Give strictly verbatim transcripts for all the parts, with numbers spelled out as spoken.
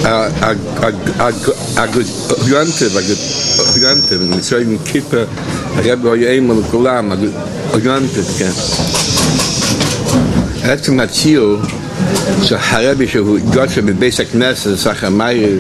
הגלנטב, הגלנטב, מצוין כיפה, הרב היה אימא לכולם, הגלנטב, כן. עצם הציור שהרבי שהוא גוצה בבית הכנסת, סחר מאיר,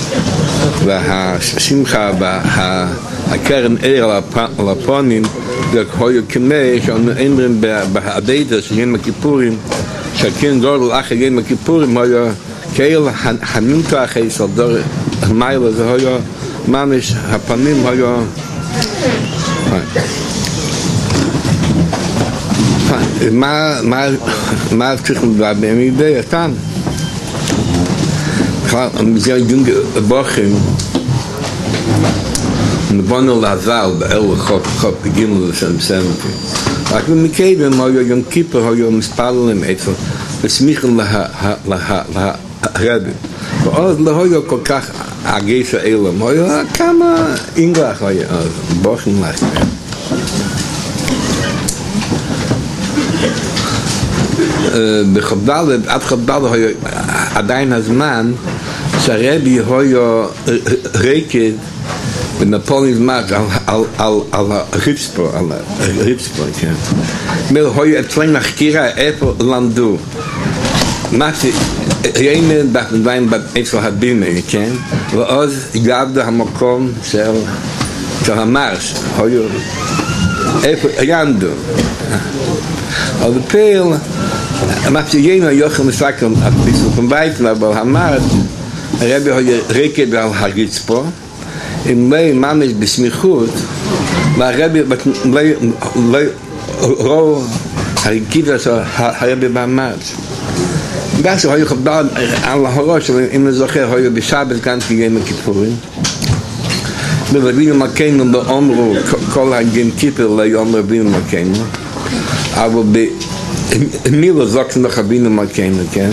והשמחה והקרן עיר על הפונים, היו כמי שאומרים בהעבדה של יום הכיפורים, שהקרן גודל אחרי יום הכיפורים היה כאל הממתח של דור המיילה, זה היה ממש, הפנים היה מה מה צריכים לדבר כאן? זה יונג בוחרים נבונו לעזל באל חוק חוק בגינו לסמסמתי רק במקדם היה יום כיפר היה מספרלים אצל וסמיכים להרבי ואז לא היה כל כך הגש האלם היה כמה אינגלח היה בוחרים לך בחבדלת, עד חבדלת היה עדיין הזמן שהרבי היה רקד בנפוליאון זמאץ' על הרצפה, על הרצפה, כן. היה אצלנו מחקירה איפה למדו. מה שראינו בדברים אצל הבימה, כן? ואז הגענו המקום של המרש, היה איפה ינדו. אבל בפעיל מה שיינו יוכל מסתכל על ביסל בית אבל המרד הרבי היה רקד על הרצפה אם לא ממש בסמיכות והרבי לא ראו הרקידה של הרבי במרד בגלל שהוא היה חבדל על הראש אם לזוכר היה בשבת כאן כיום הכיפורים ורבינו מכנו לא אומרו כל הגן כיפר לא יאמר רבינו מכנו אבל מילה זוקן לחבינו מכנו, כן?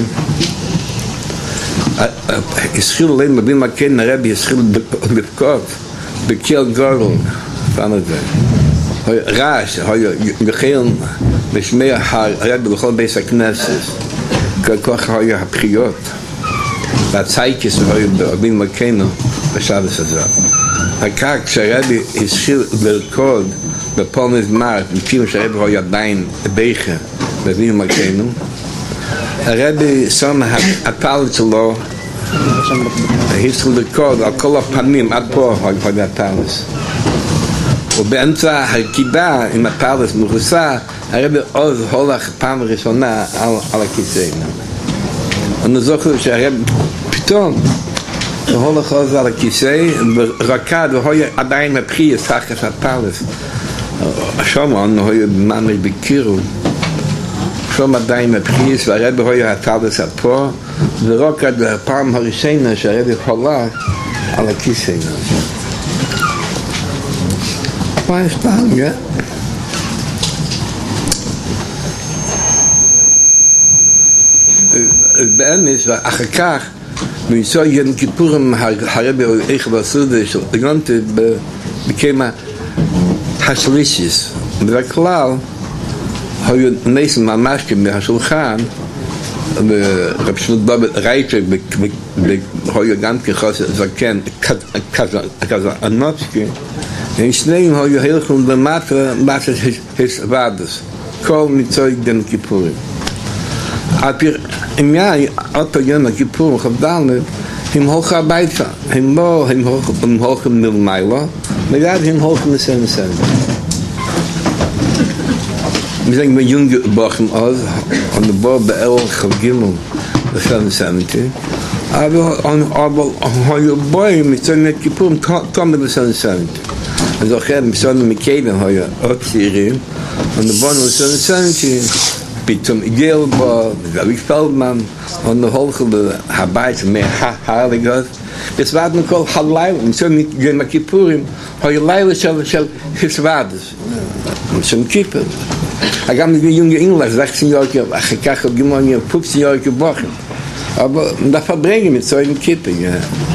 השחיל להם רבינו מכנו, הרבי השחיל לבכות בקל גורל, פעם הזה. רעש, היה יחל לשמע הרבי לכל בית הכנסת, כך היה הבחיות, והצייקס היה רבינו מכנו בשבס הזה. אחר כשהרבי השחיל לרקוד בפולנס מרק, וכאילו שהרבי היה עדיין ביכה, רבינו מכנו, הרבי שם הטלת שלו, התחיל לרקוד על כל הפנים, עד פה היה הטלת. ובאמצע הרקידה עם הטלת מכוסה, הרבי עוז הולך פעם ראשונה על הכיסא. אני זוכר שהרבי פתאום, הוא הולך עוז על הכיסא, ורקד, והוא עדיין מבחי ישחק את הטלת. השומעון הוא ממש בקירו שום עדיין מבחיס והרבי הוא הטלס עד פה ורק עד הפעם הראשונה שהרבי הולך על הכיסא מה יש פעם, יא? באמס ואחר כך בניסוי יום כיפורים הרבי הוא איך בסודה של גלנטב בכמה השלישיס ובכלל היו נסים ממש מהשולחן ורב שמואל דוד רייטר היו גם כחוס זקן קזנובסקי הם שניהם היו הלכנו למטה למטה הסוודס כל מצוי יום כיפורים על פי עניין אותו יום הכיפורים חבדלת הם הולכים הביתה הם לא הם הולכים מלמעלה מיד הם הולכים לסנסן wir sagen wir junge Bochen aus und der Bau bei El Chavgimel seventy aber aber heute Bau mit so einem Kippur kommen wir seventy also auch mit so einem Mikelen heute Otsirin und der Bau mit seventy bitum Gelba David Feldman und der Holge der Habait mehr Heiliger es war noch kol halal und so mit Yom Kippurim heute Leila shall shall his vadas zum Kippur Ich habe die junge Engländer, sechzehn Jahre, ach, ich habe gemacht, fünfzehn Jahre gebrochen. Aber da verbringen mit so einem Kippur, ja.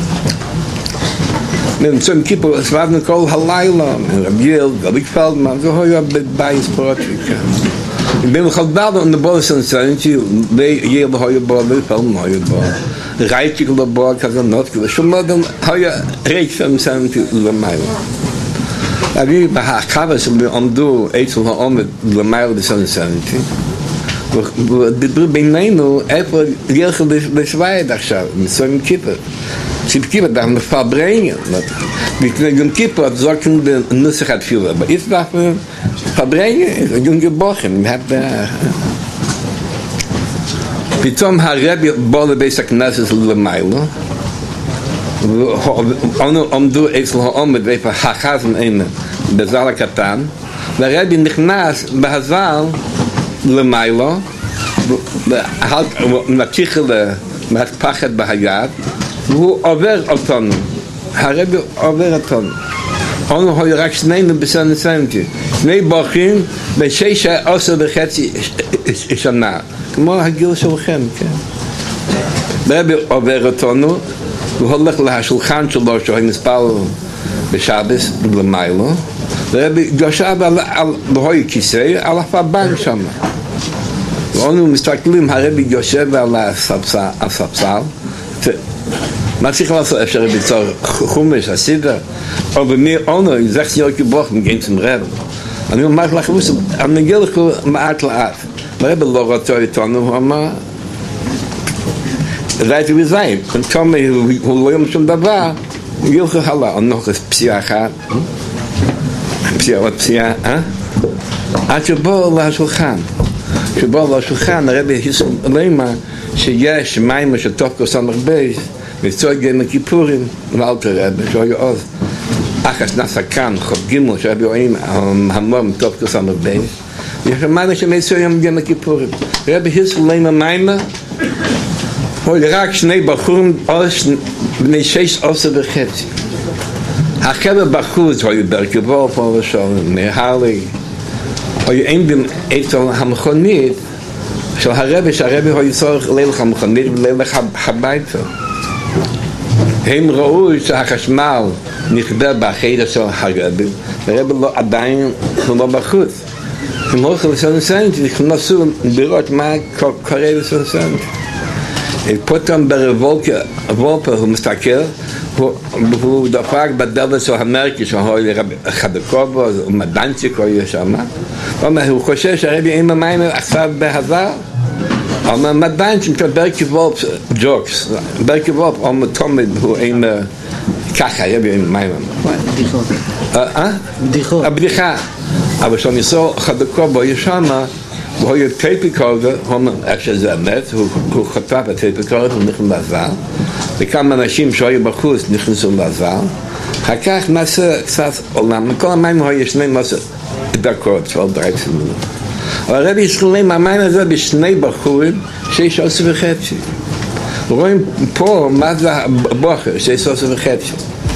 Mit so einem Kippur, es war noch all Halayla, Rabiel, Gabik Feldman, so habe ich bei Sportlich, ja. Ich bin noch bald an der Bolle, und jeder hat ja Bolle, Feldman hat ja Bolle. reichig לבוא כזה נוטק, ושום מודל היה ריק שמסנתי למעלה. אני בהקווה שלי עמדו אצל העומד למעלה בסנסנתי, ודיברו בינינו איפה ילכו לשוויית עכשיו, מסוים כיפר. Sib Kippur, darf man verbringen. Wie Yom Kippur hat sorgen den Nussach hat viel, aber jetzt darf man verbringen, Yom Gebochen. פתאום הרבי בא לבית הכנסת למיילו, עמדו אצל העומד ואיפה החזן אינה בזל הקטן, והרבי נכנס בהזל למיילו, ומתיך מהפחד בהיד, והוא עובר אותנו, הרבי עובר אותנו. אנו היו רק שנינו בסנסנטי, שני בוחרים בשש עשר וחצי שנה, כמו הגיל שלכם, כן. הרבי עובר אותנו, הוא הולך לשולחן שלו, שהוא מספר בשבס למיילו, הרבי יושב בהוי כיסא, על אף הבנק שם. ואנו מסתכלים, הרבי יושב על הספסל, מה צריך לעשות? אפשר ליצור חומש, הסידר, אבל במי אונו, זכס יורק יבוך, מגיעים zum רב. אני אומר לך, אני מגיע לך מעט לאט. הרב לא רצה איתנו, הוא אמר, רייט וזיין, וכמה הוא לא יום שום דבר, הוא ילך הלאה, אני נוחס פסיעה אחת, פסיעה עוד פסיעה, אה? עד שבוא לשולחן. שבוא לשולחן, הרב היסו למה, שיש מים שטוב כוסמך בייס, וצוי יום הכיפורים, ואלתר רב, שהיו עוד. אחס נסה כאן, חוב גימל, שהרבי רואים המור מטוב כוסמך בייס, יש אמרנו שמייסו יום יום הכיפורים. רבי היסו למה מיימה, הוא רק שני בחורים, בני שש עשר וחצי. החבר בחוץ, הוא ברכבו פה ושם, מהלי, הוא אין בין אצל המכונית, של הרבי, שהרבי הוא יצורך לילך המכונית ולילך הביתה. הם ראו שהחשמל נכבה בחדר של הרבי, והרבי לא עדיין לא בחוץ. הם הולכים לסנסנטי, נכנסו לראות מה קורה לסנסנטי. פתאום ברבולפה הוא מסתכל, הוא דפק בדלת של המרקי, שהוא חדקובו, הוא מדנציק, הוא יהיה שם. הוא חושב שהרבי אין המים עכשיו בהזר, אבל מדנציק, ברקי וולף ג'וקס, ברקי וולף, הוא תומד, הוא אין ככה, הרבי אין מים. בדיחות. אה? בדיחות. הבדיחה. אבל כשניסו חדקובו, יש שם, הוא היה טייפיקודר, איך שזה אמת, הוא חטף את טייפיקודר, הוא נכנס לזל, וכמה אנשים שהיו בחוץ נכנסו לזל, אחר כך נעשה קצת עולם, מכל המים הוא היה שני מסע דקות, של דרייצים מינות. אבל הרבי ישכלים, המים הזה בשני בחורים, שש עשר וחצי. רואים פה מה זה הבוחר, שש עשר וחצי.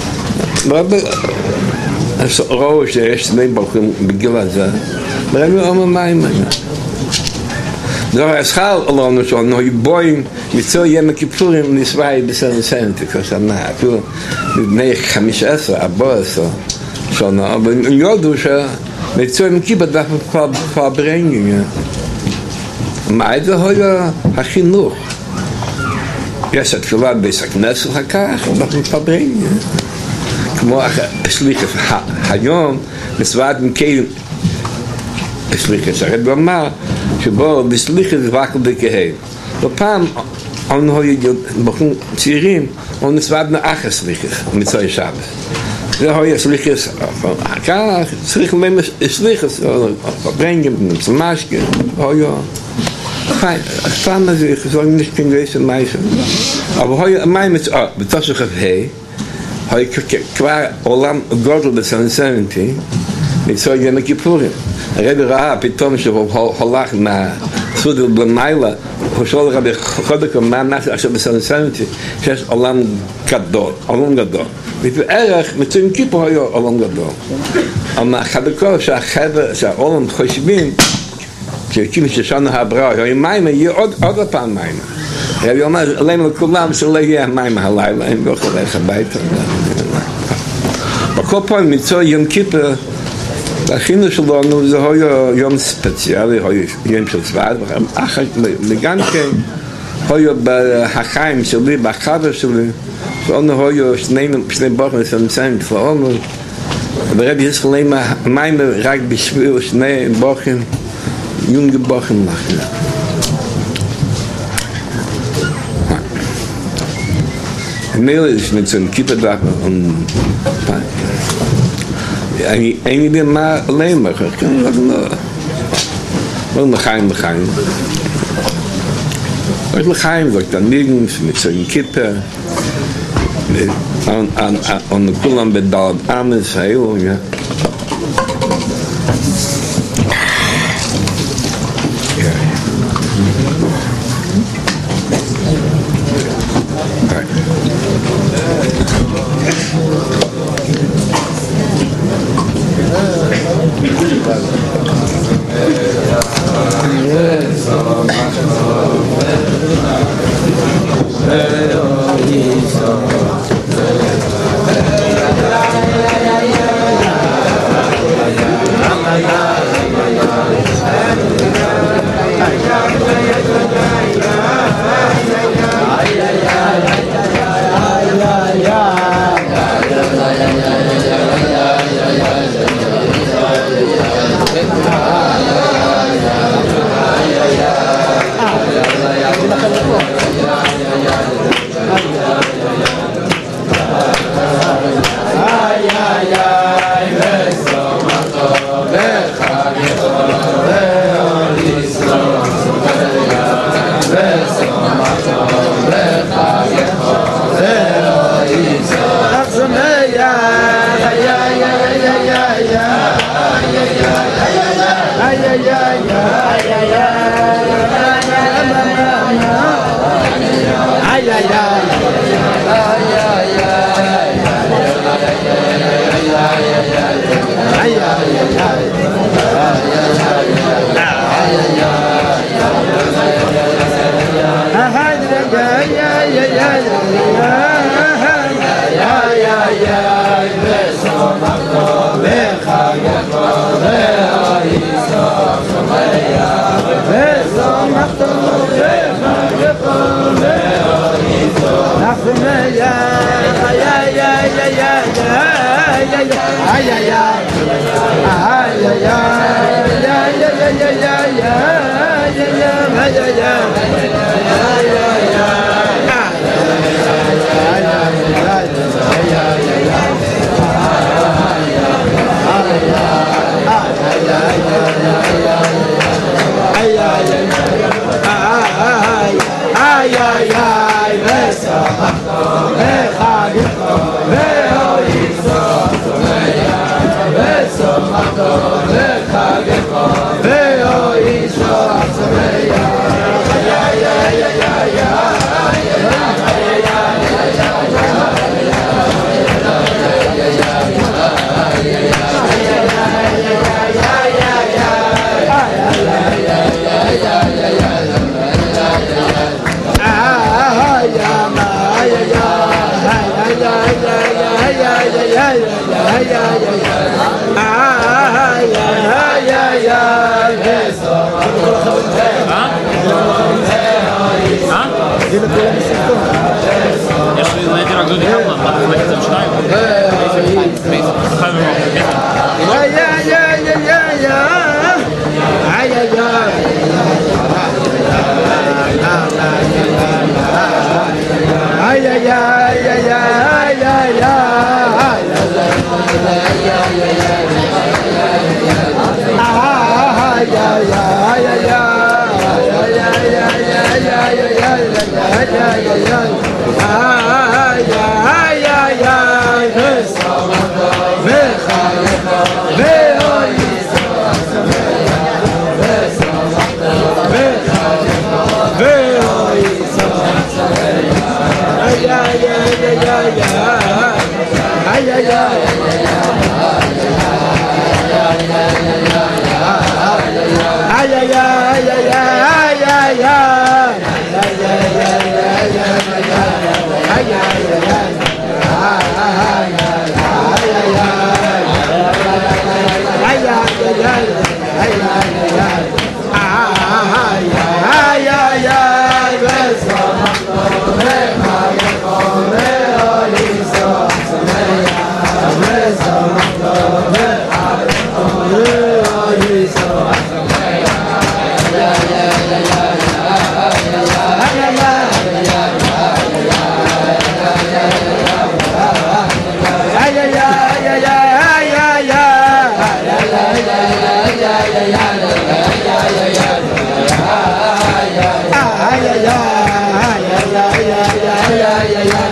ראו שיש שני בחורים בגיל הזה, והרבי אומר מים הזה. זו השחל עלינו שאנו בואים מצוא יום הכיפורים לסוואי בסנסנטי כשנה, אפילו בני חמש עשר, ארבע עשר שנה, אבל הם יודו שמצוא יום הכיפור דווקא כבר ברנגים. מה זה היה החינוך? יש התפילה בבית הכנסת אחר כך, אנחנו כבר ברנגים. כמו סליחה, היום בסוואד מקיים סליחה, שהרבי אמר שבו בסליחה זה רק בקהל. ופעם אנו היו בחורים צעירים, אנו נסוודנו אחר סליחה, מצוי שבת. זה היה סליחה, כך צריך להם סליחה, ברנגים, משקה, היה פיין, פעם הזה, חזורים נשכן גייסן מייסן. אבל היה מים מצוי, בתושך הבהי, היה כבר עולם גודל בסנסנטי, מצוי יום הכיפורים. הרבי ראה פתאום שהוא הולך מהסוד למעלה, הוא שואל הרבי חודקו מה נעשה עכשיו בסנסנטי, שיש עולם גדול, עולם גדול. ובערך מצוי יום כיפור היה עולם גדול. אבל חודקו שהחבר, שהעולם חושבים, שהקים ששנה הברה, היה מים, יהיה עוד הפעם מים. הרבי אומר עלינו לכולם שלא יהיה מים הלילה, הם לא יכולים ללכת הביתה. בכל פעם מצוי יום כיפור, החינוך שלנו זה היה יום ספציאלי, היה יום של צבא, אחר לגן כן, היה בחיים שלי, בחבר שלי, ואנו היו שני בוחרים שנמצאים תפארנו, ורבי ישראל למה מים רק בשביל שני בוחרים, junge בוחרים machen. Mele ist mit so einem Kipperdach und ein idee mal alleen maar ik kan wat nou wat gaan we gaan wat gaan we dan nirgends met zo'n kippen aan aan aan de koelan bedal aan het heel ja ay ay ay ay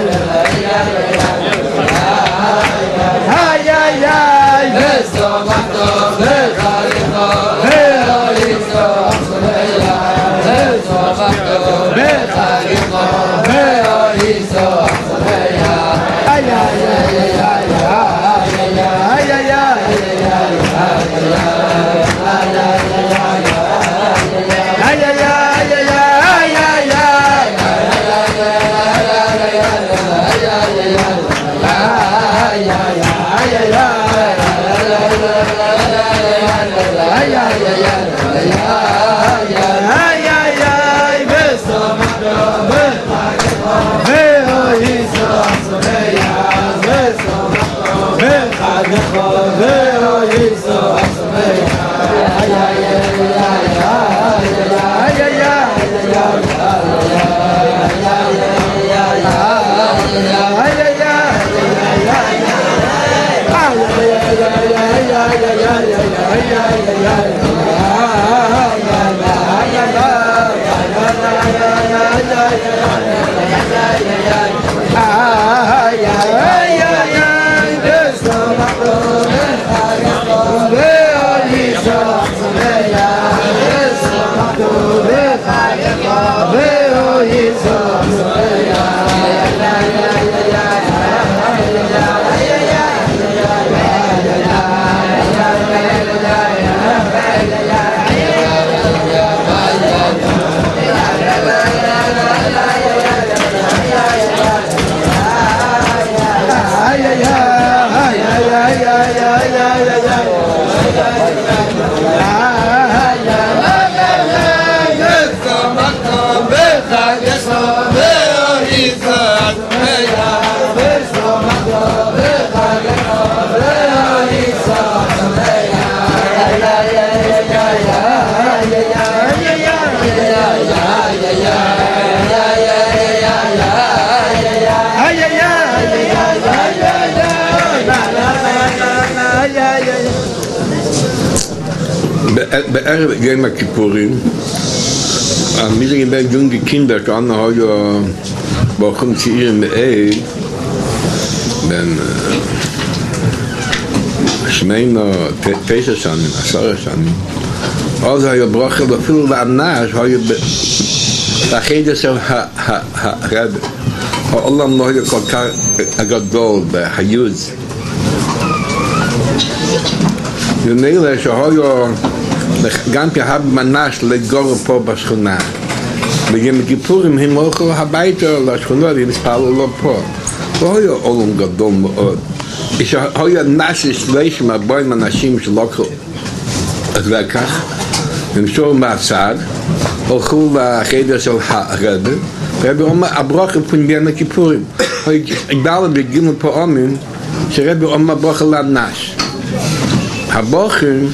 בערב יום הכיפורים, מילים בין ג'ונגי קינדר, כאן היו בחורים צעירים מאי, בין שמיינו תשע שנים, עשרה שנים, אז היו ברכה, ואפילו לאנש, היו בחדר של הרב, העולם לא היה כל כך הגדול, בהיוז. ומילא שהיו גם כהב מנש לגור פה בשכונה. ביום הכיפורים הם הולכו הביתה לשכונה והם הספלו לו פה. לא היה עולם גדול מאוד. כשהיה נשי שלושים ארבעים אנשים שלקחו את לקח, הם שואו מהצד, הולכו לחדר של הרבי, והרבי אומר, הברכה פה ביום הכיפורים. הגדל בגיל פעמים, שהרבי אומר ברכה לנש. הבוחרים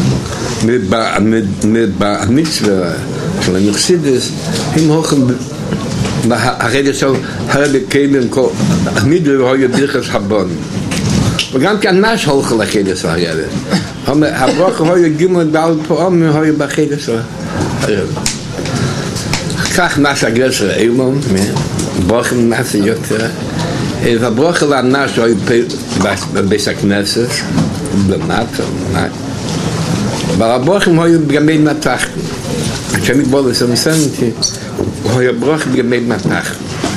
במצווה של המחסידס הם הולכים בחדר של הרבי קיימן כל המדבר היה ברכס הבונים וגם כאנש הולכים לחדר של הרבי הברכה היה גימל בעל פעמים היה בחדר של הרבי כך נעשה גרסר אילון בוחרים נעשה יותר והברכה לאנש היה בבית הכנסת למטה, אבל הברוכים היו בגמי מתח. כשאני בוא לסמסנתי, הוא היה ברוך בגמי מתח.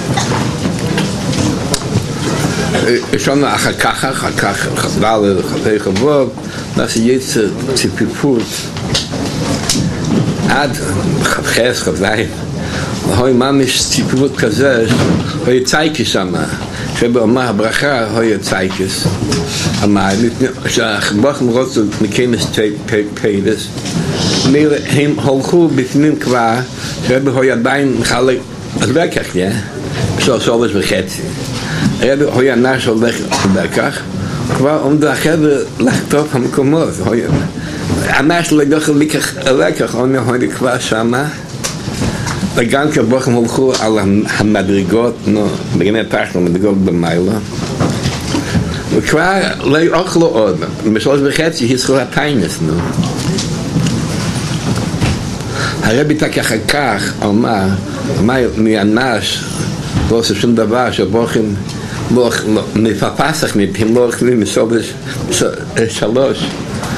יש לנו אחר כך, אחר כך, חזרה לחזרי חבוב, נעשה יצר ציפיפות, עד חפחס, חזיים. והוא ממש ציפיפות כזה, הוא היה צייקי שמה. כשבאומר הברכה, הוא היה צייקס. שהחבוכים רוצו מקיימס פיידס הם הולכו בפנים כבר שהרבי הוא עדיין מחלק אז לקח, בשביל שלוש וחצי הרבי הוא נש הולך לקח כבר עומדו החבר'ה לחטוף המקומות הנש לא ידוכל לקח לקח הוא כבר שמה וגם כבוכים הולכו על המדרגות בגני התחת המדרגות במיילה וכבר לא אוכלו עוד, בשלוש וחצי הסחו הטיינס, נו. הרבי תק אחר כך אמר, אמר מהנש, לא עושה שום דבר, שהבורחים לא מפפסח מפים, לא אוכלים מסובש שלוש.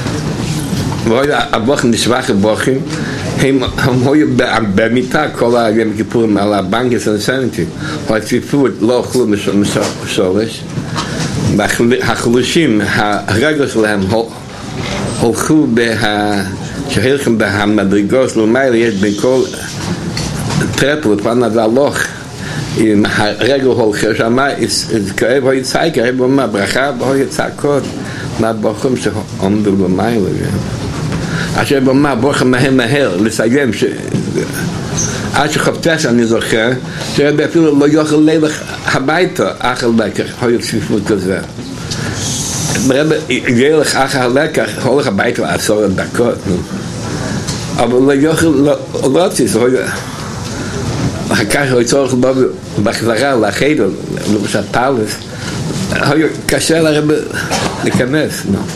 הבורחים נשבח הבורחים, הם היו במיטה כל היום כיפורים על הבנקס הנסנטי, הצפיפות לא אוכלו משורש. החלושים, הרגל שלהם הולכו שהלכם במדרגות למעלה, יש בין כל טרפל לפניו והלוך עם הרגל הולכה שמה, כאב הוא יצא, כאב הוא אומר ברכה והוא יצא קוד מהבורחים שעומדו למעלה. אשר הוא אומר בורחים מהר מהר לסיים, עד שחפטס אני זוכר שרבי אפילו לא יוכל ללך הביתה אחר לקח, הוא צפיפות כזה. רבי ילך אחר הלקח, הולך הביתה עשור דקות, אבל לא יוכל להוציא, אחר כך הוא צורך בחזרה לחדר, למשל פלס, קשה לרבי להיכנס.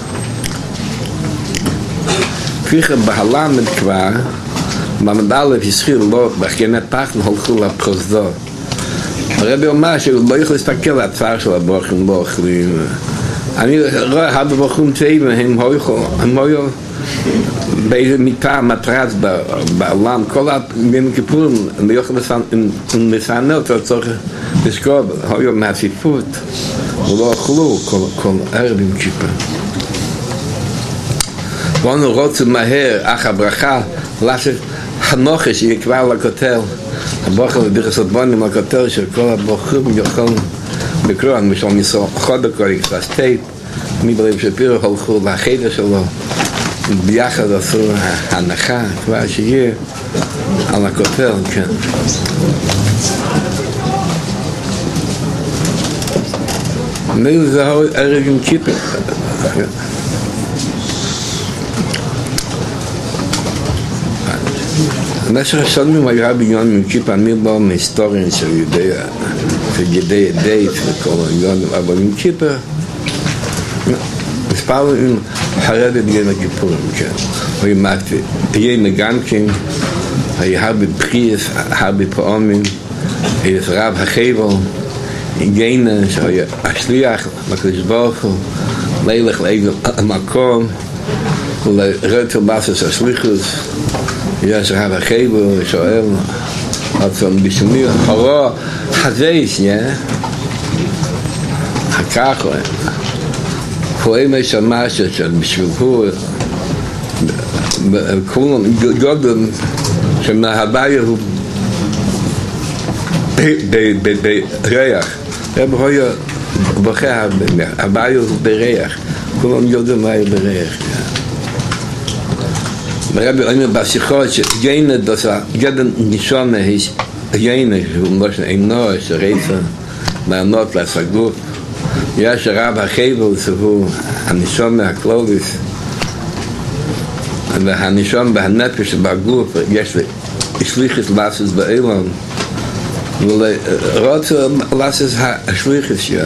כפי בהלמד כבר, במד א' ישחיר לא, בחיינת פחד הולכו לפרוזדור. הרבי אומר שהוא לא יכול להסתכל על הצער של הבורחים, לא אוכלים. אני רואה הרבה בורחים טעים, הם היו באיזה מיטה, מטרץ בעולם, כל הימים כיפורים, לא יכול לסענה אותו, צריך לשקוע, היו מהציפות, ולא אוכלו כל ערב עם כיפה. ואנו רוצים מהר, אך הברכה, לעשות הנוחש שיקבע לכותל, הבורחים וברכס הבונים לכותל של כל הבורחים יכולים לקרוא, למשל ניסו חודקו, יקסס טייפ, מבלב שפירו הולכו לחדר שלו, ביחד עשו הנחה, כבר שיהיה על הכותל, כן. מילא זה ערב עם כיפה. במשך השנים היה בעניין עם כיפה, אני לא מהיסטוריין של ידע, של ידע דייט וכל העניין, אבל עם כיפה, מספר עם חרדת בין הכיפורים, כן. הוא אמרתי, תהיה מגנקים, היה הרבה בחיס, הרבה פעמים, היה רב החבל, גיינה, שהיה השליח, לקדוש ברוך הוא, לילך לעבר המקום, ולראות לבסס השליחוס, יש רב החבל, שואל, עצום בשמי, הרו, חזייס, יא? הכך, פועל משמע שבשביל הוא, כולם יודעים שמהבעיה הוא בריח. רב היה בוכה, הבעיה הוא בריח. כולם יודעים מה הוא בריח. רב אומר בשיחות שגיינה דוסה, גדן נשום גיינה, שהוא משהו אינו, שרצה לענות לסגוף. יש רב החבל שהוא הנשום מהכלוליס, והנשום בהנפש בגוף, יש שליחס לעשות באילון, ורוצה לעשות השליחס שם.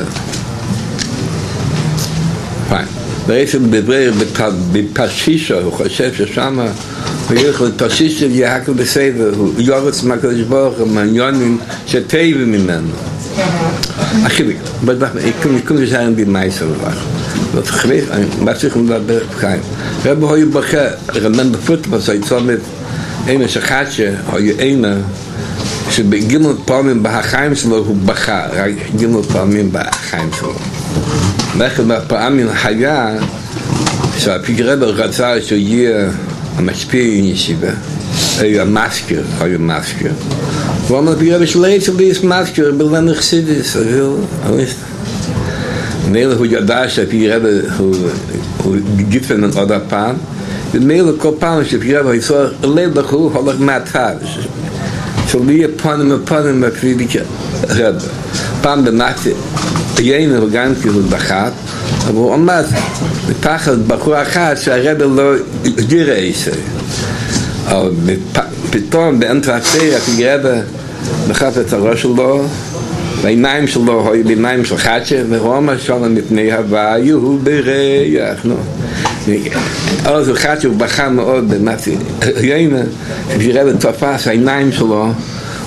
בעצם בברר בפשישה, הוא חושב ששם הוא ילך לפשישה יהקל בסדר, הוא יורץ מהקדוש ברוך הוא, מעניונים שטבע ממנו. אחרי, יקום לזיין במייסר לבך. זאת חווה, אני מצליח לדבר בחיים. רבו היו בכה, רמן בפוטבוס, היצומת, אינה שחצ'ה, היו אינה, שבגימל פעמים בחיים שלו הוא בכה, רק גימל פעמים בחיים שלו. ואחד מהפעמים היה, שהפי רבו רצה שהוא יהיה המשפיע ישיבה, היה המסקר, היה המסקר. הוא אמר, פי רבי שלא יצא לי יש מסקר, בלבן החסידיס, אבל מילא הוא ידע שפי רבי הוא גיפן עוד הפעם, ומילא כל פעם שפי רבי יצא לב לך הוא הולך מהתר, שלא יהיה פנים ופנים בפרידי רבי. פעם במחתי, ייינה הוא גם כאילו בחת, אבל הוא עמד בפחד בחור אחת שהרבי לא גירה איסה. אבל פתאום באמצע הפרק רבי בחף את הראש שלו, והעיניים שלו היו בעיניים של חדשה, והוא אמר שלום מפני הוויו הוא בריח. אז הוא חדשה, הוא בכה מאוד במתי ייינה, כשרבי תפס העיניים שלו,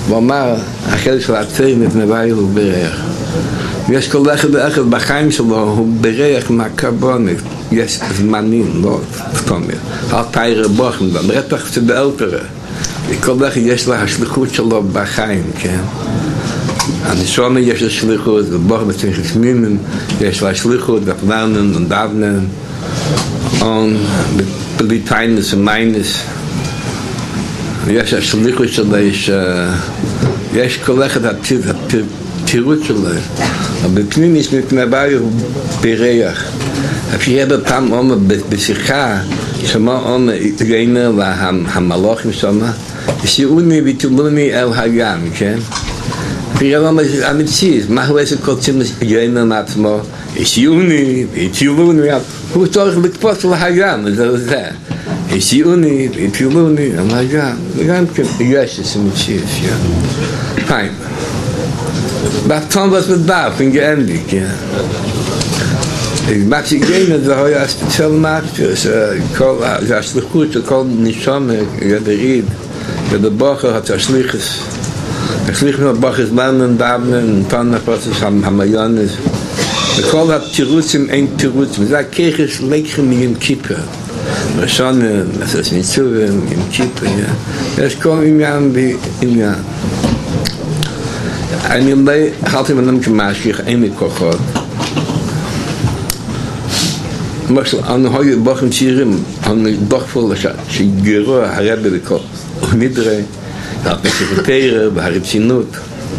והוא אמר, החלק של הצעיר נתנבאי הוא בריח. ויש כל אחד ואחד בחיים שלו, הוא בריח מהקרבונת. יש זמנים, לא סתומר. אל תאיר בוחן, רתח שבאלתרה. וכל אחד יש לה השליחות שלו בחיים, כן? הנשונה יש לה שליחות, ובוחן בצריך שמימים, יש לה שליחות, דפננן ודבנן, on בלי טיינס ומיינס. יש השליחות שלה, יש, יש כל אחד התירות שלה. אבל בפנים יש נתנבאי הוא בריח. אפשר בפעם עומר בשיחה, שמע עומר גיינה והמלוכים שמה, ישיעוני ויתולוני אל הים, כן? אפשר עומר המציז, מה הוא עושה כל צים גיינה מעצמו? ישיעוני ויתולוני, הוא צריך לקפוץ להים, זה זה. ישיעוני ויתולוני אל הים, וגם כן יש איזה מציז, כן? פיין. Bafton was mit Baf in geendigt, ja. Ich mag sie gehen, das war ja speziell Markt, das ist nicht gut, das kommt nicht schon, ja, der Ried, ja, der Bocher hat ja Schliches, der Schlich nur Bochers Mannen, Dabnen, Tonnachprozess, Hamayones, der Kohl hat Tirutz im ein Tirutz, man sagt, Kirche ist Leckchen im Kippe, schon, das ist nicht so, im Kippe, ja. Das kommt im Jahr wie im Jahr. אני אולי חלתי מנם כמשגיח אין לי כוחות למשל, אני רואה בוחן שירים אני דוחפול שגרו הרבה בכל נדרה והפסיכותרה והרצינות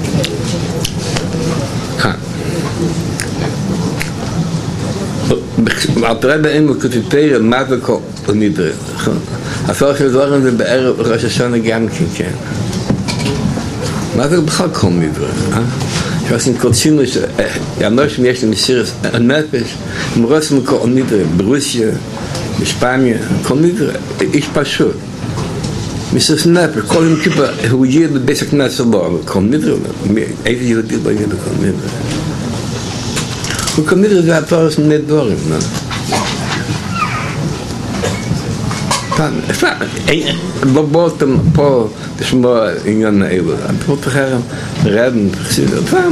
והרבה אין מקוטטרה מה וכל נדרה אפשר שדברים זה בערב ראש השונה גם כן מה זה בכלל כל נדרה? שעושים כל צינו שאנשים יש להם מסירת הנפש הם רוצים כל נדרה ברוסיה, בספניה, כל נדרה איש פשוט מסירת נפש, כל יום כיפה הוא יהיה בבית הכנסת לא, אבל כל נדרה איזה יהודי לא יהיה בכל נדרה וכל נדרה זה התואר של נדברים בבותם פה לשמוע עניין האלה פה תחרם רבן פעם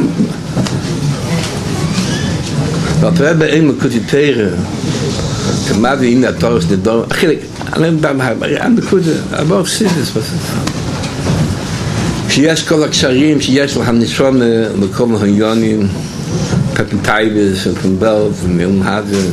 ואתה רבן אין מקוטיטרה כמה והנה התורס נדור חלק אני מדבר אני מקוטה אבל חסידס שיש כל הקשרים שיש להם נשון לכל ההיונים פפנטייבס ופנבלט ומילם הזה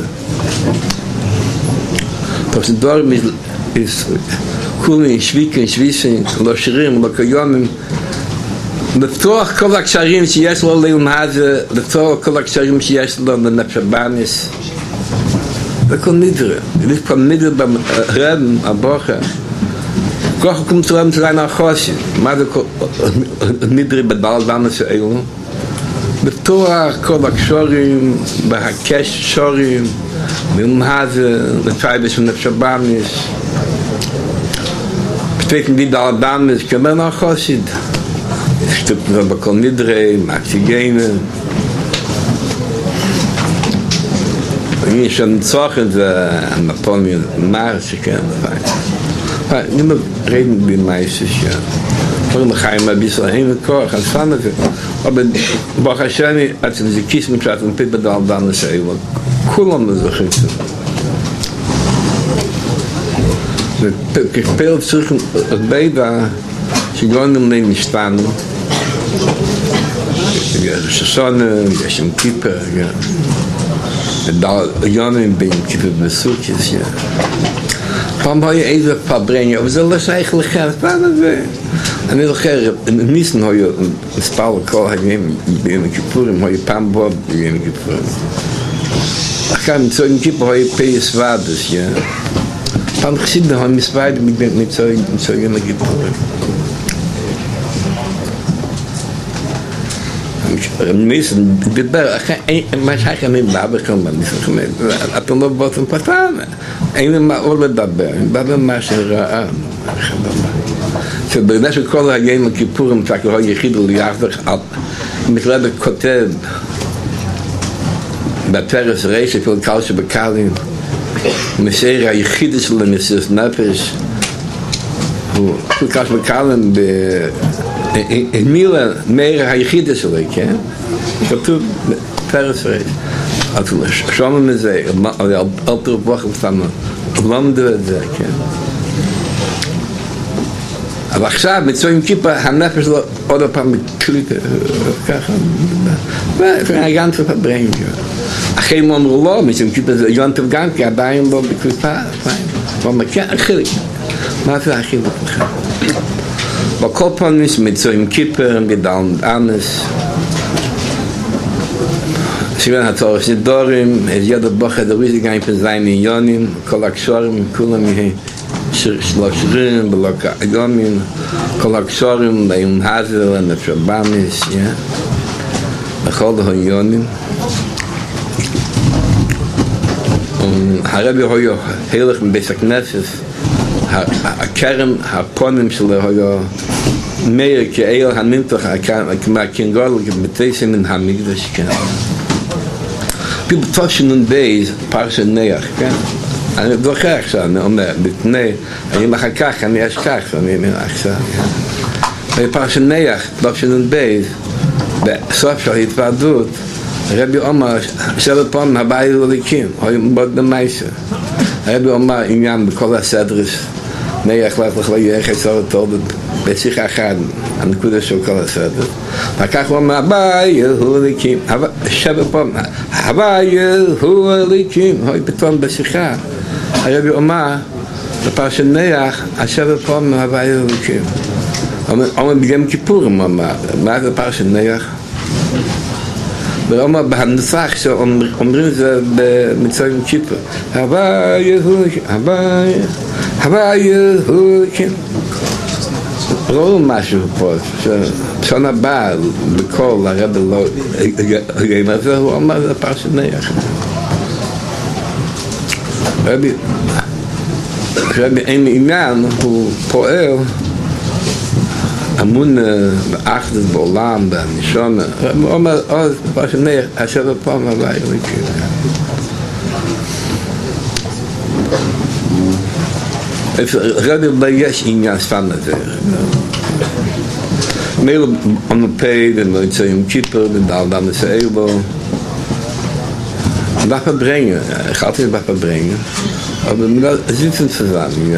פשוט דור ist כולים, שוויקים, שוויסים, לא שירים, לא קיומים לפתוח כל הקשרים שיש לו ללמד לפתוח כל הקשרים שיש לו לנפש הבאמיס וכל נדרה יש פה נדרה ברבן, הבוחר ככה קומת להם תרעין החוסי מה זה נדרה בדל באמיס האלו לפתוח כל הקשורים בהקש שורים ללמד לטייבס ונפש הבאמיס Betekent die da dann ist kein nach Chassid. Stimmt nur bei Kol Nidre, Maxigene. Ich schon Zochen an Napoleon Mars kennen. Nicht mehr reden wie meistens, ja. Vorhin noch einmal ein bisschen hingekocht, ganz spannend. Aber Baruch Hashem hat sie Kissen gesagt und Pippe da dann ist er. Cool haben wir so hinten. gespielt zurück und beide sie gehen in den Stand ja Sonne ja schon Kippe ja da Janne bin Kippe besucht ist ja Van bij je even verbrengen, we zullen ze eigenlijk gaan spannen. En heel graag in missen hoe je een spouw kool hebt in een kipurim, hoe je pambob in een kipurim. Ik ga met zo'n kippen hoe je pees waardes, ja. Van gezien dat we miswaarden met met zo'n zo'n kipurim. Meestal de ber, maar hij kan niet babbelen kan maar niet gemeen. Dat dan op wat een pataan. En maar alle dat ber, babbelen maar ze aan. Ze bij deze kolle jij met kipurim tak je gidel jaardag op. Met lede kotel. Bij terres race veel kousen bekalin. Mesera je gidel is nefes. Hoe kousen bekalin be in מילה, מאיר היחידה שלי, כן? כתוב פרס רייש. אז שומע מזה, אל תרבוח אותנו, למדו את זה, כן? אבל עכשיו, מצויים כיפה, הנפש שלו עוד פעם קליק, ככה, והגנט וברנג'ר. אחרי הם אמרו לו, מצויים כיפה זה יונטב גם, כי עדיין לא בקליפה, הוא אומר, כן, חיליק. מה זה החיליק לכם? בכל פעם מצויים כיפה, גדלנו אנס, שיבין התואר שדורים, ידע בוחר דרויזי גם עם זין עניונים, כל הקשורים, כולם יהי שלושים, בלוק היומים, כל הקשורים, ליום הזל, נפשבמיס, בכל העניונים. הרבי היה הלך מבית הכנסת, הקרם, הפונים שלו היה מאיר כאל הנמתח, מהקנגול, כבתייסים מן המקדש, כן. בתושן ובייז, פרשת נח, כן? אני דוחה עכשיו, אני אומר, בתנאי, אני אחר כך, אני אשכח, אני אומר עכשיו, כן? בפרשת נח, בתושן ובייז, בסוף של ההתוועדות, הרבי אומר, שבע פעמים הבית הליקים, הוא מאוד במייסר. הרבי אומר עניין בכל הסדרס, נח לך לך יחס על אותו, בשיחה אחת, הנקודה של כל הסדר. וכך הוא אומר, הבעיה הוא הליקים, שבע פעמים, הבעיה הוא הליקים, הוא פתאום בשיחה. הרבי אומר, בפרשת נח, השבע פעמים הבעיה הוא הליקים. אומר ביום כיפורים, מה זה פרשת נח? ואומר בהנצח שאומרים את זה במצרים כיפור, הבעיה הוא הליקים, הבעיה, הבעיה הוא הליקים. לא משהו פה, ששנה הבאה בכל הרבי לא הגעים על זה, הוא אומר זה פרשת נח. רבי, רבי אין עניין, הוא פועל אמון באחדות בעולם, בנשונה. הוא אומר, אז פרשת נח, השבע פעם הבאה הליקים. רבי לא יש עניין סתם לזה. מילא אנופי ומוצאים כיפר ודלדם לסעיר בו. דף הברנגר, החלטתי את דף הברנגר, אבל מילה זיצן סזן.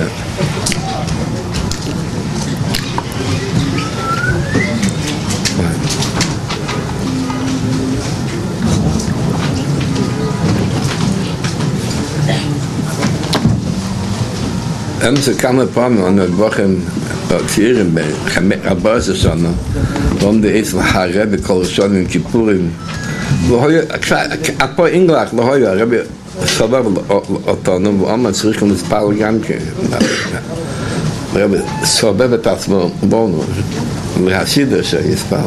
אמצע כמה פעמים אני אדבוכם צעירים ב-ארבע עשרה שנה לומדי אצל הרבי כל ראשון עם כיפורים לא היה, עד פה אינגלח לא היה, הרבי סובב אותנו ואומר צריכים לספר גם כן הרבי סובב את עצמו בונו להסידר שיספר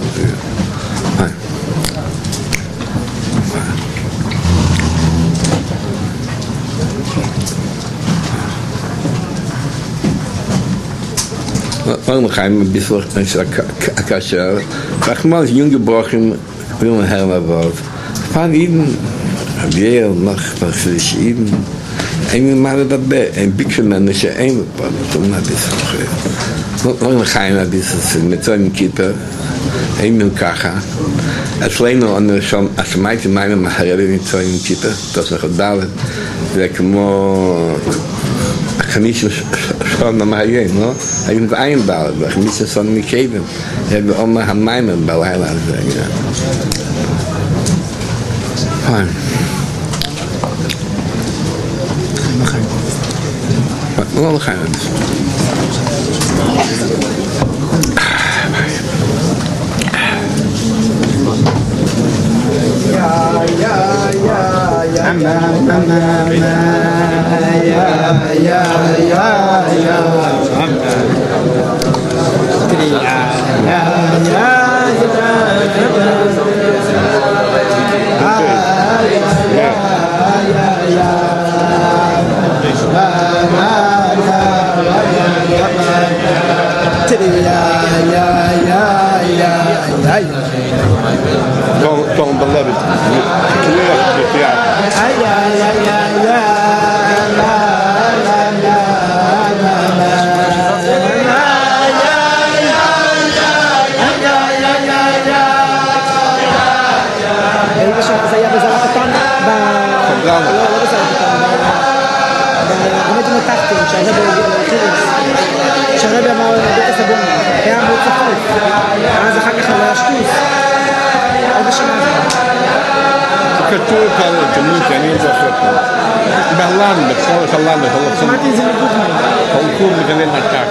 Warum kann man bis vor ein Kascher? Sag mal, junge Brochen, will man Herr Wald. Fahren eben, wir noch was sich eben. Einmal dabei, ein bisschen männliche Einmal, so mal bis. Warum kann man bis mit so einem Kipper, einmal Kacha. Es leino an schon, als meinte meine Maharebe mit so einem Kipper, das noch da, der כמו חמישה שון המהיין, לא? היו מבעים בעל, וחמישה שון מקייבים. זה באומר המיימן בלילה הזה, כן. פעם. לחיים. לא לחיים. Don't, don't believe it. Clear the fear. Ay, ay, ay, ay, ay, la, la, la, la, la, la, la, la, שהרבי אמר בית הסבון, היה מאוד צפוף, ואז אחר כך היה שטוס. איזה שנה זה? זה כתוב כאן, כמות, אני זוכר פה. בהלנד, בצורך הלנד, שמעתי את זה מגודמן. הולכו מגלה מתק.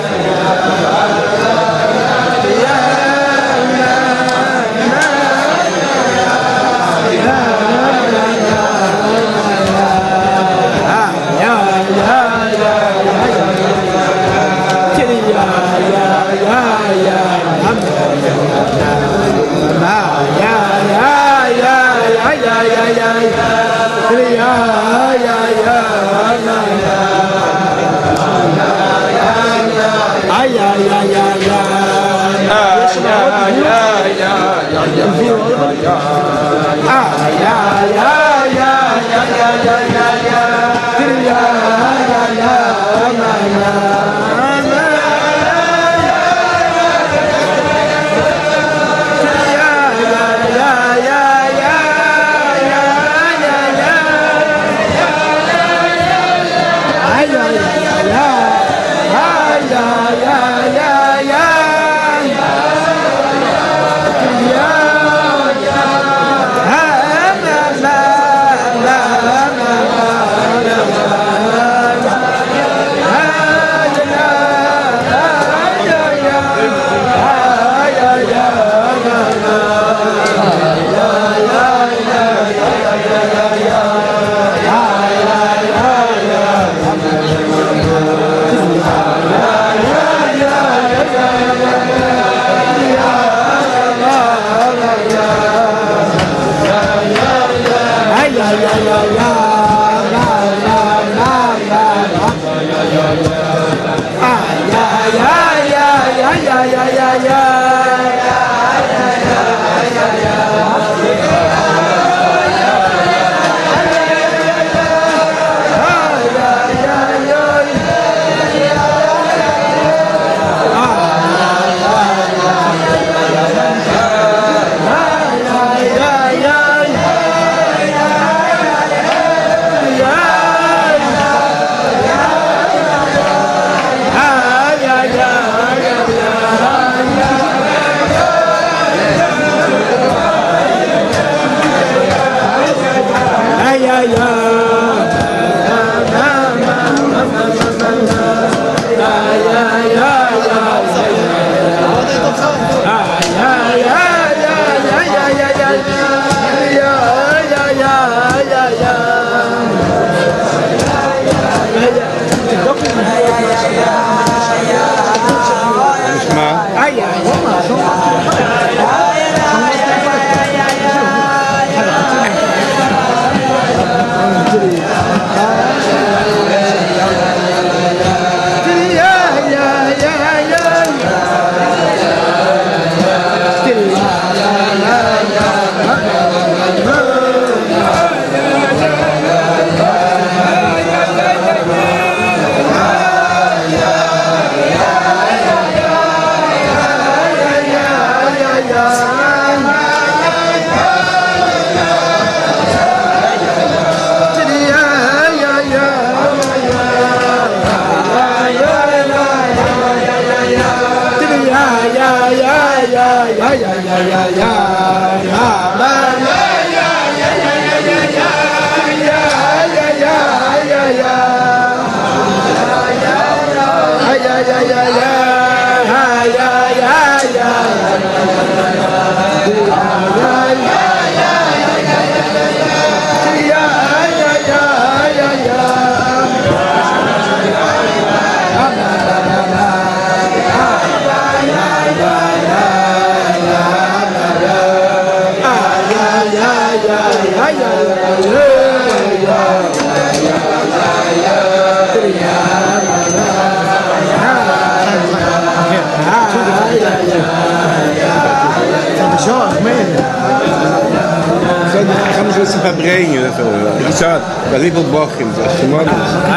Verbringen, Richard, der liebe Bochum, das ist morgen.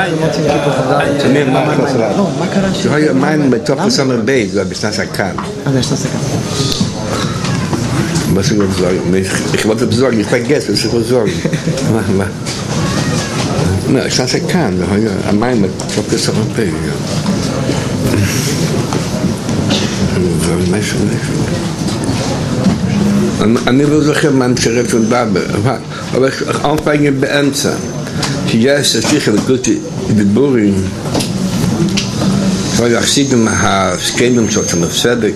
Zu mir machen das da. Du hast ja meinen mit Top des anderen Bay, da bist das erkannt. Ah, das ist das erkannt. Was ich wollte sagen, ich wollte besorgen, ich vergesse, was ich wollte sagen. לא, כשאתה כאן, המים תופס על הפה. זה משהו משהו. אני לא זוכר מה נשארת לדבר, אבל אנפנגן באמצע, שיש צריך לקרות דיבורים, אבל יחסידים הסקיילים שלכם הצדק.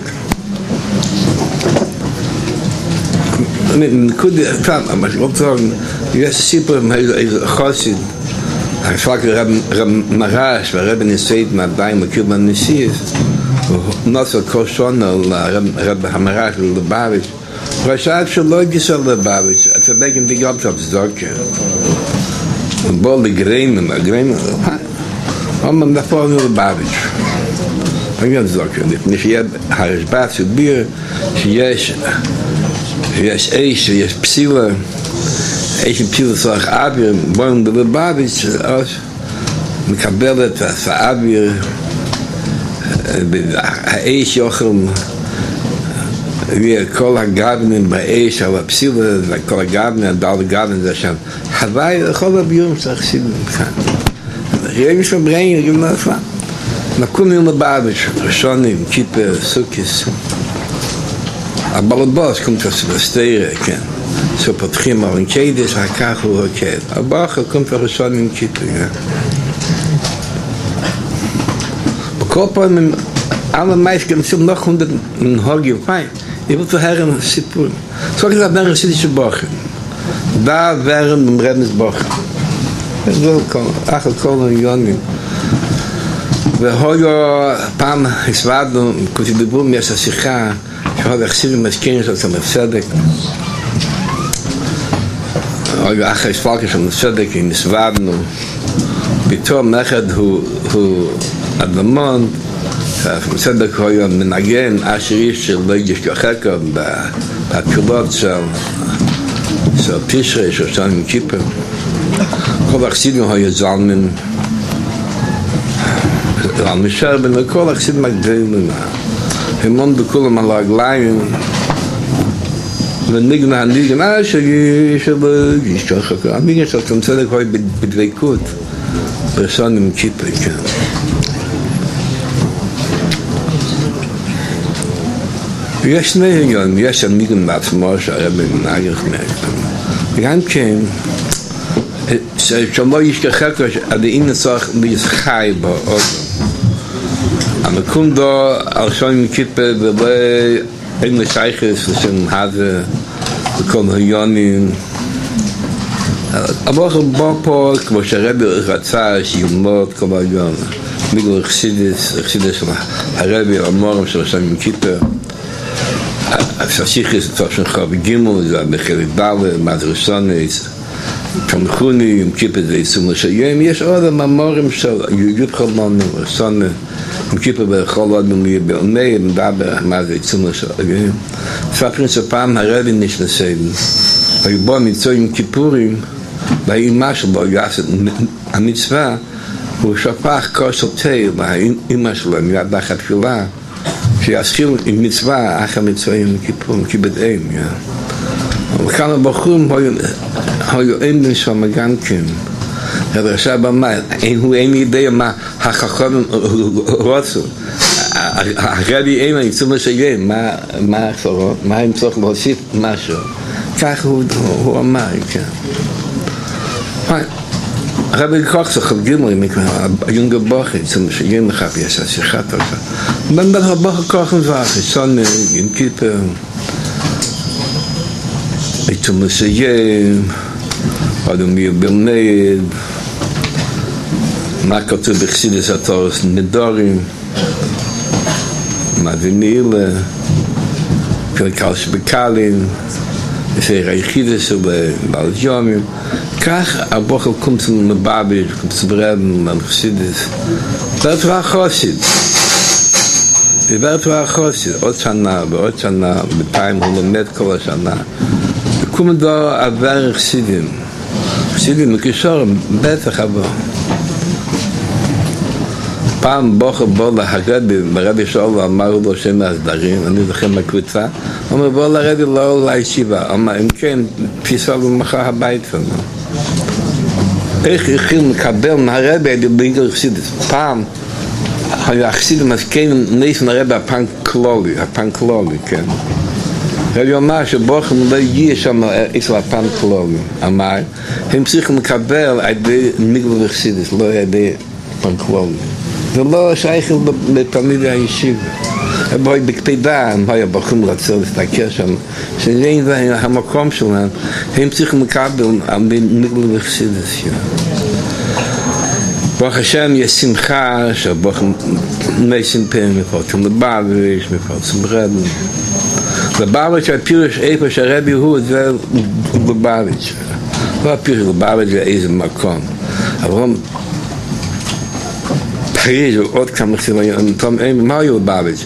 נקודי, פעם, אבל לא טוב, יש סיפור עם איזה חוסיד, הפלק רב מרש והרב ניסית מהבאים לקרב הנסיס, הוא נוסע כל שונה לרב המרש ולבביץ', רשאב שלא גיסר לבביץ', אתה בגן בגלל טוב זדוקר. הוא בוא לגריימן, הגריימן, אומם נפורנו לבביץ'. אני זדוקר, לפני שיהיה הרשב"ץ וביר, שיש יש אש ויש פסילה, אש ופסילה צריך אוויר, בואו בלבביץ', אז מקבלת את האוויר, האש יוכל כל הגבנים באש על הפסילה, כל הגבנים, הדל הגבנים זה שם הוואי, כל הביום צריך סידום כאן רגע שבריין, רגע נפלה נקונים לבביץ', ראשונים, כיפר, סוקיס הבלבוס קומט לסתירה, כן so פותחים על קדש, הכך הוא רוקד הבחר קומט ראשון עם כיפר בכל פעם alle meisten sind noch hundert Hagi fein. Ich will zu hören Sippur. So gesagt, dann ist die Woche. Da wären im Redenswoche. Es will kommen. Ach, kommen Jonen. Wir heute פעם הסוודנו, כותי דיבור מיש השיחה, שחוד החסידים משכירים של צמח רגע אחרי ספלקה של צדק, הסוודנו. פתאום נכד הוא אדמון, צדק הוא מנגן אשר איש של לא ישכחך בתפילות של תשרי, של שנים כיפר. כל החסידים היו זלמים, על משאר בין כל החסידים הגדולים. הם עומדו כולם על הרגליים, וניגן הניגן, אשר איש לא ישכחך. הניגן של צדק הוא בדבקות, בשנים כיפר, כן. יש שני היגיון, יש הניגן בעצמו שהרבי מנהגך מהם. גם כן, שלא ישכחך, הדין צריך להיחי באוזן. המקום דו על שנים כיפר ולא אין לשייכס ושם הזה וכל היונים. אבל בוא פה, כמו שהרבי רצה שילמוד כל היום, בגלל חסידס, חסידס של הרבי המורם של שנים כיפר. השיחס תושן חוב גימל, זה בחלק ד' מדרסונס, תמכוני, עם כיפר זה יישום לשיים, יש עוד הממורים של יוד חולמון, רסונה, עם כיפר בכל עוד מליא בעוני, מדבר מה זה יישום לשיים. ספרים שפעם הרבי נשנסים, היו בו מצוא עם כיפורים, והאימא שלו יעשת המצווה, הוא שפך כוס של תה, והאימא שלו מיד אחת תפילה, שיתחיל עם מצווה, אחר מצווה עם כיפור, כיבד אין, וכאן הבחורים היו אין שם גם כן. הדרשה במה, הוא אין ידע מה החכמים רוצו. הרבי אין ייצור לשיים, מה הם צריך להוסיף משהו. כך הוא אמר, כן. הרבי כוח זה חב גימרי, היונגר בוחי, זה משיים לך ויש השיחה טובה. בן בן הבוחר כוח מבחי, סונה, עם כיפר, הייתו משיים, עוד מי בלנד, מה כתוב בחסידס התורס נדורים, מה ונילה, קלקל שבקלים, לפי היחידה של בעל יומים, כך הבוחר קומט מבאבי, קומט ברבן, מהחסידס, ברת והחוסיד, ברת והחוסיד, עוד שנה ועוד שנה, בפעם הוא לומד כל השנה, וקום דו עבר חסידים, חסידים מקישור, בטח עבר. פעם בוחר בוא להרבי, ברבי שאול אמר לו שם הסדרים, אני זוכר מהקבוצה, הוא אומר בוא לרבי לא לישיבה, אמר אם כן, תפיסה למחר הבית שלנו. איך התחיל לקבל מהרבי בגלל חסידות. פעם היה החסידים מסכימים נס מהרבי הפן כלולי, הפן כלולי, כן. רבי אומר שבוכם לא יהיה שם אצל הפן כלולי. אמר, הם צריכים לקבל על ידי מגבל וחסידות, לא על ידי הפן כלולי. זה לא שייך לתלמידי הישיבה. בואי בקפידה, הם היו בחום רצה להסתכל שם, שזה המקום שלהם, הם צריכים לקבל על מגבל וחסידות. ברוך השם יש שמחה שברוך נשים פעמים מפרצים לבאביש, מפרצים רבי. לבאביש הפירוש איפה שהרבי הוא זה לבאביש. לא הפירוש לבאביש זה איזה מקום. אבל פריז ועוד כמה חילונים, מה היו לבאביש?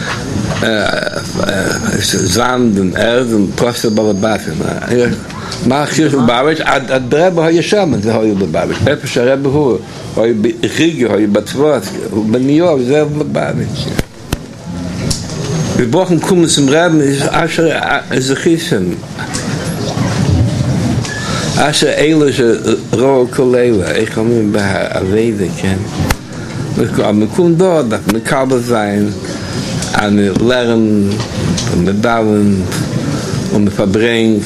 זנד וארד ופרוסטר בלבטים. מה החשיר של לבאביש? עד רבי היה שם, זה היו לבאביש. איפה שהרבי הוא, הוא היה בריגי, הוא היה בצוות, בניו יורק, זה היה לבאביש. ובוכם קומץ עם רבי, אשר זכיסם. אשר אלה שרואו כל אלה, איך אומרים בהעבדה, כן? מקום דוד, מקבל זין, אני לרן, ומדלן, ומפברנג.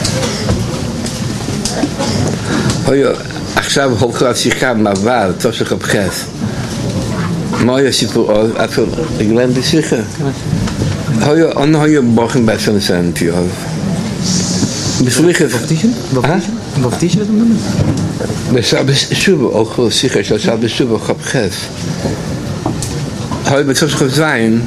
עכשיו הולכו לשיחה מעבר, טוב שחפחס. מה היה סיפור עוד? אפילו רגלם בשיחה. אנו היו בוחן בעצם סנטי עוד. בסליחה. בבטישן? בבטישן אתה מדבר? בשובו, הולכו לשיחה, שעכשיו בשובו חפחס. היו בסוף שחף זין,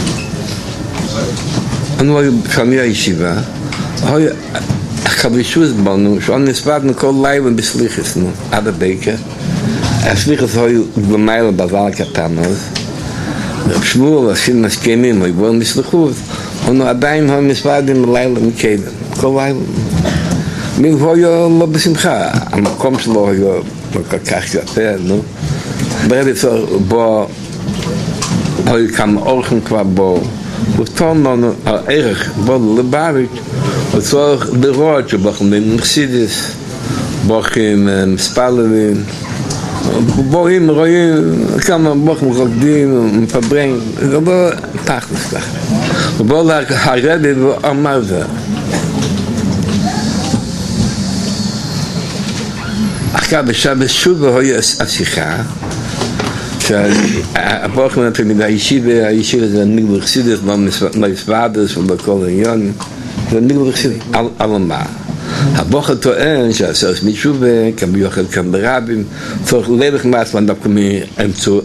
אנו היו תלמידי הישיבה, היו החדשות בנו, שאנו נספדנו כל לילה בסליחס, עד הבקר. הסליחס היו במיילה בזל קטן אז. רב שמואל, עשינו מסכנים, היו בואו נסלחו, אנו עדיין היו נספדים בלילה מקדם, כל לילה. מלבוא היו לא בשמחה, המקום שלו היו לא כל כך יפה, נו. ברבי צור בו, היו כמה אורחים כבר בו, ותון לנו הערך בו לבאביש, הוא צריך לראות שבוכם מחסידס, בוכם מספללים, בואים רואים כמה בוכם רוקדים, מפברנג, זה לא תכלס ככה. ובוא הרבי ואמר זה. עכשיו בשבת שוב היה השיחה, שהבוכם התלמיד הישיבה, הישיבה זה מגבל חסידות, לא מסוודס ולא כל העניין, זה מגבל חסידות, על מה? הבוכר טוען שהסרס מתשובה, כאן ביוחד כאן ברבים, צריך לבך מעצמן דווקא מאמצו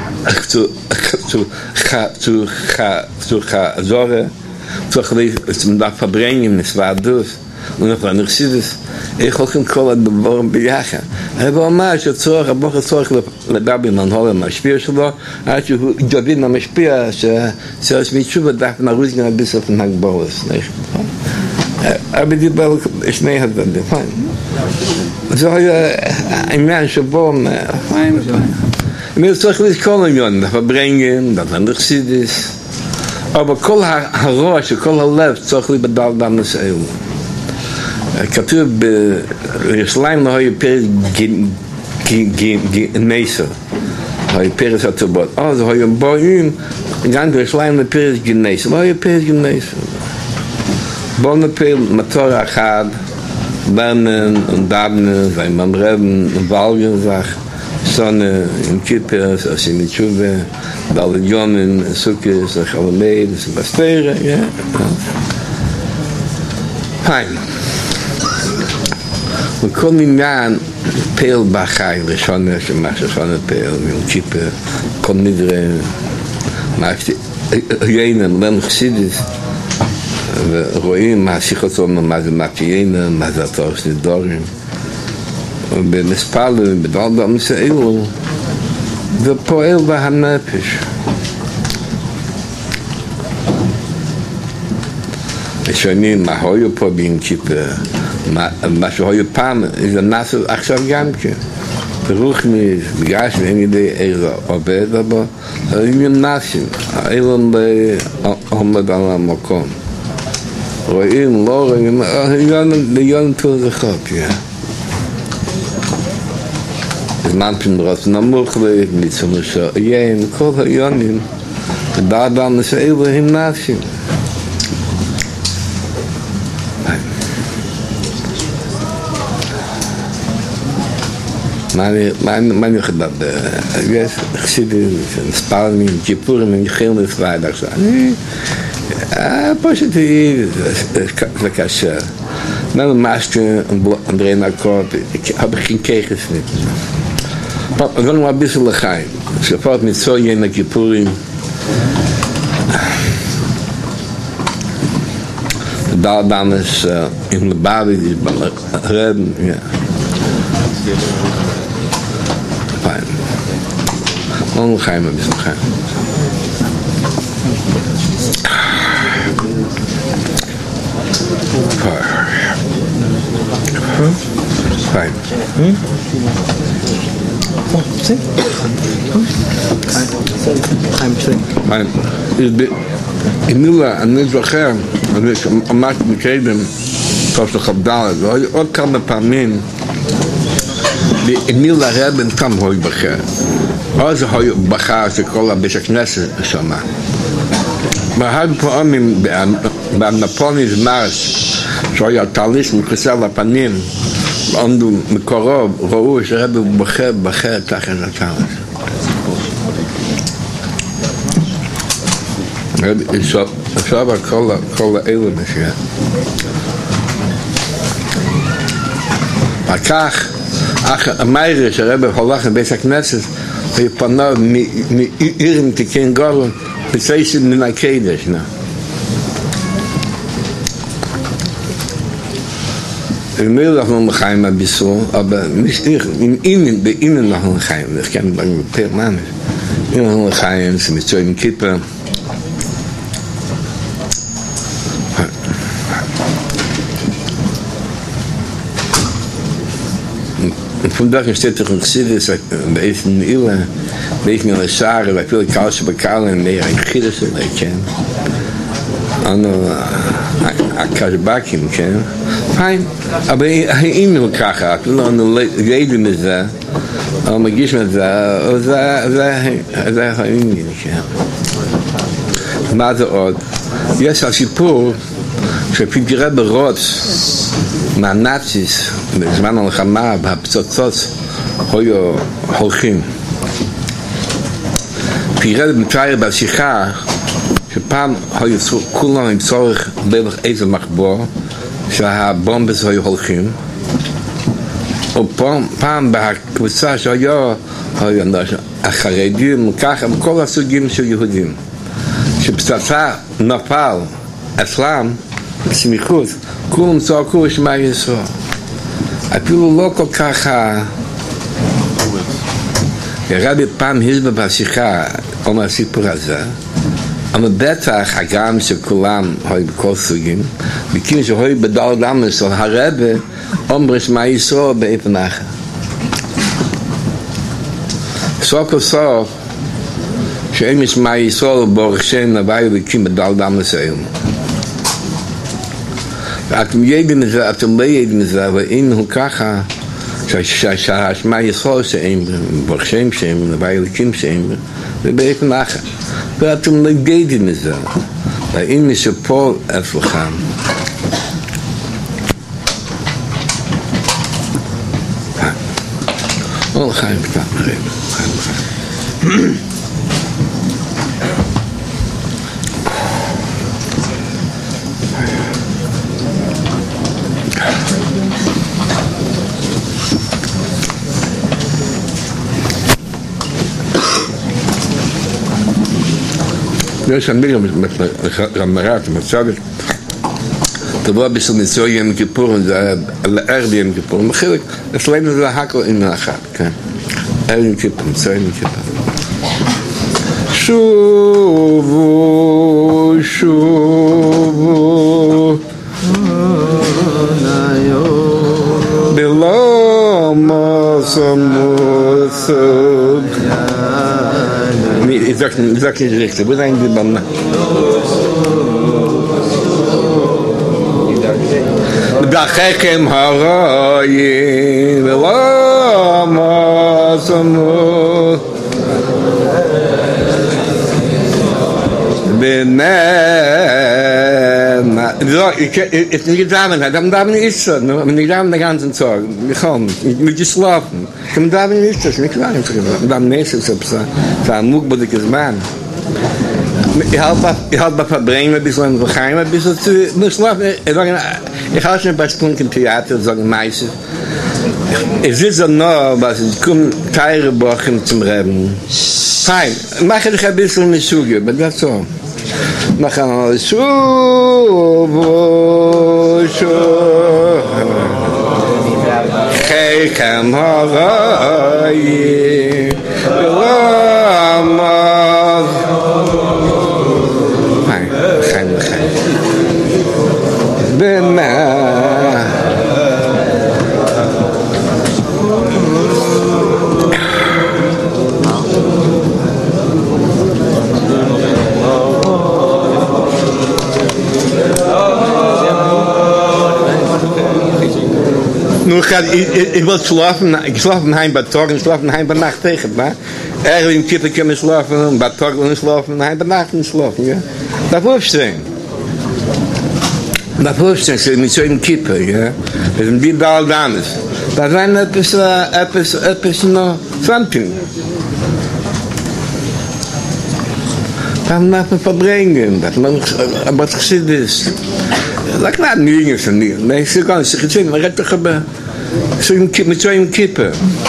צור חזורה, צריך דווקא ברנים נסוודוס, ונפלה נרסידס, איך הולכים כל הדברים ביחד. הרב אומר שצורך, הבוכר צורך לדבר מנהול המשפיע שלו, עד שהוא יבין המשפיע שהסרס מתשובה דווקא נרוץ גם בסוף נגבורס. אבל דיבר שני הדברים, זה היה העניין שבו, אני צריך לזכור עניין, לפברנגן, לפנדרסידיס, אבל כל הראש, כל הלב צריך לבדל דמנס אלו. כתוב בירושלים לא היה פרס גנסר, היה פרס הטובות, אז היה באים גם בירושלים לפרס גנסר, לא היה פרס גנסר. בואו נפיל מטור אחד, ברנן ודבנן, וממרבן ובלגנזך, סונה עם קיפרס, עושים מתשובה, בלדיומן, סוכס, חלומד, סבסטרה, יא. היי. וכל עניין פיל בחי, ראשונה שמשהו שונה פיל, עם קיפר, כל נדרה, ינם, לן חסידס, ורואים מה השיחות שלנו, מה זה מפיינה, מה זה התואר של דורים. ובמספלים, בדבר דמס האלו, ופועל בהנפש. ושואלים, מה היו פה בין כיפר? מה שהיו פעם, זה נעשה עכשיו גם כן. ברוכניס, בגלל שאין ידי איזה עובד, אבל היו נעשים, האלו לא עומד על המקום. רואים, לא רואים, יון תור זה חוק, יא. זמן פן דרוס נמוך לי, מצום לשעיין, כל היונים, ודאדם נשאילו הם נפשים. מה אני יכול לדבר? יש חסידים, ספרנים, ג'יפורים, אני חייל נפרד עכשיו. פשוט זה קשה. Mijn master en drehen akkoord, ik heb geen kegels niet. We gaan maar een beetje gaan. Ze valt met zo je naar Kippurim. Daar dan is in de babi die redden, ja. Fijn. Dan ga je maar een beetje gaan. Fine. Hmm? Oh, see? I'm saying. Fine. In Nula, en niet zover, en ik maak me kijken, zoals de Gabdalen, ook kan een paar min, die in Nula hebben kan hooi begaan. Als je hooi begaan, ze kolla beetje knessen, zomaar. Maar hij voor hem bij Napoleon's Mars, שהיה תהליך מכניסה לפנים, עמדו מקורב, ראו שרבי בוחר, בחר תחת התהליך. עכשיו כל האלו נשאר. וכך, המיירה שרבי הולך לבית הכנסת, ופניו מעירים תיקן גורם, בסייסים מן הקדש, in Nederland nog een geheim een beetje, maar niet in innen, bij innen nog een geheim. Ik ken het een paar maanden. In nog een geheim, ze met zo'n kippen. En vandaag is dit toch een geschiedenis, een beetje in Ila, een beetje in de Saren, waar veel kousen bekalen en meer in Giddersen, weet je. En Akashbakim, ken fijn. Aber hij in elkaar gaat, en de reden is daar, en mijn gids met daar, en daar ga je in, ken. Maar de oud, yes, als je poor, שפי תראה ברוץ מהנאציס בזמן הלחמה בהפצצות היו הולכים תראה במצער בשיחה שפעם היו כולם עם צורך בלך איזה מחבור שהבומבס היו הולכים או פעם, פעם בקבוצה שהיו היו החרדים ככה בכל הסוגים של יהודים שפצצה נפל אצלם בסמיכות כולם צועקו שמע ישראל אפילו לא כל כך הרבי פעם הסביר בשיחה אומר הסיפור הזה אבל בטח הגם שכולם היו בכל סוגים מכיוון שהיו בדל דמס הרבי אומר שמע ישראל באיפן אחר סוף כל סוף שאין משמע ישראל ברוך שם נביא וקים בדל דמס היום אתם יודעים את זה, אתם לא יודעים את זה, אבל אין הוא ככה שהשמע ישראל שאין ברוך שם שם נביא וקים שם ובאיפן אחר ואתם לא יודעים את זה ואין מי שפול אצלכם או לחיים קצת מראים חיים יש אני גם מראת מצוות תבוא בשביל ניסוי יום כיפור זה לערב יום כיפור מחילק אצלנו זה הכל עם האחת כן ערב יום כיפור ניסוי יום כיפור שובו שובו בלמה סמוסות Ich sag, ich sag nicht richtig, wo ist eigentlich die Bande? Dachechem harai, velama Samu It's nicht gedacht, dann darf ich nicht so, wenn ich da den ganzen Tag, ich komme, ich muss geschlafen. Ich kann da nicht das, nicht sagen, und dann nächstes so so ein muckbodiges Mann. Ich habe ich habe verbringen ein bisschen geheim, ein bisschen zu muss schlafen. Ich habe schon bei Stunden Theater sagen meistens. Es ist so noch, was ich komme Teile Wochen zum Reden. Fein, mache ich ein bisschen mit Suge, aber das so. Mach mal so, so. Hey, come on, Fine, fine, fine. Then, Nu gaat ik wil slapen, ik slaap heim bij Tag, ik slaap heim bij Nacht tegen, maar eigenlijk een keer kunnen slapen, bij Tag willen slapen, heim bij Nacht slapen, ja. Dat hoeft zijn. Dat hoeft zijn, met zo'n kippen, ja. Dat zijn die bal dames. Dat zijn etwas, etwas, etwas nog something. Dat mag me verbrengen, dat mag wat gezien is. Dat laat niet eens van niet. Nee, ze kan zich gezien, maar het gebeuren. Met zo'n kippen.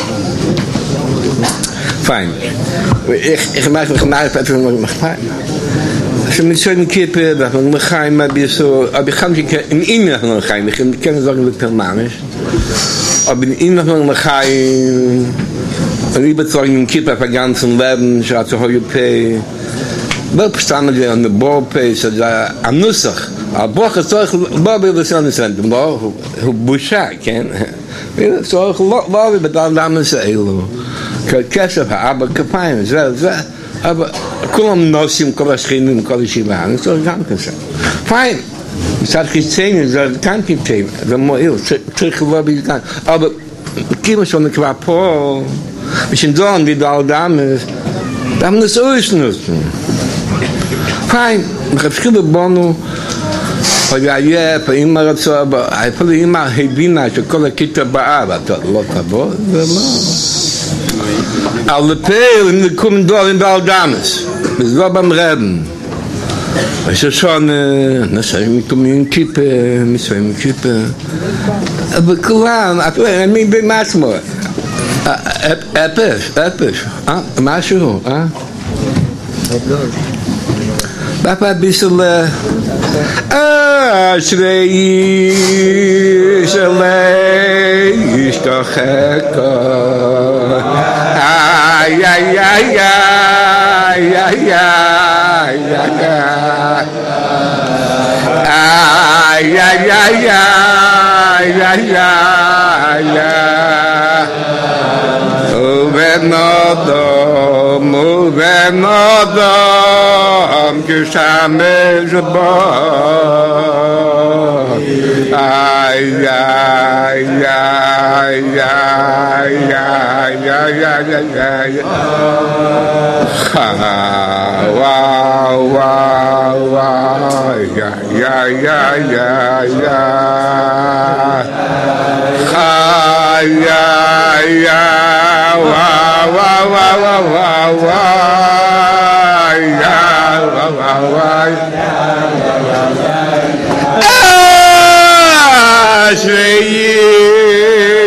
Fijn. Ik, ik maak me gemaakt even nog fijn. Als je met zo'n kippen, dat we gaan maar weer zo. Als je gaat in innig nog gaan, ik ken het ook niet helemaal is. Als je in innig nog ga je. Lieber zu einem Kippen für ganzen Leben, ich hatte heute wel bestaan wir an der Baupace, an Nussach. A Boch ist auch Bobby was an sind, wo Busha kein. So Bobby bedan damals elo. Kessa aber kein, so aber kommen nosim kolschinen kolschivan, so ganze. Fein. Ich hatte gesehen, so kein Thema. Da mo ich trick Bobby kann. Aber gehen schon eine Quapo. Wir sind da und wieder all Damen. Da haben das ausnutzen. Fein. Ich habe geschrieben, Bono. Ja, ja, bei ihm war es so, aber ich habe immer Hebina, ich habe Kita Baaba, das Lotta, alle Peilen, die kommen da in all Damen. Wir sind da beim Reden. Es ist schon, na, sei mit dem Kippe, mit dem Kippe. Aber klar, ich bin bei Masmo. Episch, episch. Ah, Masmo, ah. Papa ein bisschen, ah, Shrei, Shrei, ich doch hecka. Ay, ay, ay, ay, ay, ay, ay, ay, ay, ay, ay, ay, ay, ay. Move no, move no, geshamel jba. Ay, ay, ay, ay, ay, ay, ay, ay. Wow, wow, wow, ya, ya, ya, ya, ya. Ya, ya, wow, wow, wow, wow, wow, ya, wow, wow, wow. Ah, Shrei,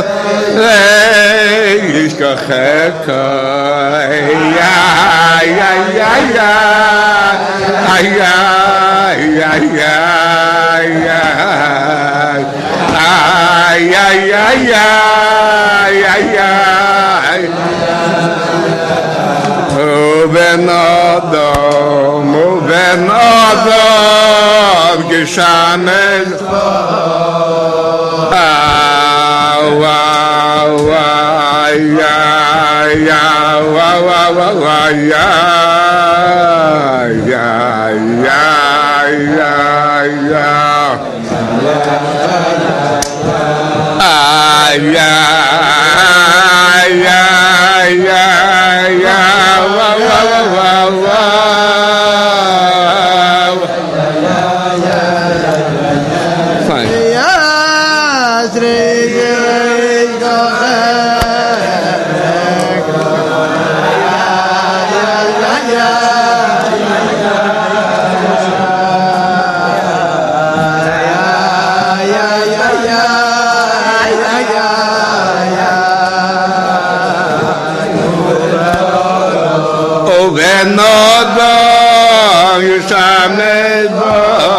Shrei, ich kacheka. Ya, ya, ya, ya, ya, ya, ya, ya. Ay, ay, ay, ay, ay, ay. Move Adam, move Adam, geshamel. Ah, wow, wow, ya, ya, wow, wow, wow, ya, ya, ya, ya, ya. Ay, ay, ay. ונודו ישמד בו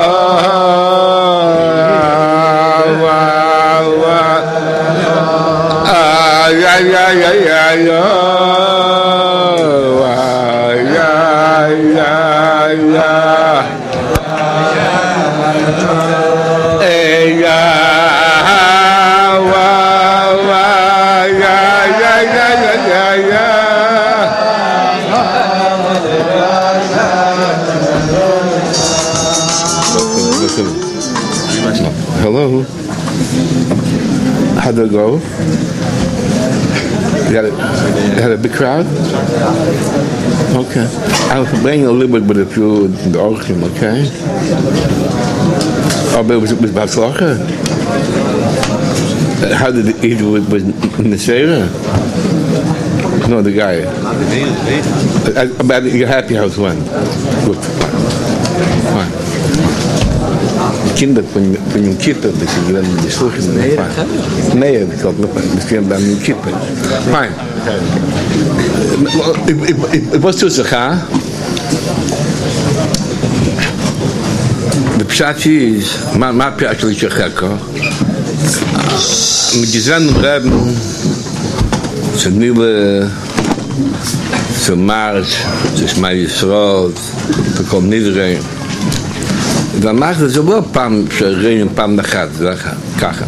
איי איי איי איי איי Hello. How'd it go? You had a, you had a big crowd? Okay. I'll bring a little bit of you the orchim, okay? Oh, but it was, it was Batzlacha? How did it eat with, with Nesera? No, the guy. About your happy house one. Good. Fine. Fine. Kinder von von Kippe, das sie gelernt die Schulchen. Nee, ich glaube noch, das können dann in Kippe. Fine. Was tust du da? Der Pshat ist, man man eigentlich Chaka. Mit diesen Reben zu Nile zu Mars, zu Schmeisrot, zu kommen niederrein. Dan maakt het zo wel pam een pam de gaat kaka.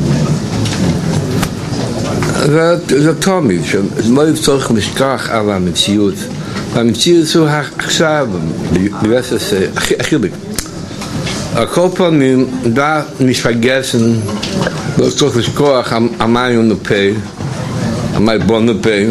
Dat dat Tommy, het leeft toch met kach aan met ziut. Maar met ziut zo haar samen. Die was het eigenlijk. Ik hoop dan daar niet vergessen dat toch is kach aan mij on the pay. Aan mij bon the pay.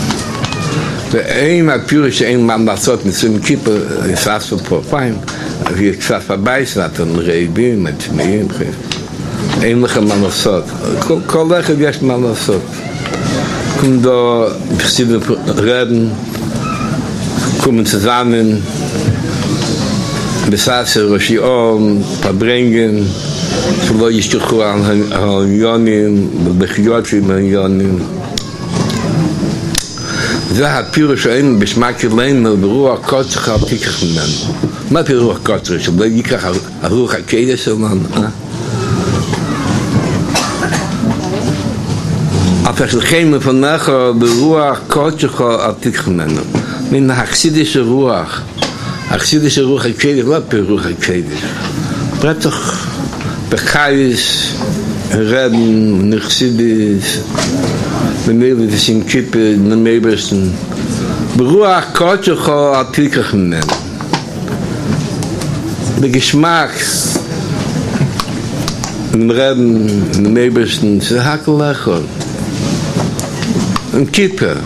De een maar puur een man dat soort met zijn keeper is vast voor fijn. wie ik zat voorbij zat, een rebien met mij ingeeft. Enige manosot. Collega יש manosot. Kommen da verschiedene Reden, kommen zusammen, besatzen Roshion, verbringen, שלא ישתכחו על העניונים, בבחיות עם העניונים. זה הפירוש שאין בשמק אלינו ברוח קוצר אל תיקח ממנו. מה פירוח קוצר? שלא ייקח הרוח הקדש שלנו, אה? אף אצלכם לפניך ברוח קוצר אל תיקח ממנו. מן החסידיש הרוח, החסידיש הרוח הקדש, לא פירוח הקדש. בטח בחייס, רבן, נחסידיס, במילא ושים כיפה, נמייברסן. ברוח קוצר אל תיקח ממנו. בגשמק, רבן, נמייברסן, זה הכל לאכול. een kippen.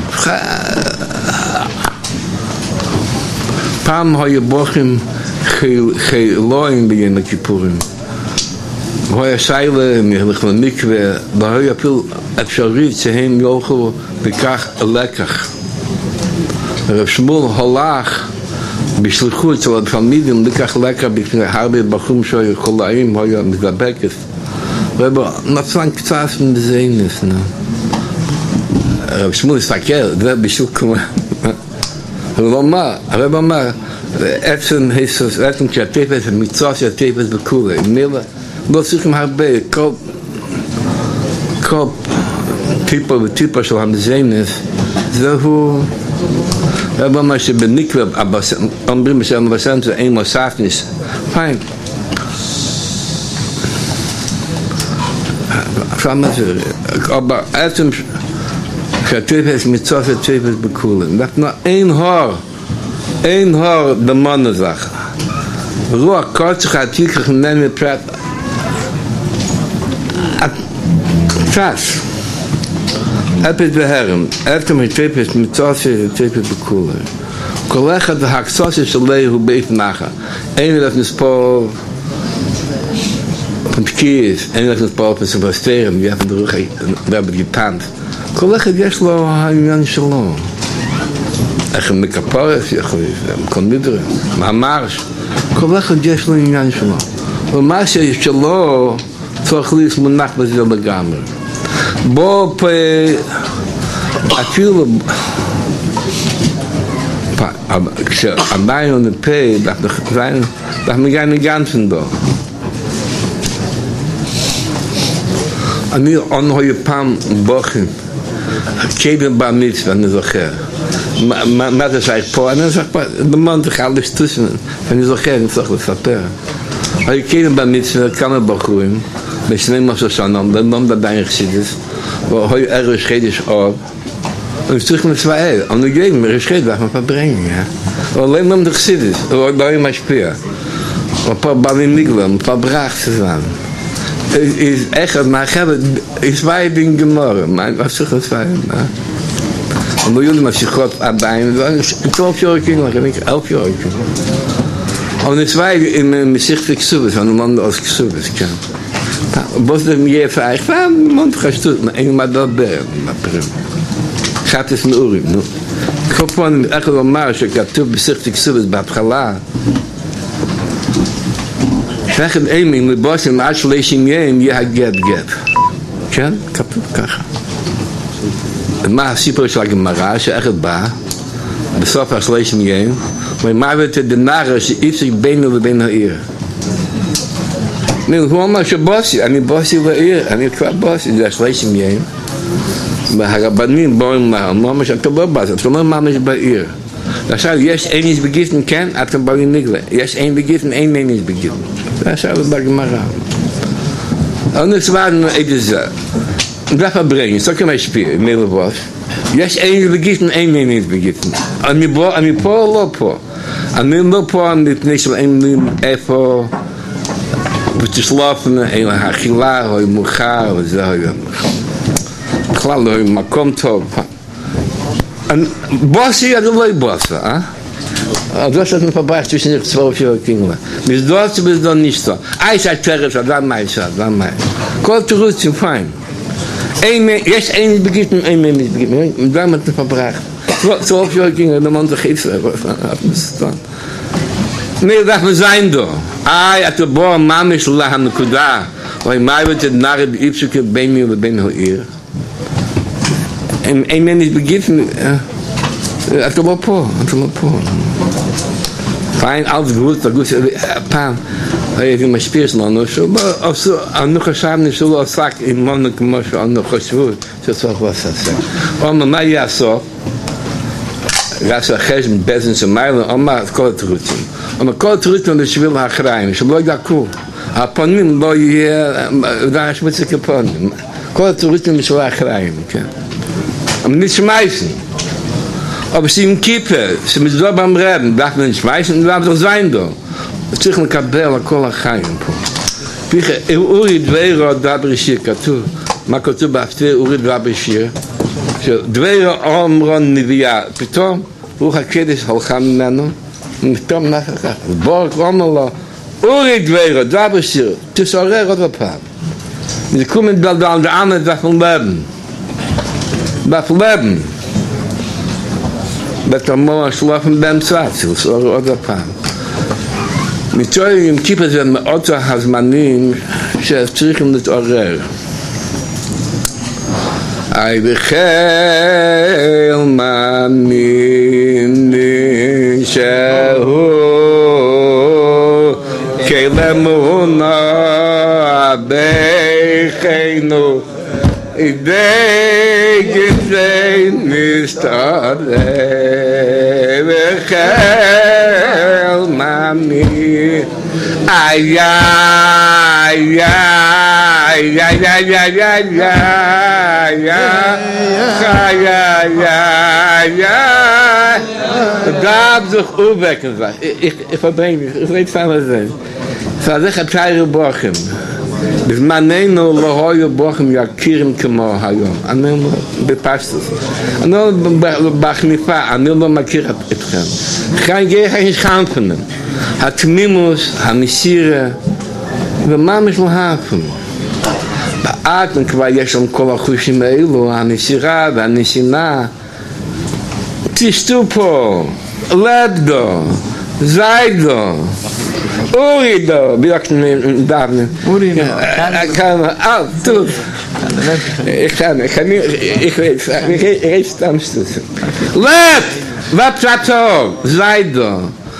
פעם היו בוחרים חילואים בגין הכיפורים. היה שיילה, מהלך למקווה, והיה אפילו אפשרית שהם יוכלו בכך לקח. הרב שמואל הלך בשליחות של התלמידים לקח לקח בפני הרבה בחורים שהיו חולאים, היה מתדבקת. רב נצלן קצת מזיינס, נו. הרב שמואל הסתכל, זה בשביל כמו... הרב אמר, הרב אמר, עצם היסוס, עצם כשהטפס, המצווה של הטפס וכולי, מילה, לא צריכים הרבה, כל, כל טיפה וטיפה של המזיינס, זהו, הרב אמר שבניקווה, אומרים בשם הבשם, זה אין מוספניס, פיין. עכשיו מה זה, אבל עצם... שהטפס מצוות הטפס בכולם. אנחנו אין הור, אין הור דמון הזך. רוח קוצך עתיק לכנן מפרט. פרס. אפס והרם. אפתם הטפס מצוות הטפס בכולם. כל אחד ההקצוסי שלי הוא בית נחה. אין לך נספור פנפקיס, אין לך נספור פנספסטרם, ויפה דרוך רבי גיפנט. כל אחד יש לו העניין שלו. איך הם מקפורס יכול להיות, כל נדרה, מהמרש. כל אחד יש לו עניין שלו. ומה ששלו צריך להיות מונח בזה לגמרי. בוא פה, אפילו aber allein und P, dachte ich, sein, dachte ich gerne ganzen da. אני אנהי פעם בוחן, קייבן במצווה, אני זוכר. מה זה שייך פה? אני זוכר פה, במון צריך alles tussen. אני זוכר, אני צריך לספר. אני קייבן במצווה כמה בחורים, בשני עשרה שנה, במון עדיין חסידס, והיו ערב חדש אור, und ich zurück mit zwei und ich gehe mir gescheit was man verbringen ja und wenn man doch sieht ist und da immer spiel und paar Ballen Nigel paar Brach zusammen ist echt mal habe ich zwei Dinge gemacht mein was so das war und du jemand sich hat dabei und zwölf Jahre Kinder ich elf Jahre und es war in Sicht fixus von man aus fixus kann was der mir vielleicht man versteht einmal da gaat es nur im no kopon acho lomar שכתוב בספר כתובת בהתחלה שאחד אימים לבושם עד שלושים יום יהיה גט גט כן? כתוב ככה מה הסיפור של הגמרא שאחד בא בסוף השלושים יום ומוות את הנער שאיפסק בינו ובין העיר הוא אומר שבוסי אני בוסי בעיר אני כבר בוסי זה השלושים יום והרבנים באים ממש, אתה לא בא, אתה אומר ממש בעיר. עכשיו, יש אין איש בגיפן, כן? אתה באים נגלה. יש אין בגיפן, אין אין איש בגיפן. זה עכשיו בגמרא. אבל נצבענו את זה. דף הברנג, סו כמה השפיע, מילה בוס. יש אין איש בגיפן, אין אין איש בגיפן. אני פה או לא פה? אני לא פה מפני שאין לי איפה ותשלופן, אין לה אכילה, או מוכר, וזה היה בכלל לא מקום טוב. בוסי, אני לא בוסה, אה? Das hat mir verbracht zwischen den zwölf Jahren Kinder. Bis dort bis dort nicht so. Eins hat Terres, dann mein Schatz, dann mein. Kommt ruhig zu fein. Ein jetzt ein beginnt ein Mensch beginnt. Und dann hat mir verbracht. zwölf Jahre Kinder, der Mann der Hitler. Nee, darf man sein da. Ah, at der Boah Mama ist la han kuda. Weil mai wird der Narr die Ipsike bei mir und bei ihr. Ein ein Mensch beginnt at der Boah, at der Boah. Fein alles gut, da gut pam. Hey, wie man spielt noch noch so, aber so an noch schauen nicht so sagt in Mann gemacht an noch so. Das war was das. Und man ja so. Das er gesch mit Bezen zu mailen, amma kol trutzen. Amma kol trutzen und ich will nach rein. Ich will da ku. A panim lo ye da schmutz kapon. Kol trutzen mich nach rein, okay. Am nicht schmeißen. Aber sie im Kippe, sie mit so beim Reden, darf man nicht schmeißen, darf doch sein da. Sich ein Kabel, kol chaim. Piche, uri dveiro da brishir katu. Ma katu bafte uri da brishir. דביר אומרון נביאה, פתאום רוח הקדש הלכה ממנו, ופתאום נפל כך, וברק אומר לו, אורי דביר, דבר שיר, תסעורר עוד הפעם. נקום את דלדל דעמת בפלבן, בפלבן, בתמור השלופן באמצעת, תסעורר עוד הפעם. מצוי עם כיפה זה מאוד הזמנים שצריכים להתעורר. I bechel mamin shehu kelemuna bechenu idei gitzein nistare bechel mamin ay ay ay ay ay ay ay ay ja ja ja ja da doch opwekken was ik ik verbreng ik weet van wat zijn van de gepaire borgen dus man neemt no lohoye borgen ja kirim kemo hayom anem bepasst ano bachnifa ano makir etchem gaan ge geen schaamten hat mimus hamisire we mamish lahafen באטן כבר יש שם כל החושים האלו, הנסירה והנסינה. תשתו פה, לדו, זיידו, אורידו, ביוקשן דאבנן. אורידו. כמה, אה, טוב. איך אני, איך אני, איך אני, סתם שטוס. לד! Was Platz sei da.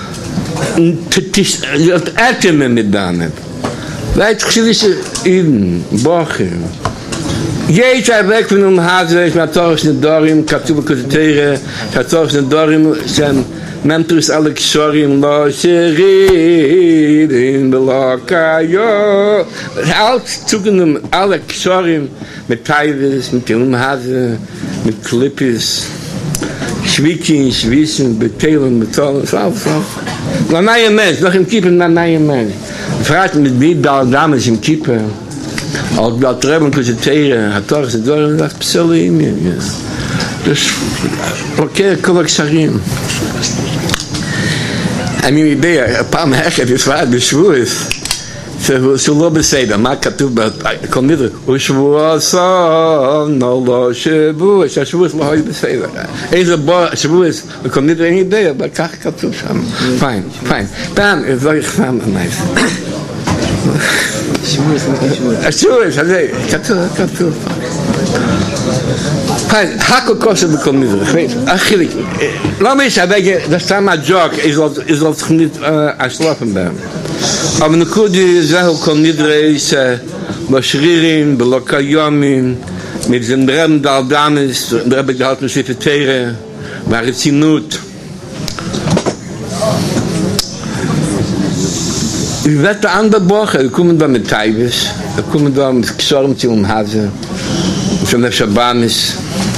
Wird Äteme mit Danet. Weit geschwisse Iden, Bochum. Jeder weg von dem Hase, ich mach doch nicht Dorim, Katub Kotere, Katub nicht Dorim, sein Mentus alle Kshorim, lo Sherid in Belakayo. Halt zugen alle Kshorim mit Taivis, mit dem Hase, mit Klippis, Schwicken, Schwissen, Beteilen, Betallen, so, so. Na neue Mensch, noch im Kippen, na neue Mensch. Fragt mit wie da damals im Kippen. Als we dat hebben kunnen teren, had toch ze door dat pselle in je. Dus oké, kom ik zeggen. En mijn idee, een paar merken die zwaar beschwoer is. Ze zullen bezijden, maar ik had toen bij kon niet. Ushwoer zo, no lo shwoer, ze shwoer is maar bezijden. Eens een bar shwoer is, ik kon niet een idee, maar ik had toen samen. Fijn, fijn. Dan is dat gaan nice. Schwuß, nicht Schwuß. Schwuß, also, Katur, Katur. Fein, Hako Kosche bekommt nicht, ich weiß. Ach, Chilik, lass mich, aber das ist einmal Joke, ich soll sich nicht erschlafen werden. Aber eine Kudi, Zahel kommt nicht reis, Maschririn, Belokayomin, mit dem Reben der Aldanis, der Reben gehalten, Schiffe Tere, Marizinut. Ich werde andere Woche, wir kommen da mit Taivis, wir kommen da mit Ksorm zu um Hase, von der Shabbanis.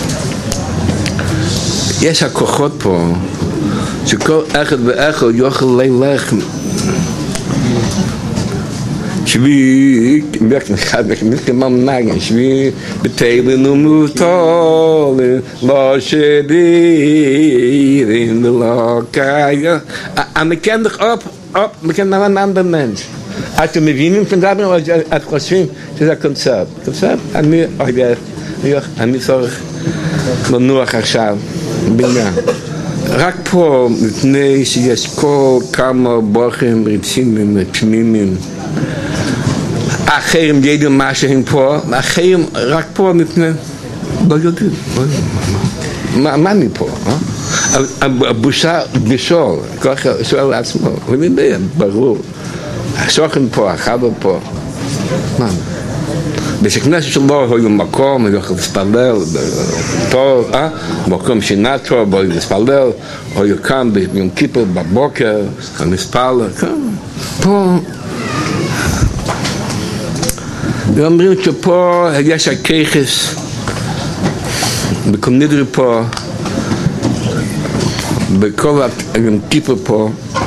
Yes, a kochot po, שכל אחד ואחד יוכל ללך. שבי, באמת כמם נגן, שבי בתלן ומוטול, לא שדירים ולא קיה. אני ken dich op, op, wir kennen einen anderen Mensch. Als wir gewinnen von da, als wir חושבים שזה הקונספט. קונספט, אני, אני צריך לנוח עכשיו, בניין. רק פה, מפני שיש כל כמה בוחרים רציניים ותמימים, אחרים יודעים מה שהם פה, אחרים רק פה מפני, לא יודעים, מה מפה? הבושה בשול, ככה שואל לעצמו, הוא יודע, ברור, השוכן פה, החבר פה, מה? בשכנסת שלו היו מקום, היו יכולים לספלל, טוב, אה? מקום שינה טוב, היו לספלל, היו כאן ביום כיפור בבוקר, המספל, פה. ואומרים שפה יש הכיחס, בכל נדרי פה, בכל היום כיפור פה,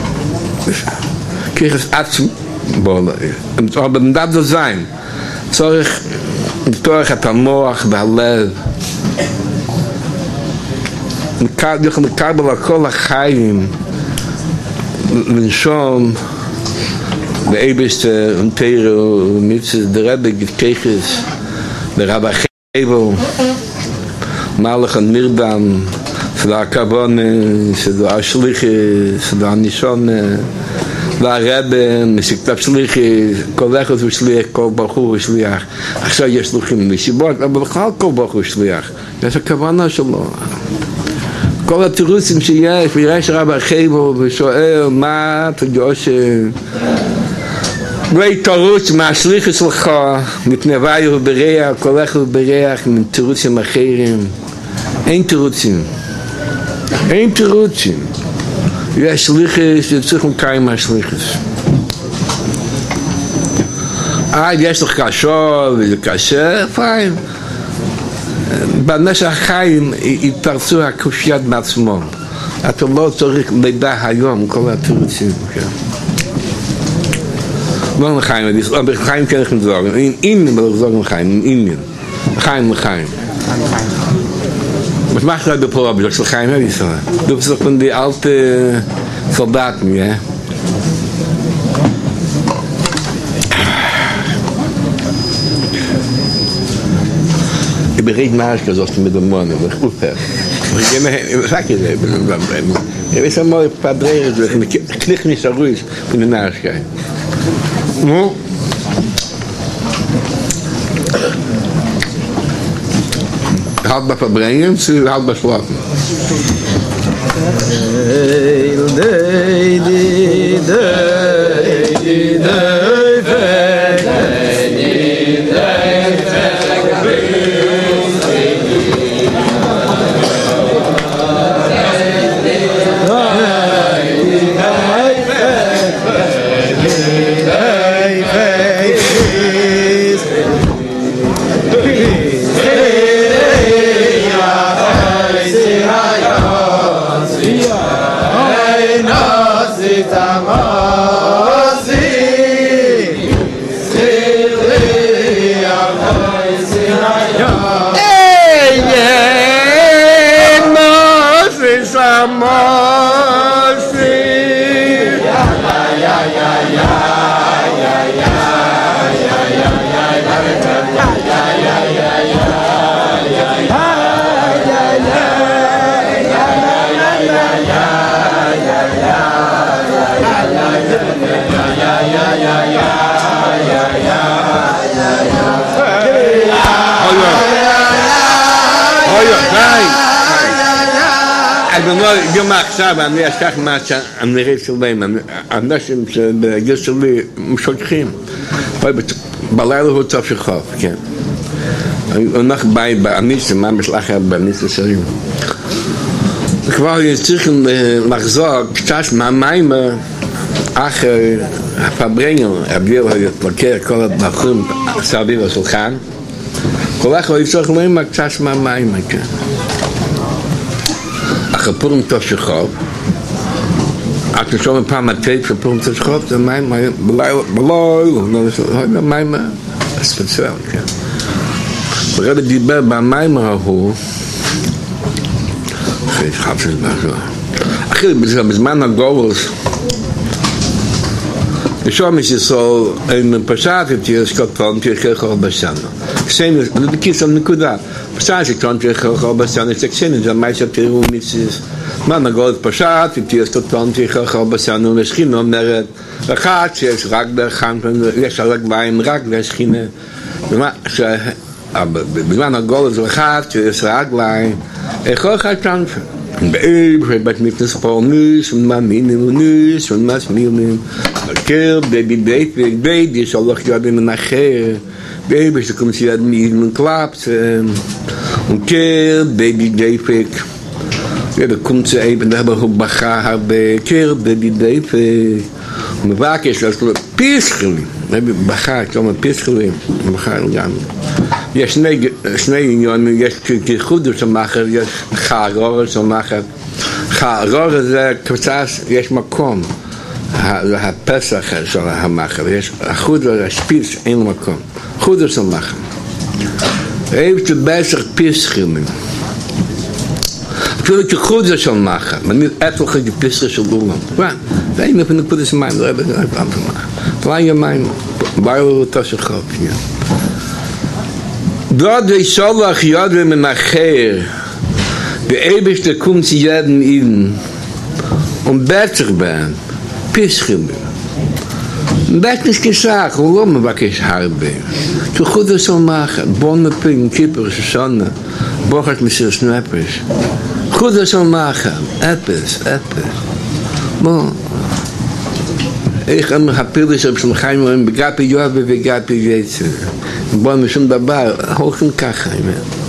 כיחס עצם, אבל במדד הזין, צריך לפתוח את המוח והלב, לקבל על כל החיים, לנשום, ואיבסטר, ונטרו, ומיצס, דרבק, כיחס, לרב החבל, מלך הנרדם, סדה הכבונה, סדה השליחי, סדה הנישון, והרבא, מסכתב שליחי, כל אחד הוא שליח, כל בחור הוא שליח. עכשיו יש שלוחים מסיבות, אבל בכלל כל בחור הוא שליח. יש הכוונה שלו. כל התירוצים שיש, ויש רב החבל ושואל, מה אתה גוש... ואי תירוץ מהשליחי שלך, מפני ויהו בריח, כל אחד הוא בריח, עם תירוצים אחרים. אין תירוצים. אין תירוצים. יש שליחס, וצריכים לקיים מהשליחס. אה, יש לך קשה, וזה קשה, פיין. במשך החיים יתפרצו הקושיות בעצמו. אתה לא צריך לדע היום כל התירוצים. לא לחיים, בחיים כן אנחנו זורים. אין זורים לחיים, אין לחיים לחיים. Was machst du da Probe? Das ist kein Mensch. Du bist doch von die alte Soldaten, ja? Ich berede mal, dass du mit dem Mann, aber ich rufe. Ich gehe mir, ich sage dir, ich bin beim Brennen. Ich weiß einmal ein paar Drehers durch, ich knick nicht so ruhig von der Nachricht. No? Haltbar verbringen, sie haltbar schlafen. יום עכשיו אני אשכח מה שהנראה שלהם, האנשים שבגיל שלי משולחים, בלילה הוא צפי חוף, כן. אנחנו באים באניסה, מה משלחת באניסה שלי. כבר צריכים לחזור קצת מהמים אחר הפברנגל, הביל לבקר כל הבחורים סביב השולחן. כל אחד יצטרך להם קצת מהמים, כן. אחרי פורים תשחוב, אנחנו שומעים פעם הטייפ של פורים תשחוב, זה מים בלילה, בלילה, מים ספציאל, כן. הרב דיבר במים ההוא, אחרי שחב של משהו, אחרי בזמן הגולוס, לשום יש ישראל, הם פשעת את ישקוטון תרחל בשנה. קסן, זה בכיס על נקודה. פשעת שתון תרחל בשנה, זה קסן, זה מה שתראו מיציס. מה נגולת פשעת, את ישקוטון תרחל בשנה, ושכינה אומרת, אחת שיש רק דרכן, יש הרגליים רק לשכינה. בזמן הגולוס זה אחת שיש רגליים, איך אחד תנפה. באב, בית מקנס פורניש, ומאמינים וניש, ומאמינים. Keer, baby, baby, baby, is al je in mijn nager. Baby, ze komt ze niet in klapt. Een keer, baby, baby. Ja, dan komt ze even, daar hebben we bagage bij. Keer, baby, baby. Mijn vaak is dat een pisgeli. Heb je bagage, dan een pisgeli. Bagage gaan. Je snee, jongen, je kunt goed zo maken. Je gaat roren zo maken. Gaat roren, zeg, kwaadaas, je is maar kom. הפסח של המחר, יש החודר, השפיץ, אין לו מקום. חודר של מחר. אהב שבסך פיסחים. אפילו כחודר של מחר, ואני אף לך כפיסח של אולם. ואין איפה נקודס מים, לא אהב את זה, לא היה מים, באו אותו של חוק. דוד וישולח יד ומנחר, ואהב שתקום ציידן אידן, ובטח בהם, Pischim. Dat is gezegd, waarom wat is harbe? Zo goed als zo maken, bonnen, ping, kippers, zonne, bocht met z'n snappers. Goed als zo maken, appels, appels. Maar, ik heb mijn kapilles op zo'n geheim, en begrijp je jou, en begrijp je weet. Bonnen met zo'n daarbij, hoog een kachheim.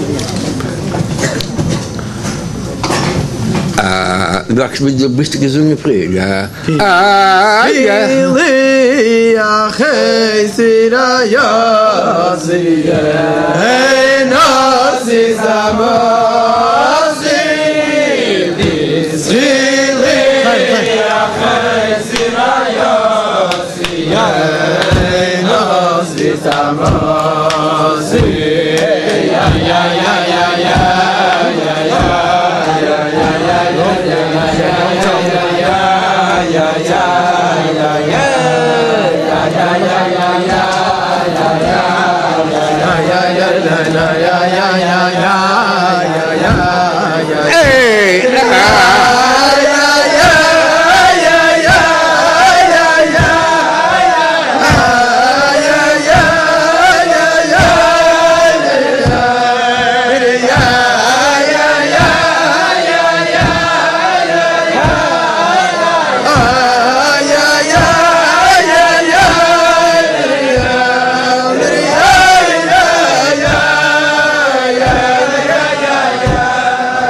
Dacht je de beste gezongen preek. Ja. Ah, ja. Elia Chesira Yosir Enos Izamosir Elia Chesira Yosir Enos Izamosir Ya ya ya ya ya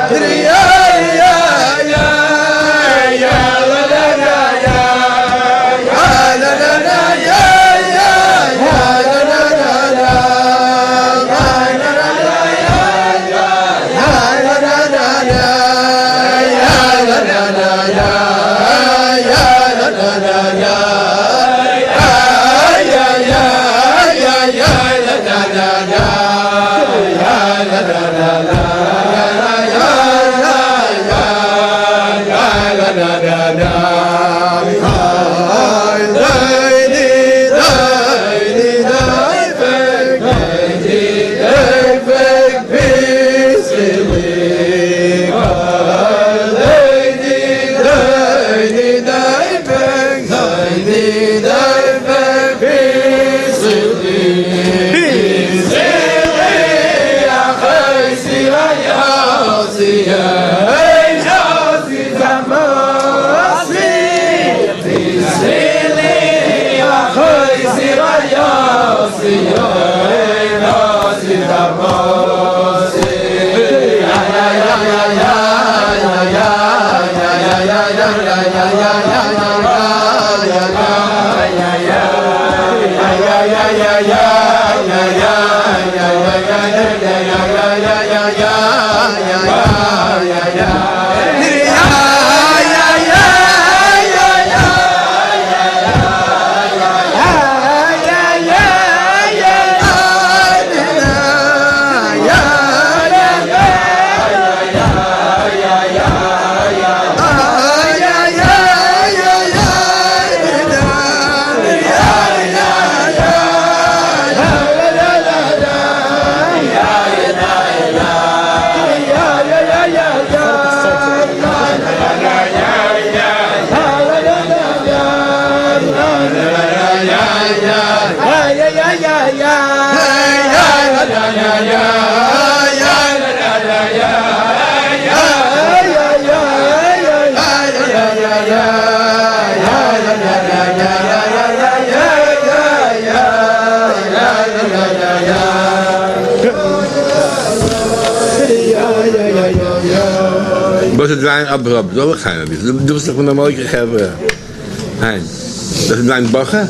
Was het wijn abrab, zo gaan we. Dat was toch een mooie gegeven. Hein. Dat is wijn baggen.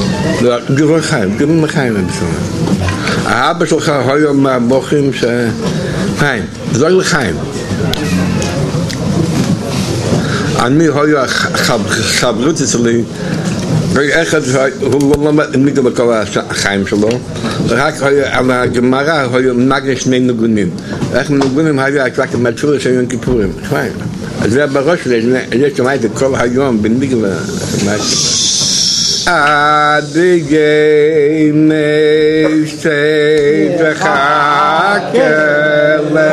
Dat is wel geheim. Ik heb hem geheim hebben zo. Ah, best wel gaan hoor maar bochim ze. Hein. Dat is wel geheim. Aan mij hoor je gab gabrut is alleen. Kijk echt het hoe lang met niet met elkaar geheim zo. Dan ga ik hoor je aan de Gemara hoor je magisch nemen gunim. Echt met gunim heb je eigenlijk met zo zijn kipurim. Fijn. Het werd berost lezen. Het is mij de kol hayom ben ik maar Adige me se khakele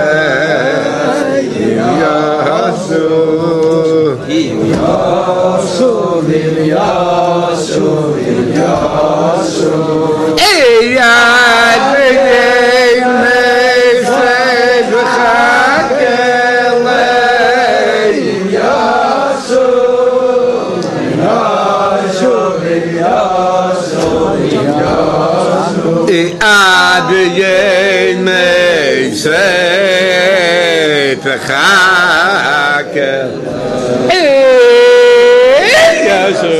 yasu yasu yasu yasu ey adige me se khakele yasu Adje me se khake yasu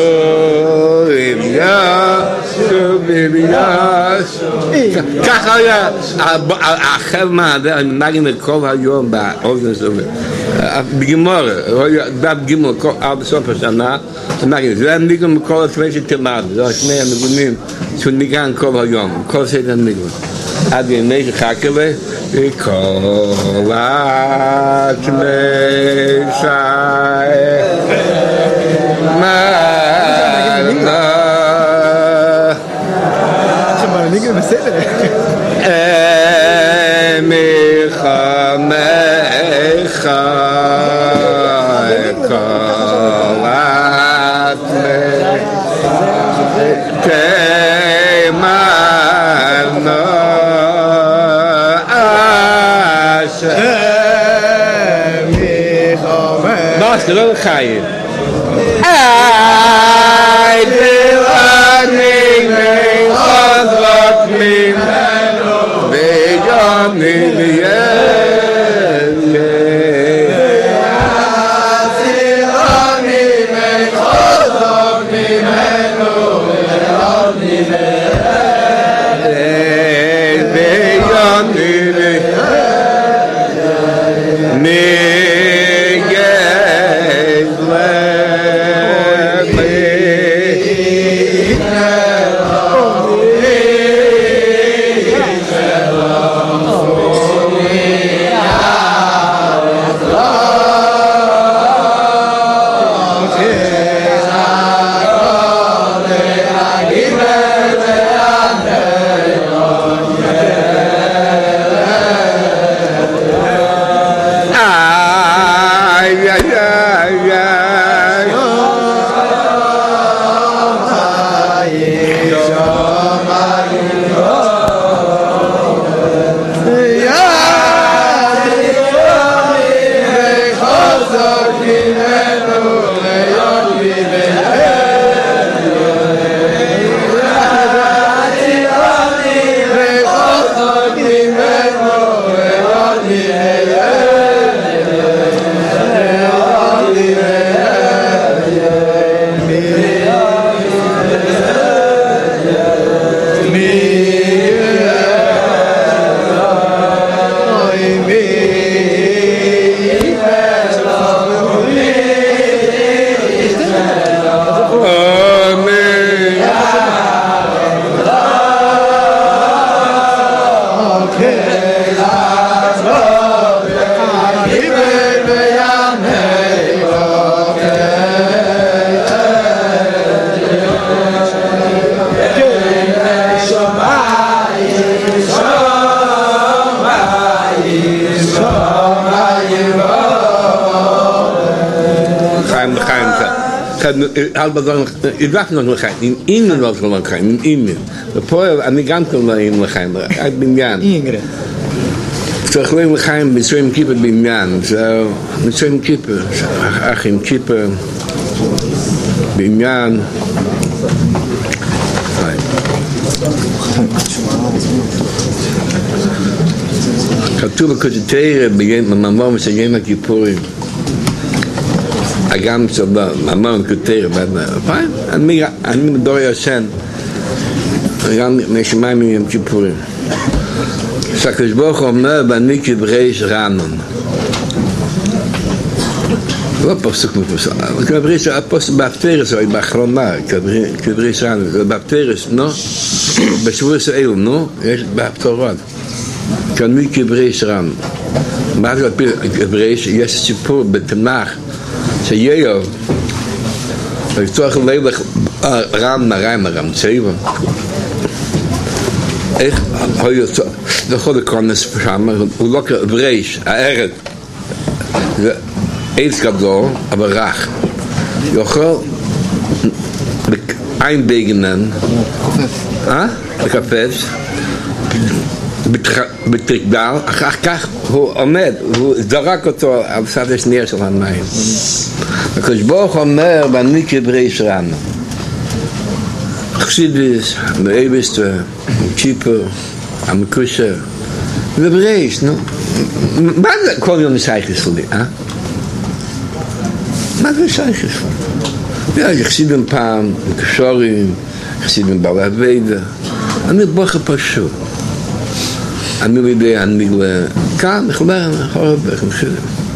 yasu yasu kaka ya akhir ma da magin kol hayom ba ovens over bigmor bab gimor ko ab so persona magin zan digum kol fresh timad da shne am gunim shunigan kol hayom kol sedan migum adje me khakele kolat me sai ma נגיד בסדר. אמך מך קולת תמנו השם מה זה לא לחיים I did Azrak min beyani halb dann ich wach noch noch in ihnen was noch kein in ihnen der poe an die ganze mal in leheim ich bin gern ingre so klein leheim mit so im keeper bin gern so mit so im keeper ach im keeper bin gern katuba kojitere beginnt mit mamma mit yema kipurim agam so da mamma kojitere but fine and me and me do your sen agam me shmai mi yem kipurim sakes boch om na banik breis ramen wat posuk me posa kabris a pos bacteries so bachroma kabris ramen bacteries no beswus el no es bacterod kan mi kabris ramen maar dat kabris yes tipo betmach ze yo ik toch lelijk raam naar raam raam zeven ik hou je de goede kannes samen hoe lekker brees er de eetskapdol aber rach je gewoon einbegenen ah de cafés betrek daar ach kach hoe Ahmed hoe darakoto absades neer zo aan mij because boch Ahmed ben niet brees ran geschiedenis meebeste cheaper am kusje we brees no maar kon je me zeggen zo dit ah maar we zeggen ja je ziet een paar sorry je ziet een balabede en het boch pasho אני לא יודע, אני לא... כאן, נכנע, חורב, איך משנה.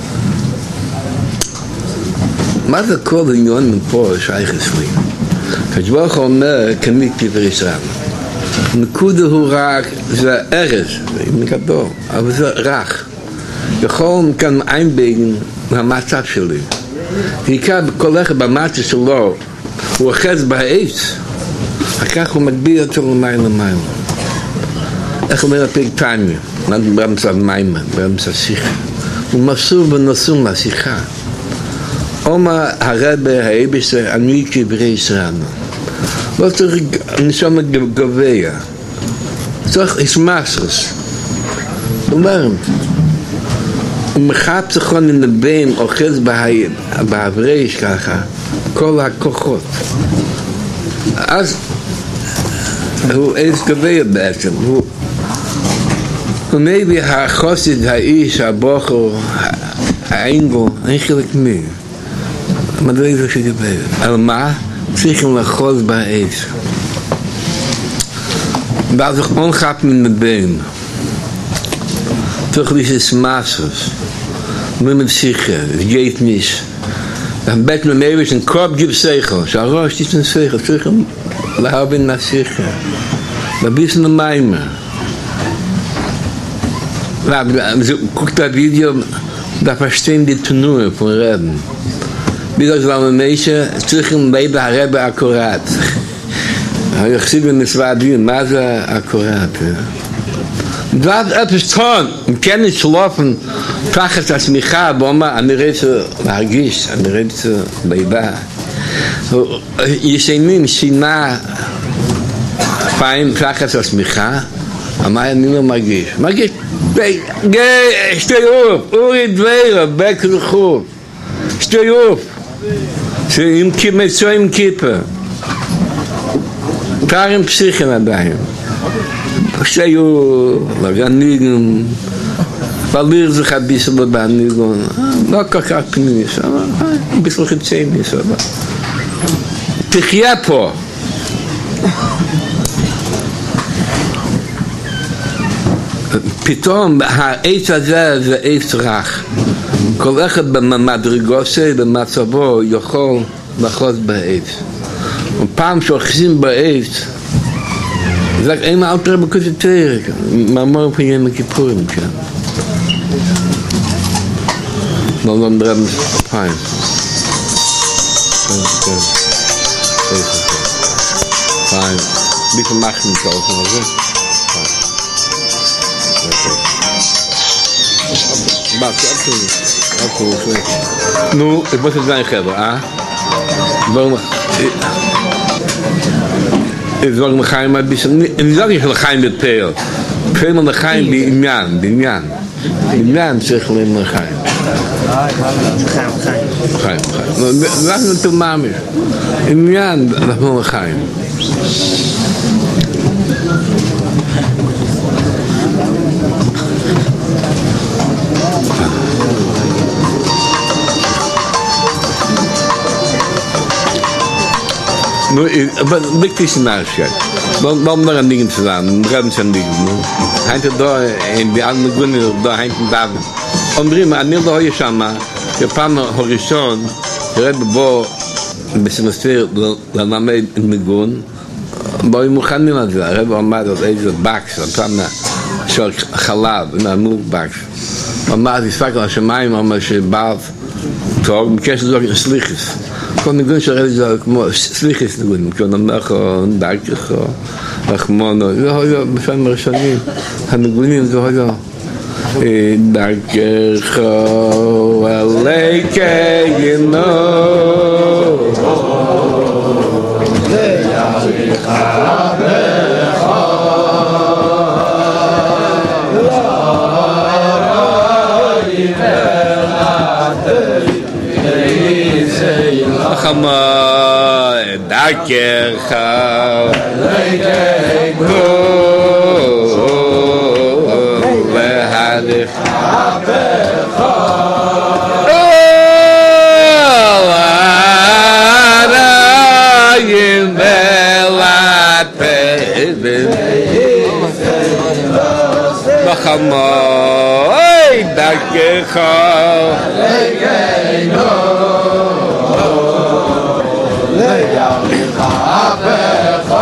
מה זה כל עניין מפה שייך אצלי? כשברוך אומר, קניתי וריסם. נקודה הוא רק, זה ארז, זה מקדור, אבל זה רך. יכול כאן einbegen מהמצב שלי. בעיקר בכל אחד במצב שלו, הוא אחז בעץ, אחר הוא מגביר אותו למעלה למעלה. איך אומר הפרק תניא, אנחנו באמצע מימה, באמצע שיחה. הוא מסור ונוסום לשיחה. אומר הרבה האבסה, אני כברי סרנו. לא צריך נשום גבוה. צריך הסמסרס. הוא אומר, הוא מחפש לכון לנבין, אוחז בעברש ככה, כל הכוחות. אז הוא איזה גבוה בעצם, הוא ומייבי החוסיד האיש, הבוחר, האנגל, אין חלק מי. מדעי זה שגבר. על מה? צריכים לחוז בעץ. ואז הוא חפ מן הבן. צריך להישס מסוס. nur mit Sicher, es geht nicht. Dann bett mir mehr, ein Korb gibt Seichel. Ich sage, Rosh, das ist ein Seichel. Sicher, da habe ich nach Sicher. Da bist du noch Meimer. Guck das Video, da verstehen die Tenur von Reben. Wie das war ein Mädchen, zwischen beide Rebe akkurat. Ich sehe, wenn es war die Masse akkurat. Du hast etwas tun, und kann nicht schlafen, frage es als Micha, aber immer an der Rätsel Margisch, an der Rätsel Beiba. ישנים שינה פעמים פחס על סמיכה, אמר אני לא מרגיש. מרגיש, שתי אוף, אורי דברה, בק רחוב, שתי אוף, עם מצוא עם כיפה. פערים פסיכיים עדיין. שתי אוף, לגניגים, פליר זה חביס בבניגון, לא כל כך פנימיס, אבל ביסל חיצייניס, אבל. תחיה פה. פתאום העץ הזה זה עץ רך. כל אחד במדרגוסי במצבו יכול לחוץ בעץ. ופעם שאוחזים בעץ, זה רק אין אלתר בקושי תרק. מאמר פה יום הכיפורים כאן. לא לא נדרם פעם. Fine. Wie viel macht man so? Also? Was, absolut. Absolut. Nu, ik moet het zijn hebben, ah? Waarom? Ik wil me gaan maar beetje. En dat is een geheim met peel. Peel met een geheim die Injan, die Injan. Injan zegt alleen maar geheim. חיים, חיים. חיים, חיים. אנחנו תוממים. עניין, אנחנו חיים. Nu, aber wirklich nachschauen. Warum noch an Dingen zusammen? Drei an Dingen. Heute da, in die anderen Gründe, da hinten da. אומרים, אני לא היה שמה, שפעם הראשון, תראה בבוא בסמסטר ללמד ניגון, בואי מוכנים על זה, הרב עמד על איזה בקס, הפעם של חלב, נעמוד בקס. הוא אמר, תספק על השמיים, הוא אמר שבעל טוב, בקש לזוג סליחס. כל ניגון של הרב זה כמו סליחס ניגון, כמו נמחו, דרכו, רחמונו, זה היה בשנים הראשונים, הניגונים זה היה דרכך אלוהינו ליריך בך חמה דרכך אלוהינו Bachamay Dakecha Legeino Leyavicha Apecha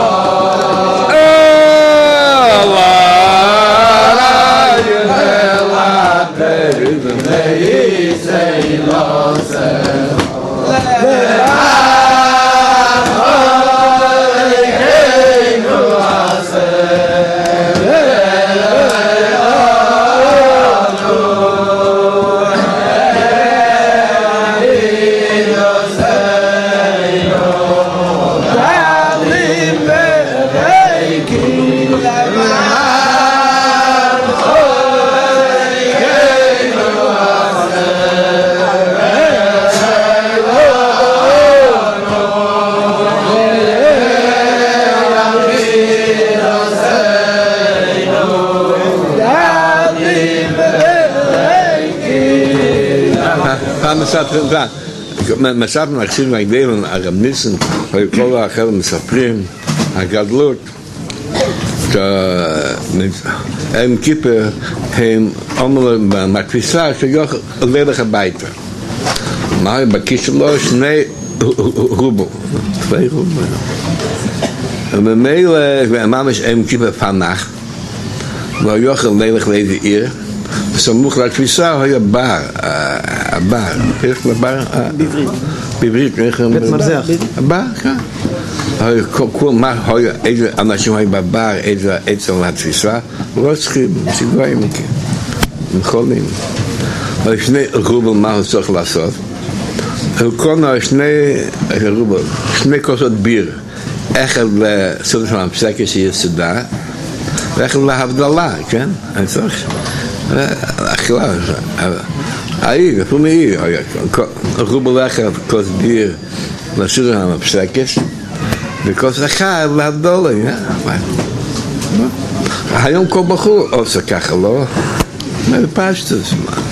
מספרים מקשיבים מהגדלים הרב ניסן וכל האחר מספרים הגדלות הם כיפר הם אומרים מהכביסה שיוך ללך הביתה. מה בכיס שלו שני רובל, שני רובל. וממילא ממש הם כיפר פנח, ויוך ללך לאיזה עיר, וסמוך לכביסה היה בר, הבר, איך לבר? בעברית. בעברית, איך הם? בית מרזח. הבר, כן. כל מה איזה אנשים היו בבר, איזה עצר לתפיסה, לא צריכים, סיגויים, הם חולים. אבל שני רובל מה הוא צריך לעשות? הוא קונה שני רובל, שני כוסות ביר, אחד לסוג של הפסקה שיהיה סודה, ואחד להבדלה, כן? אני צריך, אכילה, העיר, אפילו מעיר, רובל אחד כוס ביר, לסוג של הפסקה, וכוס אחד להבדלה, היום כל בחור עושה ככה, לא? פשטוס,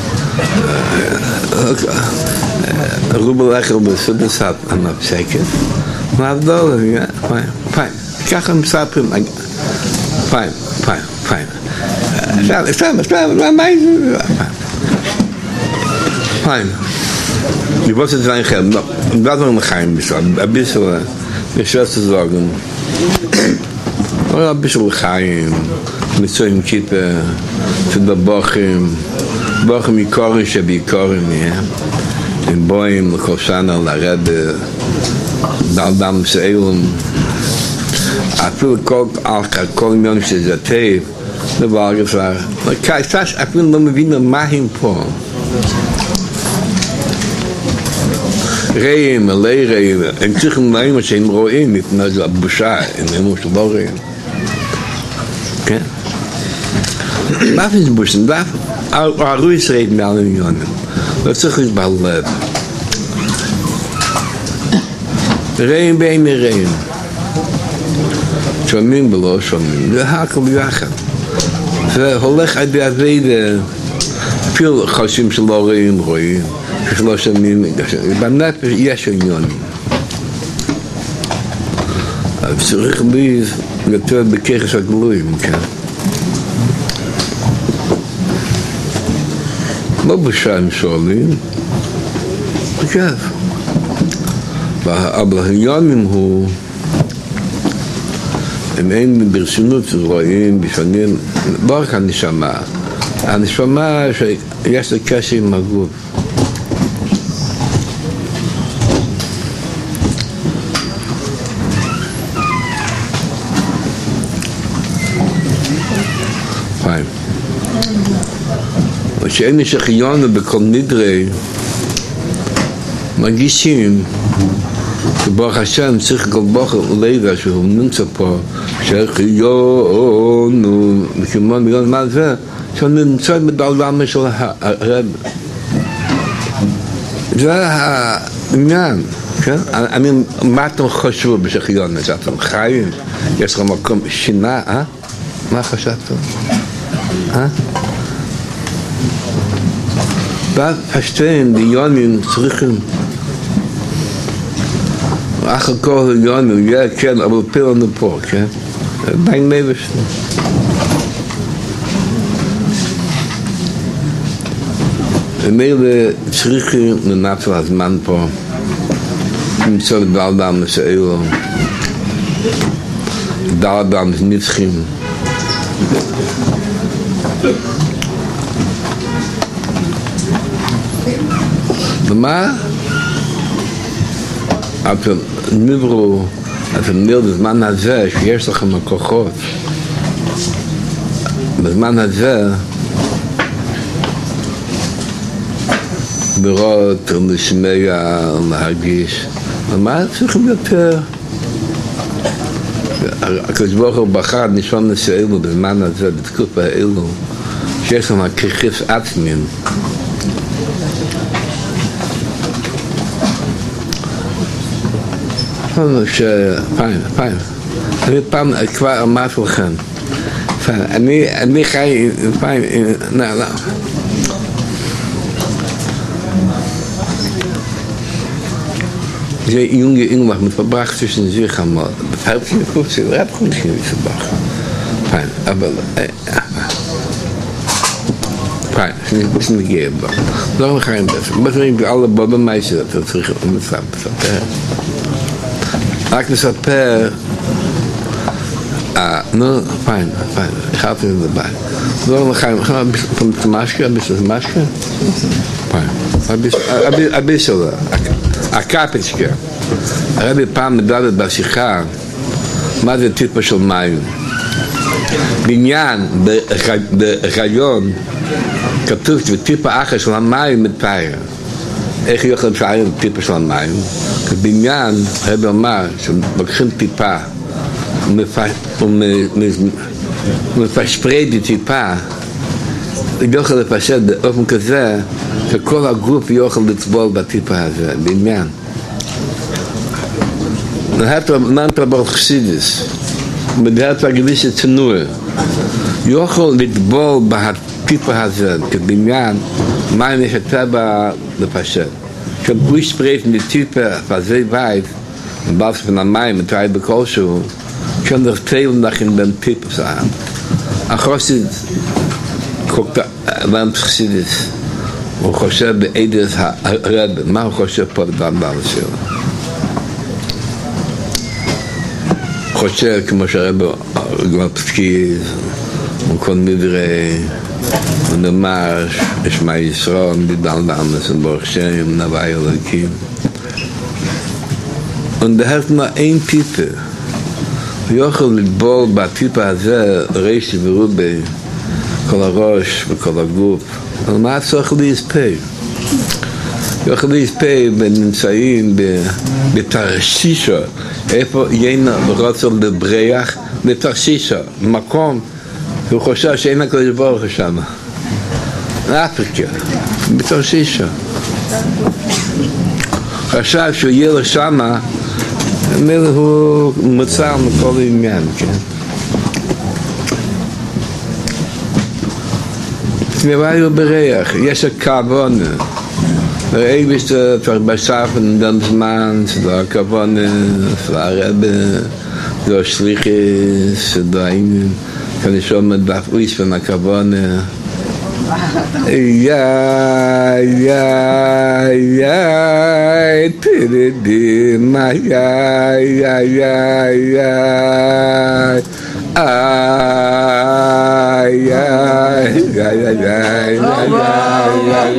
רובל אחד בסודס המפסקת, להבדלה, פיין, ככה מספרים, פיין, פיין, פיין, סתם, סתם, סתם, מה זה? פיין, לבוס את זה אחר, לא דברים לחיים בשביל, בשביל, בשביל שזוגן, לא בשביל לחיים, מצויים כיפה, שבבוחים, בוחים יקורים שביקורים, עם בוים, לכל שנה, לרד, דלדם שאילם, אפילו כל מיון שזה טייב, דבר גפר, אפילו לא מבינים מה הם פה. רעים, עלי רעים, הם צריכים להם שהם רואים מפני זה הבושה, הם אמרו שלא רואים. כן? מה זה בושה? הרוי ישראל מעל מיליונים. לא צריך לשבל לב. רעים בין רעים. שומעים ולא שומעים. זה הכל ביחד. זה הולך עד בעבד, אפילו חושים שלא רואים, רואים. שלא שומעים, בנפש יש עניונים. אבל צריך לי יותר בכרס הגלויים, כן? לא בושה הם שואלים, בכיף. אבל העניונים הוא, הם אין ברצינות רואים, בפנים, לא רק הנשמה. הנשמה שיש לה קשר עם הגוף. שאין יש חיון בכל נדרי מגישים שברוך השם צריך כל בוחר לידה שהוא נמצא פה שחיון וכמו מיליון מה זה שהוא נמצא בדלמה של הרב זה העניין כן? אני מה אתם חשבו בשחיון אתם חיים יש לך מקום שינה אה? מה חשבתם? אה? בפשטיין, דיונים צריכים אחר כל דיונים, יהיה כן, אבל פילנו פה, כן? בין מבש ומאלה צריכים לנצל הזמן פה למצוא לדל דם לשאלו דל דם נצחים ומה? אתם נברו, אתם נראה בזמן הזה שיש לכם הכוחות בזמן הזה לראות, לשמע, להרגיש ומה צריכים יותר? הקדוש ברוך הוא בחר נשון לשאלו בזמן הזה, בתקופה האלו שיש לכם הכיחיס עצמיים ש... פיין, פיין. אני פעם כבר אמרתי לכם. פיין, אני, אני חי... פיין, לא, לא. זה יונגה אינגלך, mit verbracht zwischen sich einmal. Das hat sich kurz, er hat gut nicht verbracht. fein, aber fein, ich muss nicht gehen. Noch noch ein bisschen. Was wenn ich alle Baba Meister das zurück und das sagt. Ach, das hat per ah, no, fein, fein. Ich habe ihn dabei. Noch noch ein von der Maske, ein bisschen Maske. Fein. Ein bisschen ein bisschen a kapitschka. Rabbi פעם מדבר בשיחה מה זה טיפה של מים. בניין ברעיון כתוב שטיפה אחת של המים מתפאר. איך יכול לשער טיפה של המים? בבניין רבי אמר שלוקחים טיפה ומפשפרד טיפה יוכל לפשט באופן כזה שכל הגוף יוכל לצבול בטיפה הזה, בניין. נהת רבות חסידס, בדעת הגליש צנוע, יוכל לטבול בטיפה הזה, כבניין, מים ישתה לפשט. כשבוי שפרט מטיפה פזי בית, מבלס פן המים, מטרעי בכלשהו, כשנרתיל נכין בין טיפה סעם. החוסיד, קוקטה, לנט חסידס, הוא חושב בעדס הרב, מה הוא חושב פה בדן בעל שלו? חושב כמו שהרב כבר פסקיז, וכל מדרי, ונאמר, ישמע ישראל, בידל באמס וברוך שם, נביא אלוקים. Und da hat nur ein Type. יוכל לטבול בטיפה הזה, רישי ורובי, כל הראש וכל הגוף. אבל מה צריך להספר? יוכל להספר ונמצאים בתרשישה, איפה יינה רוצה לבריח? בתרשישה, במקום, הוא חושב שאין הקדוש ברוך הוא שם. אפריקה, בתרשישה. חשב שהוא יהיה לו שמה, הוא מוצר מכל עניין, כן? נביא בריח, יש הכוונה. ראי בשביל כבר בסף ונדן זמן, זה הכוונה, זה הרבה, זה השליחס, זה העניין, כאן יש עומד באפריס בין הכוונה. יא, יא, יא, תרדי, מה יא, יא, יא, יא, איי, איי, איי, איי, איי,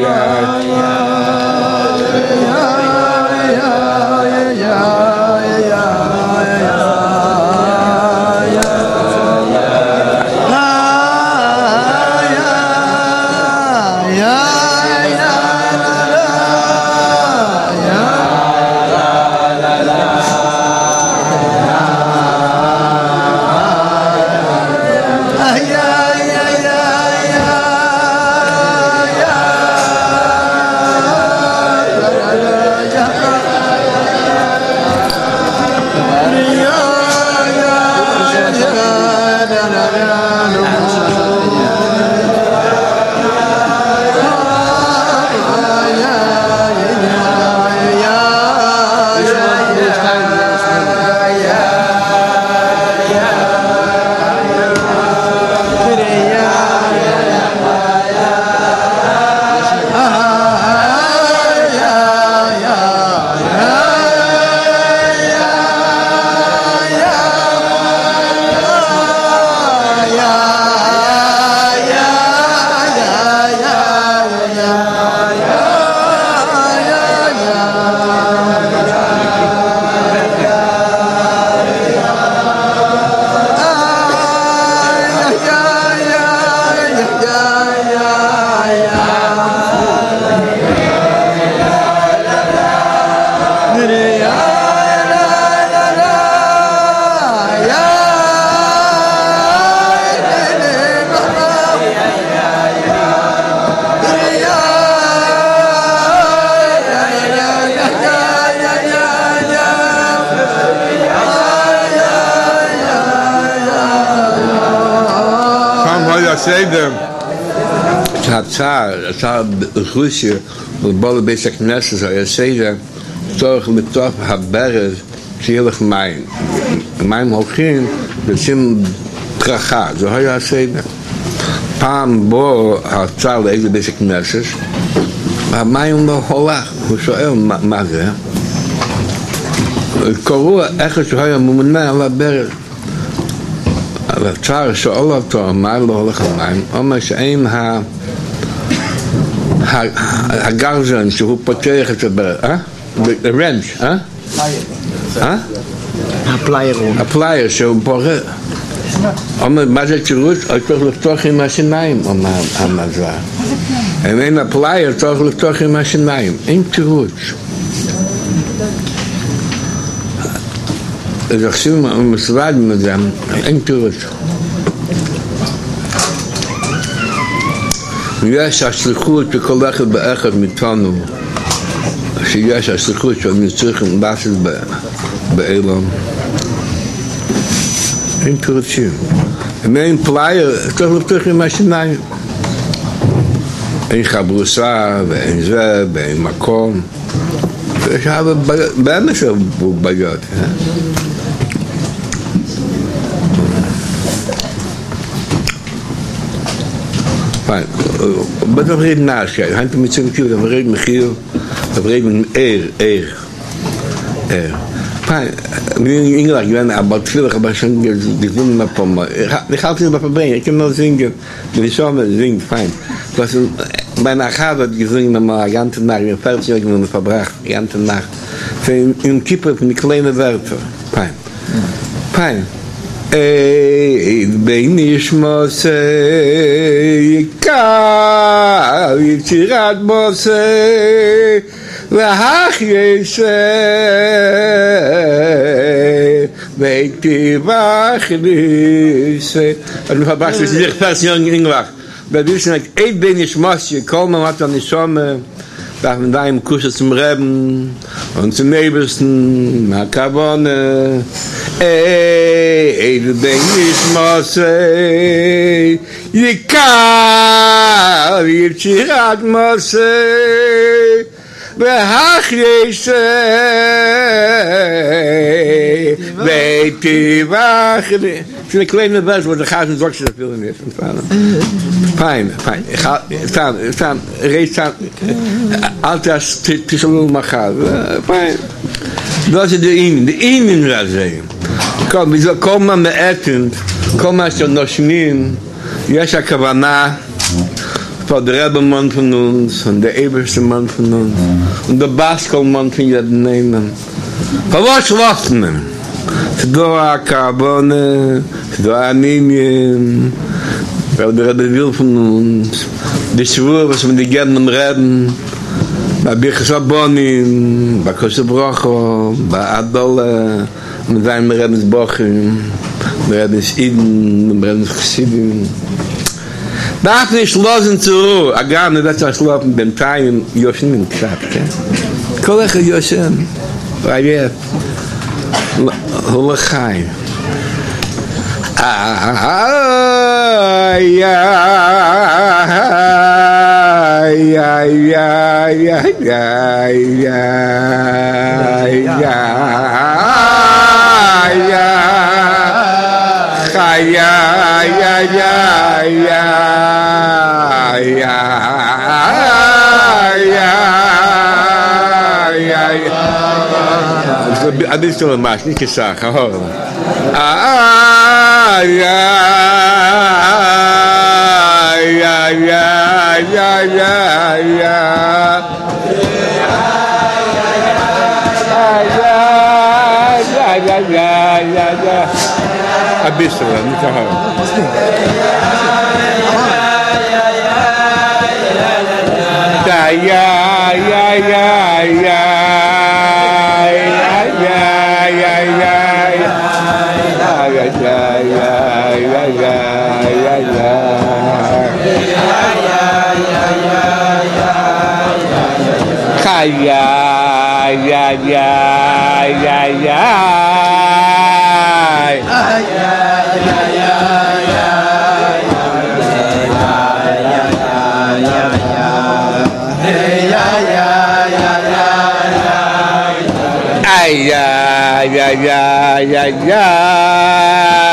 שהצער, הצער ברוסיה, ובכל בית הכנסת, היה סדר, צורך בתוך הברז, שיהיה לך מים. מים הולכים, יוצאים ברכה, זה היה הסדר. פעם בו הרצה לאיזה בית כנסת, המים לא הולך, הוא שואל מה, מה זה? קראו איך שהוא היה ממונה על הברז. הרצה שואל אותו, מה לא הולך המים? הוא אומר שאין ה... הגרזן שהוא פותח את הברז, אה? הרנץ', אה? אה? הפלייר הוא. הפלייר שהוא פורר. אומר, מה זה תירוץ? הוא צריך לפתוח עם השיניים, אומר המזל. אם אין הפלייר, צריך לפתוח עם השיניים. אין תירוץ. אז עכשיו המשרד מזה, אין תירוץ. יש השליחות שכל אחד באחד מאיתנו, שיש השליחות שאני צריכים לעשות באילון. אין תירוצים. אם אין פלייר, צריך לפתוח עם השיניים. אין חברוסה, ואין זה, ואין מקום. יש הרבה באמת בעיות. בדברי נעש, הייתם מצויים כאילו דברי מחיר, דברי ער, ער, ער. Pai, in like when about feel about singing the thing up on my the house in my brain, I can not sing it. The song is sing fine. But when I have it, you sing them a ganze Nacht, your first year in the verbracht, ganze Nacht. So in keep up in the kleine Wörter. Fine. Fine. Ey, bin ich muss ka, ich rat muss והך ישע ואיתי וכניסה אני מבקש שתדיר פרס יונג אינגלך בבישן אית בין ישמוסי כל ממש אני שומע darf man da im Kurs zum Reben und zum Nebelsten Makabone ey du denkst ich muss ey Yika Yichirat Mose והך ישע ואיתי וכניסה für eine kleine Welt, wo der Gasen Deutsch das will nicht. Fein, fein. Ich stand, stand, recht altes Tischel machen. Fein. Das ist der Ihnen, der Ihnen das sehen. Komm, wir soll kommen mit Essen, kommen schon noch schmin. Yes, a Kavana. Von der Rebelmann von uns, und der eberste Mann von uns, und der Baskelmann von jedem nehmen. Von was lassen wir? Doa Carbone, Doa Ninien, weil der Rebbe will von uns, die Schwur, was wir die gerne reden, bei Birchsabonim, bei Kosebrocho, bei Adole, mit seinem Rebensbochim, mit Rebens Iden, mit Rebens Chassidim. Darf nicht losen zu Ruhe, agar nicht das Schlafen beim Teilen, Yoshin in Kshap, Kolecha Yoshin, Rayet, Hulachai. Ay, ay, ay, ay, ay, ay, I did still a match, nicht gesagt, ah, ja, ja, ja, ja, ja, ja, a bisschen, nicht sagen. Ja, ja, ja, ja, ja. Yeah, yeah, yeah, yeah, yeah, yeah, yeah, yeah, yeah.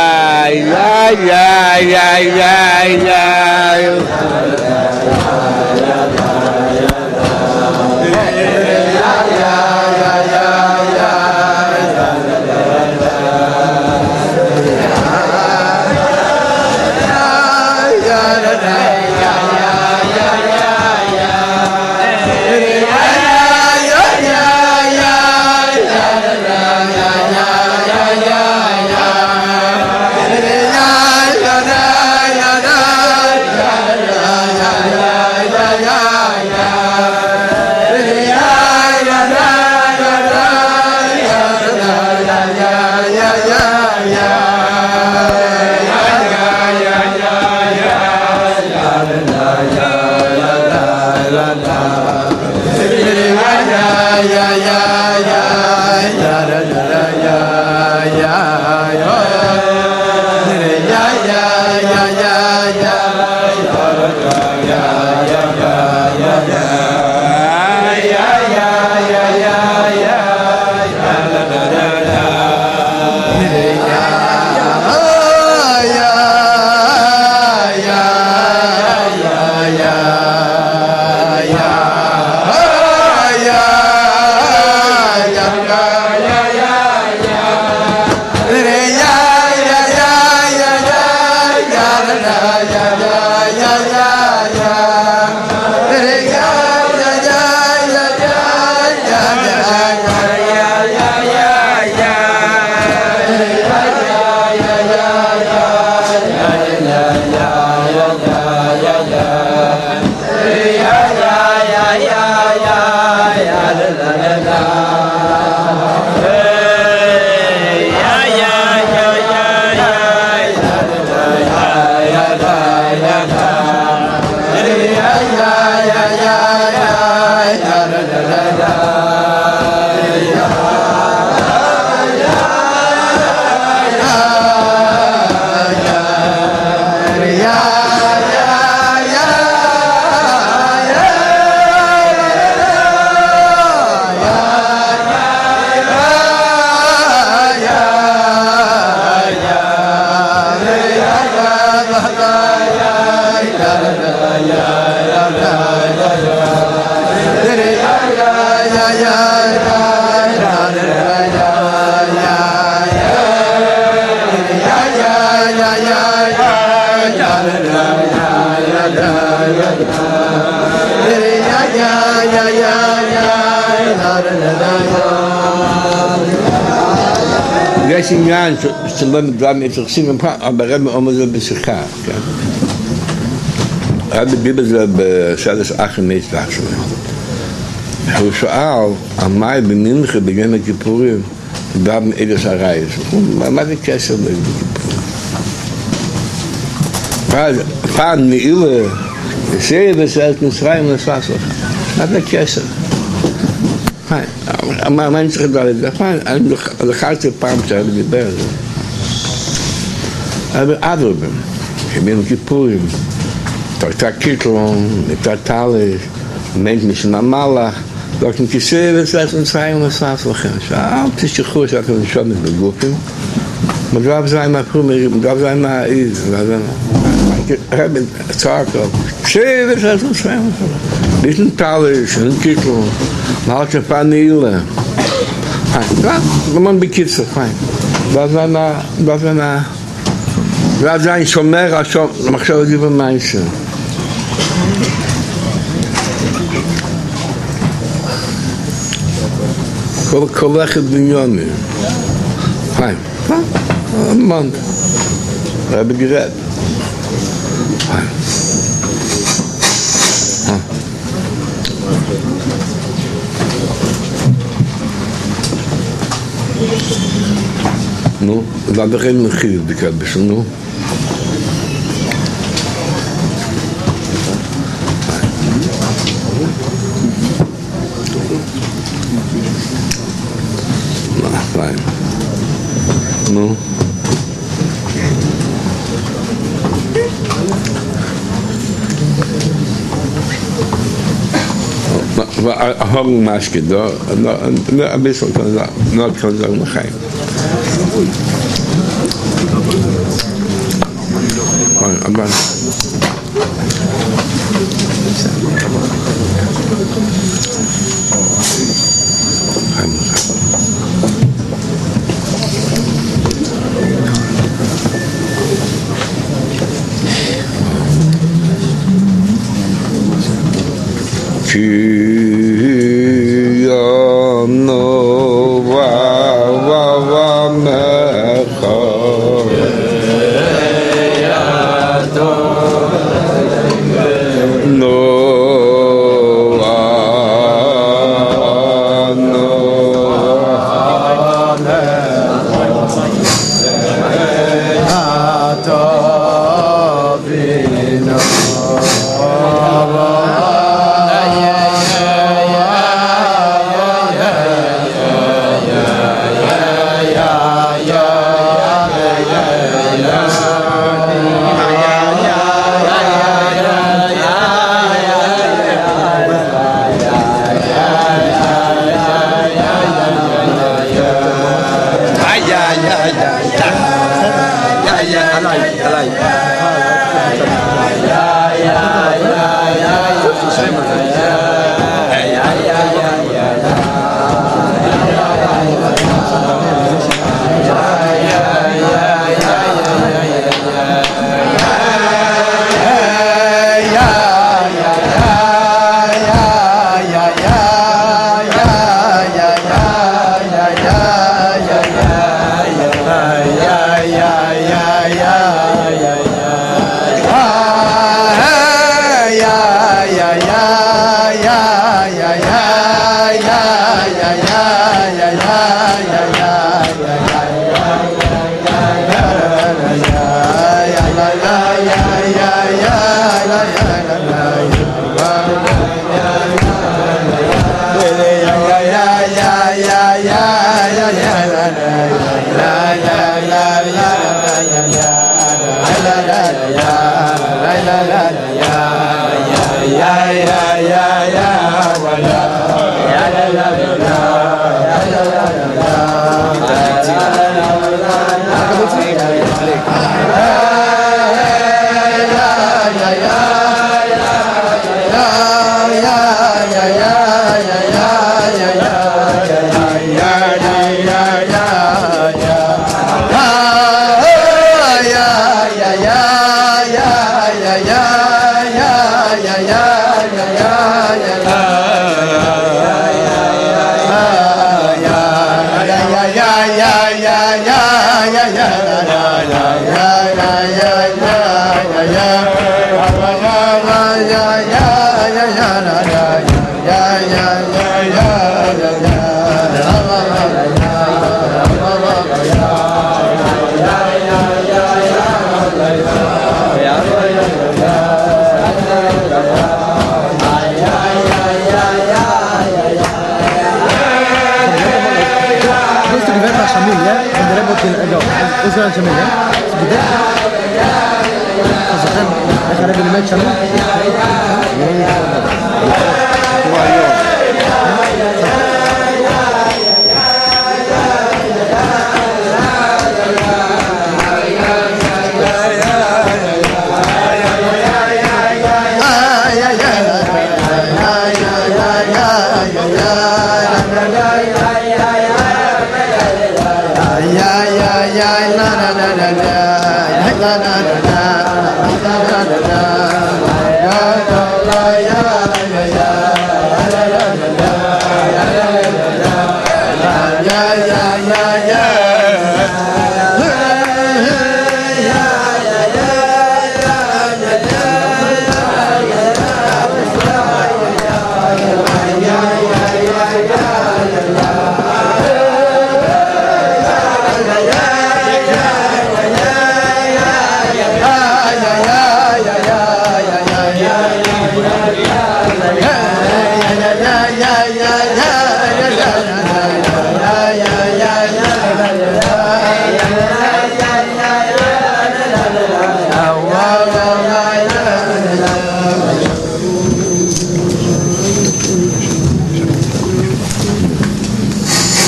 יש עניין שלא מדבר מתייחסים גם כאן, אבל הרב אומר זה בשיחה, כן? הרב דיבר בזה בשלוש אחרי מיצלח שלו. הוא שאל על מה במנחה בגן הכיפורים דבר מאלס הרייס. מה זה קשר ביום הכיפורים? פעם נעילה שיר ושאלת מצרים נפס לך. מה זה קשר? מה אני צריך לדבר את זה? אני לחרתי פעם שהרב דיבר על זה. אבל אדרבה, ביום הכיפורים תרתה קיטלון, תרתלש, מנט משנה מלך, דוקטור כיסא ושאלת מצרים נפס לכם. אל תשכחו שאתם נשומת בגופים. מדרב זה עם הפרומרים, מדרב זה עם העיז, הרב צעק לו, כיסא ושאלת מצרים נפס לכם. nicht ein Talisch, ein Kittel, man hat ein paar Niele. Ja, wenn man bekitzt, fein. Das war eine, das war eine, das war ein Schomer, also, mach schon lieber Meister. כל קולכת בניוני. fein. Mann. רבי גרד. fein. נו, ועד לכם נכיר בקד בשנו. פיין. נו. Horen Maske da, ein bisschen kann ich sagen, noch kann ich sagen, noch ein. נכון, אבל...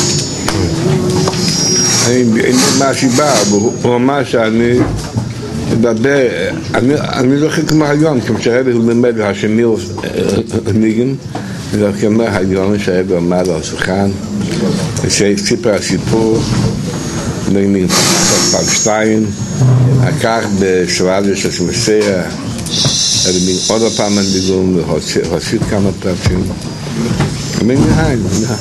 מה הסיבה? הוא אמר שאני דבר, אני זוכר כמו היום, כמו שהרבי לימד השמיר ניגן, אני זוכר כמו היום שהרבי עמד על השולחן, וסיפר הסיפור, נגנים פעם שתיים, אחר כך בשבעה של שמסיה, עוד הפעם הניגון, והוסיף כמה פעמים. מנהל, מנהל.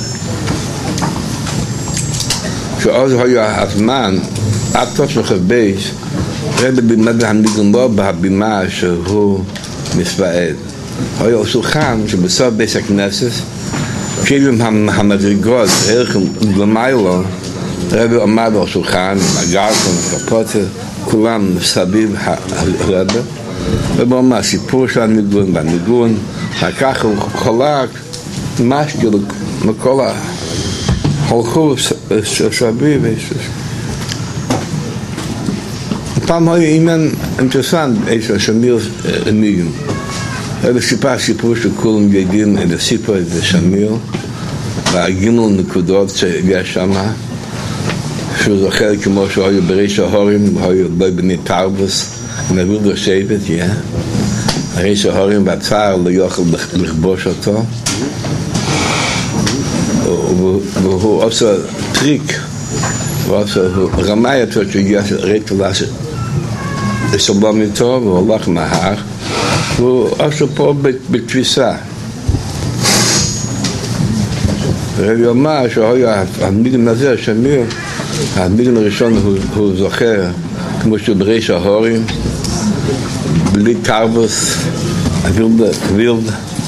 שאז היה הזמן, עד תוש מחבש, רבי בימד הניגון לא בהבימה שהוא מספעד. היה שולחן שבסוף בית הכנסת, כאילו המדרגות, ערך למיילו, רבי עמד על שולחן, הגרקון, הקפוטה, כולם סביב הרבי, רבי אמר סיפור של הניגון והניגון, וכך הוא חולק משהו לכל הלכו סביב. פעם היה עניין אינטרסנט איזה שמיר ניגן. רבי סיפר סיפור שכולם יודעים את הסיפור הזה שמיר, והגימל נקודות שיש שם, שהוא זוכר כמו שהוא היה בריש ההורים, הוא היה בני תרבוס, נביא לשבת, yeah. בריש ההורים בצער לא יוכל לכבוש אותו, והוא עושה טריק, הוא רמאי אותו שהגיע רקע לסבלום איתו, והוא הולך מהר, והוא עושה פה בתפיסה. רבי אמר שהיה הניגון הזה, שמיר, הניגון הראשון הוא זוכר, כמו שהוא בריש ההורים, בלי תרבוס, וילד,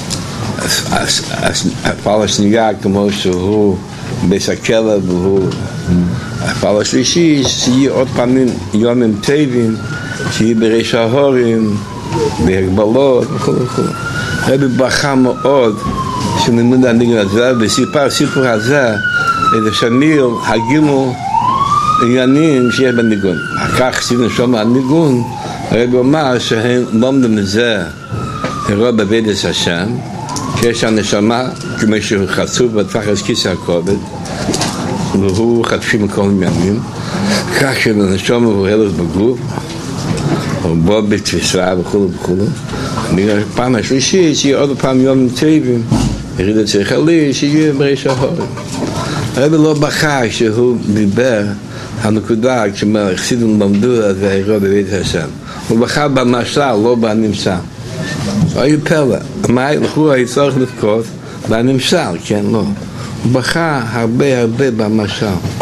הפעל השנייה כמו שהוא בסקלה, והוא הפעל השלישי, שיהיה עוד פעמים יומים טבעים, שיהיה בריש ההורים, בהגבלות וכו' וכו'. רבי בכה מאוד שנלמד הניגון הזה, וסיפר סיפור הזה, את השמיר, הגימו, עניינים שיש בניגון. כך סיפר שם הניגון, הרבי אומר שהם לומדים את זה, הרוב בבית השם, שיש הנשמה, כמו שהוא חצוף בתחת כיס הכובד, והוא חטפים כל עניינים, כך שהנשמה הוא הלך בגוף, הוא בוא בתפיסה וכו' וכו'. פעם השלישית, שיהיה עוד פעם יום טבעים, יריד את שכלי, שיהיה בריש ההורים. הרבי לא בכה שהוא דיבר הנקודה, כשהחסידים למדו את והרוב בבית השם. הוא בכה במשל, לא בנמשל. היו פלא. מה הוא היה צריך לבכות? בנמשל, כן, לא. הוא בכה הרבה הרבה במשל.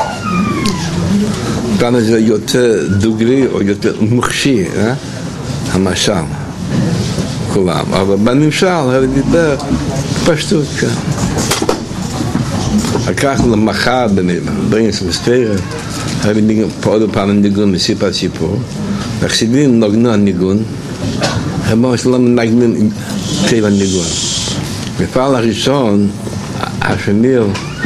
כאן זה יותר דוגרי או יותר מוחשי, אה? המשל. כולם. אבל בנמשל, הוא דיבר פשטות, כן. אחר כך למחר ברינס מספרת, פה עוד פעם ניגון מסיפר סיפור, והחסידים נגנו הניגון, הם אמרו שלא מנגנים טבע ניגון. בפעם הראשון, השמיר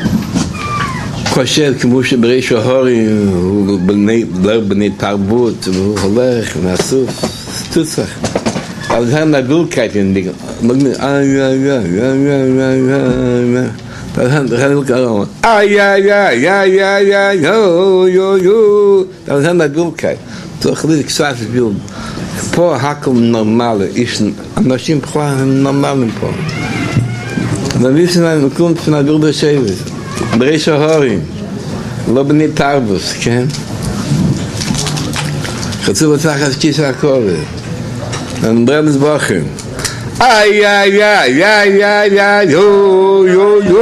חושב כמו שבריש ההורים, הוא בני תרבות, והוא הולך מהסוף, סטוצח. אבל זה נביל קייט ניגון. נגנים, איי איי איי איי איי איי dann dann will gar ay ay ay ay ay ay yo yo yo dann haben wir Bildkeit so khlit gesagt will po hakel normale ist anashim khwa normalen po dann wissen wir kommt von der Bilder scheibe Bresha Harim lo bni tarbus ken khutzu tsakh kisa kove dann brems bachen ay ay ay ay ay ay yo yo yo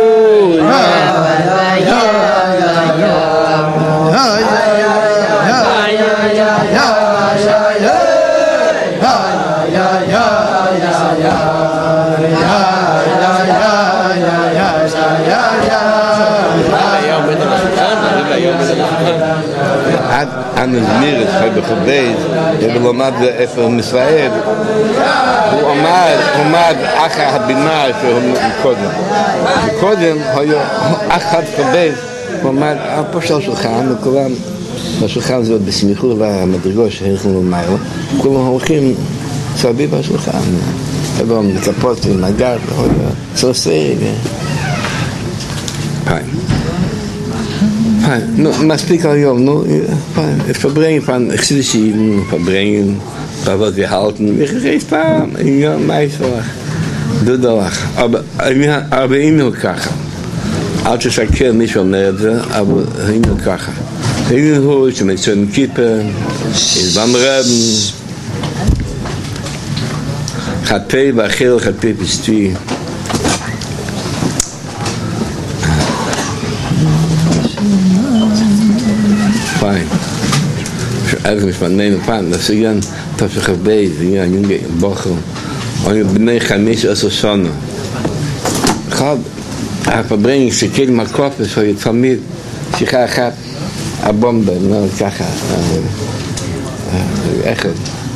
עד נזמיר את חי בחבית, אבל עמד איפה מישראל, הוא עמד, עמד אחר הבינה שהוא קודם. קודם היה אחר חבית, הוא עמד פה של שולחן, וכולם, השולחן זה עוד בסמיכות והמדרגות שהלכנו למעלה, כולם הולכים סביב השולחן, אבל מקפות ונגר, צרסי, פיין. מספיק היום, נו, verbringen van Chassidische Jiden, verbringen, was wir halten, wir geeft פעם, ja, meistelach, דודלach, aber immer ככה. אל תשקר מי שאומר את זה, אבל הנה ככה. הנה הוא שמצוין כיפר, יש במרבן, חטא ואכל חטא פסטי. Fein. Eigenlijk is van nemen pan, dat is een tafel bezig, ja, jonge bochel. En je beneden gaan mis als een zonne. Gaat, hij verbrengt ze keer maar koppen voor je familie. Ze gaat gaat, een bombe, nou kaka. Echt.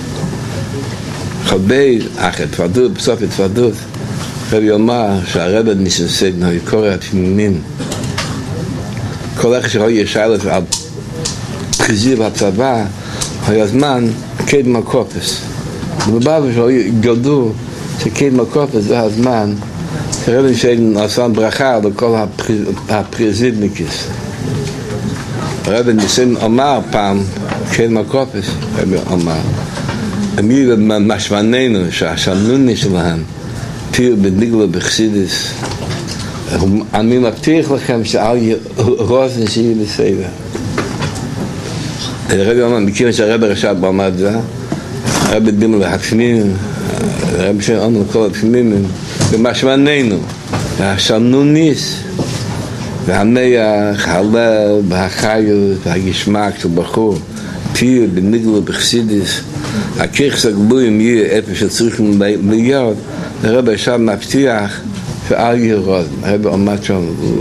Gaat bezig, ach het wat doet, besef het wat doet. Heb je maar, שהרב ניסנסק, nou je קורא התמימים. כל איך שראוי ישאלת על חזיר הצבא, היה זמן קד מקופס. ובבא שראוי גדול שקד מקופס זה הזמן, הרבי שעשה ברכה לכל הפרזידניקס. הרבי ניסן אמר פעם, קד מקופס, הרבי אמר, אמי במשמעננו שהשמנוני שלהם, תיר בניגלה בחסידס, אני מבטיח לכם שעל רוזן שיהיה בסדר. הרבי אומר, מכיוון שהרבי רשב במד זה, הרבי דימו להקפנים, הרבי שאומר לכל הפנימים, במשמעננו, השמנוניס, והמח, הלב, החיות, והגשמק של בחור, תיר בניגלה בחסידס, הכיח סגבויים יהיה איפה שצריכים להיות, הרבי רשב מבטיח, ועל ירוד, הרבי עומד שם,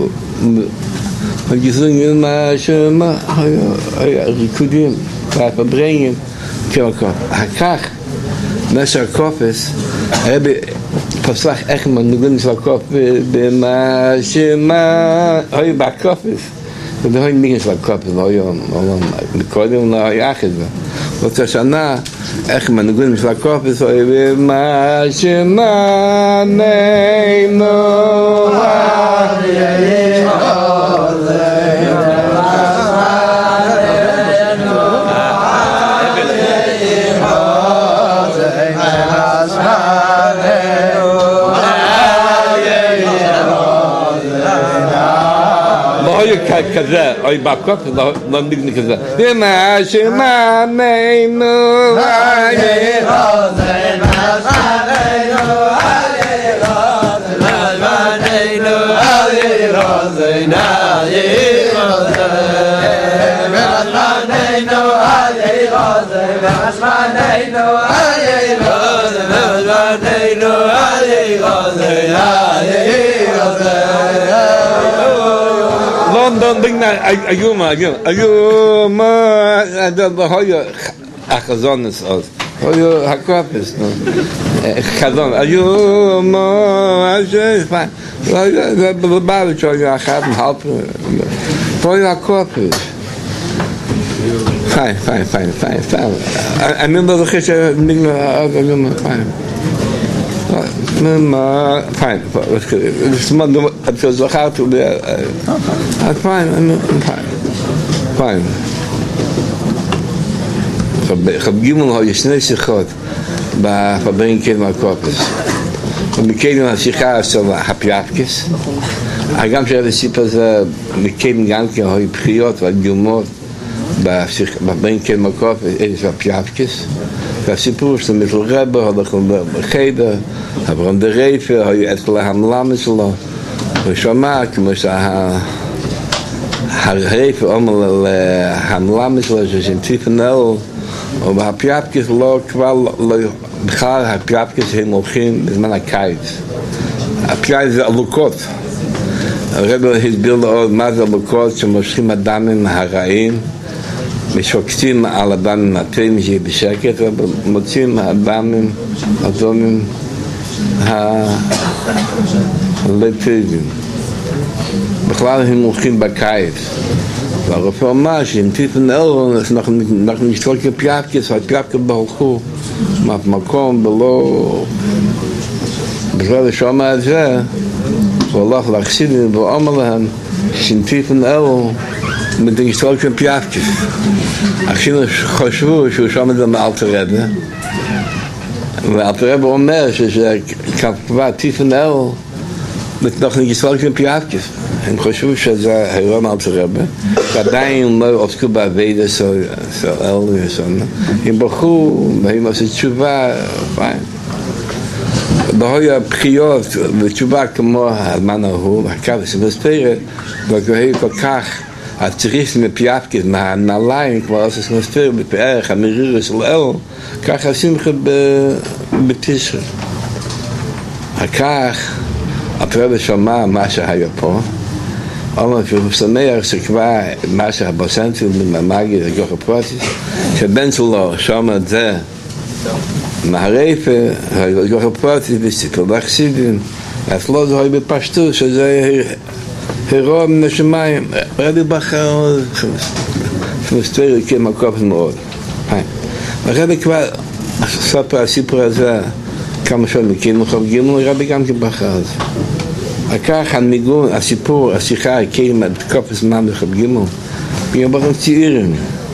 הגזרים מה שמה, ריקודים, והפברנגים, כמקום. אחר כך, מסר הקופס, הרבי פסח איך מנוגן של הקופס, במה שמה, היו בקופס, וזה היו מיגן של הקופס, לא היו, קודם לא היה אחת בה. באותה שנה, איך מנוגן של הקופס, היו במה שמה ננו, כזה, אוי בקופ, לא נגני כזה. במה שמעננו, אלי רוזן, משמעננו, אלי רוזן, משמעננו, אלי רוזן, אלי רוזן, משמעננו, אלי רוזן, משמעננו, אלי רוזן, משמעננו, אלי רוזן, אלי רוזן. Don't think that ayuma ayuma ayuma da hoye achazones aus hoye hakopes no khazon ayuma ajay fine hoye the bavich hoye haben halb hoye hakopes fine fine fine fine fine I remember the khish nigla ayuma fine ما fine اسمه ده في زخات وده fine fine fine خبجيمون هاي شنو شخات بفبرين كلمة كوبس ومكينو هالشيخة سوا حبياتكس أقام شغل السيبز مكين جانك هاي بخيات والجمهور بفبرين كلمة كوبس إيش حبياتكس והסיפור שלו מתל רבה, הולכו בחדר, עברון דרייפה, היו את כל ההמלמה שלו, הוא שמע כמו שהרייפה אומר להמלמה שלו, ששנטיפן אל, ובהפיאפקס לא כבר, בכלל הפיאפקס הם הולכים בזמן הקיץ. הפיאפקס זה אלוקות. הרב הסביר לו עוד מה זה אלוקות, שמושכים אדמים הרעים, משוקצים על אדמים הטובים שיהיה בשקט, ומוצאים האדמים אדומים הלטובים. בכלל הם הולכים בקיץ. והרופא אומר שאם טיפן אלרון, אנחנו נשתול כפיאפקס, והפיאפקס בהלכו מהמקום בלא... בכלל שומע את זה, הוא הולך להחסידים ואומר להם שאם טיפן אלרון, mit den Stolzen Piafkes. Achshin חשבו שהוא שם את זה מאלתר רבי, ואלתר רבי אומר שזה כבר טיפן אל מתוך נגיסטולקים פיאפקס. הם חשבו שזה הרום אלתר רבי, ועדיין לא עוסקו בעבודה של אל וסון. הם בחרו, והם עשו תשובה, בהוי הבחיות ותשובה כמו הזמן ההוא, הקו שמספרת, והגוהי כל כך הצריס מפיאפקס, מהנעליים, כמו עושה שמספרת, בפערך המרירה של אל, כך השמחה בתשרי. הכך, הפרדה שמע מה שהיה פה, אומר שהוא שמח שכבר מה שהבוסנטים במאגי זה גוח הפרוטיס, שבן שלו שומע את זה מהרפה, גוח הפרוטיס וסיפר בחסידים, אז לא זה היה בפשטות שזה הרוע מן השמיים, רבי בחר שמסתבר כמה קופס מאוד. הרבי כבר ספר הסיפור הזה כמה שעות מכיר מחוב גימול, רבי גם כבחר הזה. הכך הניגון, הסיפור, השיחה, קיים עד קופס זמן מחוב גימול, בגלל בחר צעירים.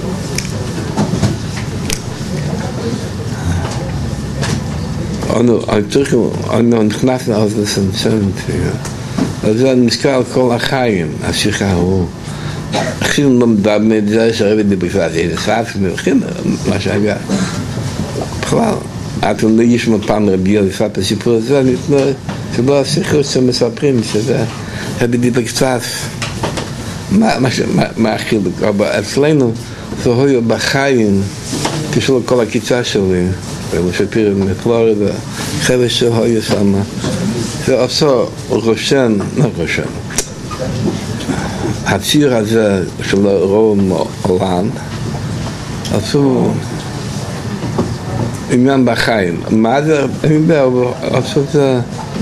אנו נכנסנו על זה סמצמת, אז זה נזכר על כל החיים, השיחה הוא. הכין לא מדבר את זה שהרבי דיבר כבר, זה סף, מה שהיה. בכלל. אתם לא ישמע פעם רבי אליפת הסיפור הזה, אני אתנוע, שלא השיחות שמספרים, שזה רבי דיבר קצת, מה הכי, אבל אצלנו, זה היה בחיים, כשלו כל הקיצה שלי, שפיר מפלורידה, חבר שהיה שם, זה עשו רושן, לא רושן, הציר הזה של רום עולם, עשו עניין בחיים. מה זה? אני יודע, עשו את זה...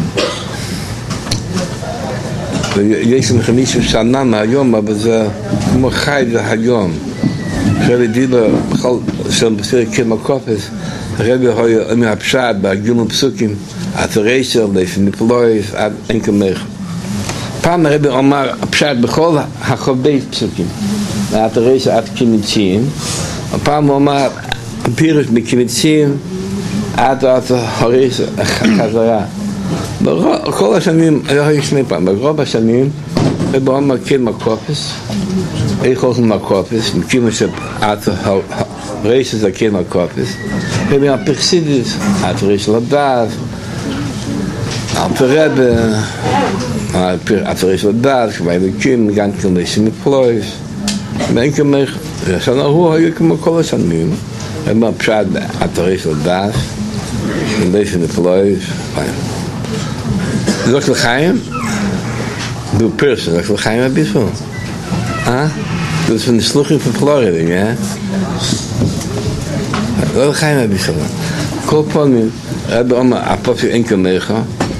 יש לך מישהו שנה מהיום, אבל זה כמו חי זה היום. כשרבי דיבר, בכל שם בסיר כמה קופס, הרבי היה מהפשט, בגילים פסוקים, עד רייסר, לפניפלויס, עד אין כמך. פעם הרבי אומר, הפשט בכל החובי פסוקים, עד רייסר, עד כניצים. הפעם הוא אומר, פירוש בקיבוצים עד עד הריס חזרה. בכל השנים, היה שני פעם, ברוב השנים, בואו מכיר מקופס, איך הולכים מקופס, מכירים שעד הריס זה כן מקופס, ומהפרסידיס, עד הריס לדעת, עד הרבי, עד הריס לדעת, כבר אלוקים, גם כאלה שמפלויס, ואין כמך, השנה הוא היה כמו כל השנים, הם הפשט באתרי של דף, ובאיפה נפלויס, זוק לחיים, דו פרסון, זוק לחיים הביסו. אה? זה של נסלוחים של פלורידים, יא? לא לחיים הביסו. כל פעמים, רבי אומר, הפופי אין כמך,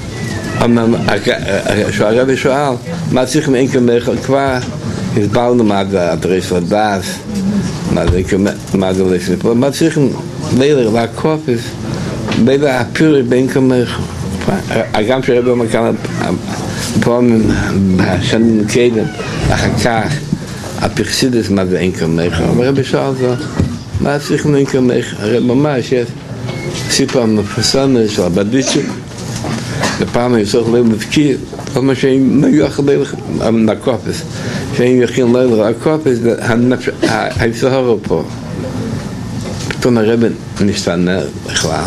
שהרבי שואל, מה צריך מאין כמך, כבר הסברנו מה זה אתרי של דף, מה זה לפני פה, מה צריכים לילר להקופס, בין הפירוש בין כמך. גם שהרבי אומר כמה פעמים בשנים קדם, אחר כך הפרסידס מה זה אין כמך, אבל הרבי שאל זאת, מה צריכים אין כמך? הרי ממש יש סיפור מפרסם של הבדיצ'ו, לפעם יצטרך לב מבקיר, כל מה שהם היו אחרי לקופס, שהם יכולים לילר להקופס, היצהרו פה. פתאום הרבי נשתנה בכלל.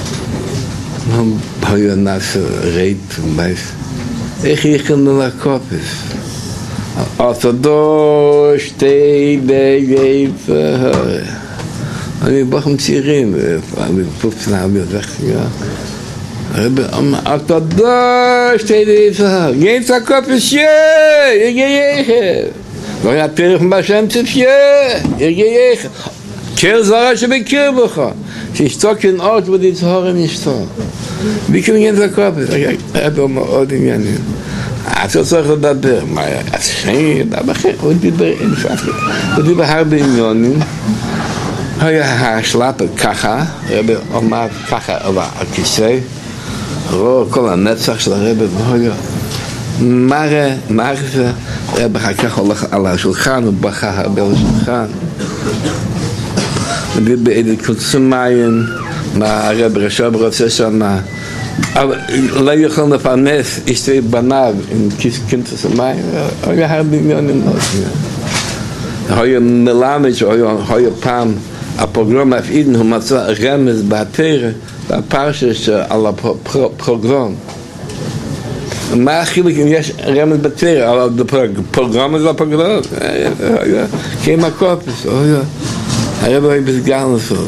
היה נעשה רייט ומייס. איך יכולים להקופס? ארתודו שתי דגי פהר. אני בחם צעירים, בפופסנה ביודכתיה. הרבי אמר, ארתודו שתי דגי פהר. גיינס הקופס יא, יגייך. לא היה פרח בשם צפיה, יגייך. כל זרה שבקיר בך, שישתוק אין אורט ודיצהורם ישתוק. ביקום גיינס הקופס. הרבי אומר עוד עניינים. אתה צריך לדבר, מה היה? אז שאני אדבר אחר, הוא דיבר אינפת. הוא דיבר הרבה עניונים. היה השלפה ככה, הרבי אומר ככה על הכיסא, רואה כל הנצח של הרבי, והיה מראה, מראה זה, הרב אחר כך הולך על השולחן, הוא בכה הרבה על השולחן. ובאיזה קוצמיים, מה הרב רשב רוצה שם, אבל לא יכולים לפרנס שתי בניו עם כינטוס המים, היה הרבה מיליונים מאוד. היה מלמד שהיה פעם, הפרוגרום אף עידן, הוא מצא רמז בהתרא, בפרשה על הפרוגרום. מה החילוק אם יש רמז בתרא, אבל הפרוגרום זה הפרוגרום? קיים הקופס, הרב היה בסגן לסוף.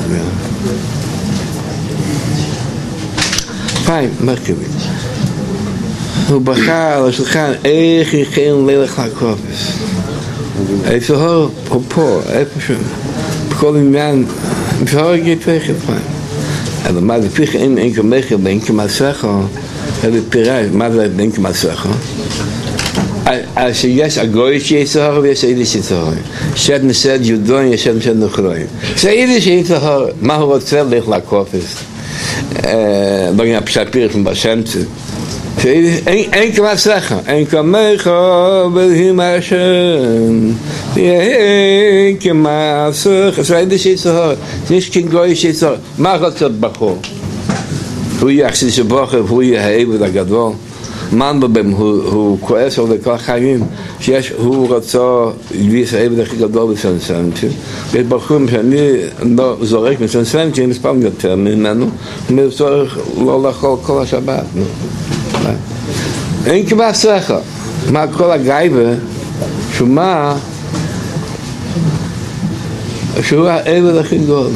פיין, מרכבים. הוא בכה על השולחן, איך יכן ללך לקופס. איפה הוא? הוא פה, איפה שם. בכל עניין, אפשר להגיד תכף, פיין. אבל מה זה פיך אין כמחר, אין כמסכו, זה פירש, מה זה אין כמסכו? אז שיש הגוי שיש סהר ויש אידיש שיש סהר. שד נשד יודון, יש שד נשד נחרויים. זה אידיש שיש סהר, מה הוא רוצה ללך לקופס? בגין הפשפיר של בשמצה. אין כמסכו, אין כמחו בלהים השם. אין כמסכו, זה אידיש שיש סהר. יש כגוי שיש סהר. מה רוצה בחור? הוא יחסיד שבוחר, הוא יהיה העבד הגדול. מן בבם הוא כועס על כל חיים שיש, הוא רצה להביס העבד הכי גדול בסנסנטי. יש בחורים שאני לא זורק מסנסנטי, הם מספרים יותר ממנו, הוא צריך לא לאכול כל השבת. אין כמעט שכל. מה כל הגייבה, שהוא מה, שהוא העבד הכי גדול.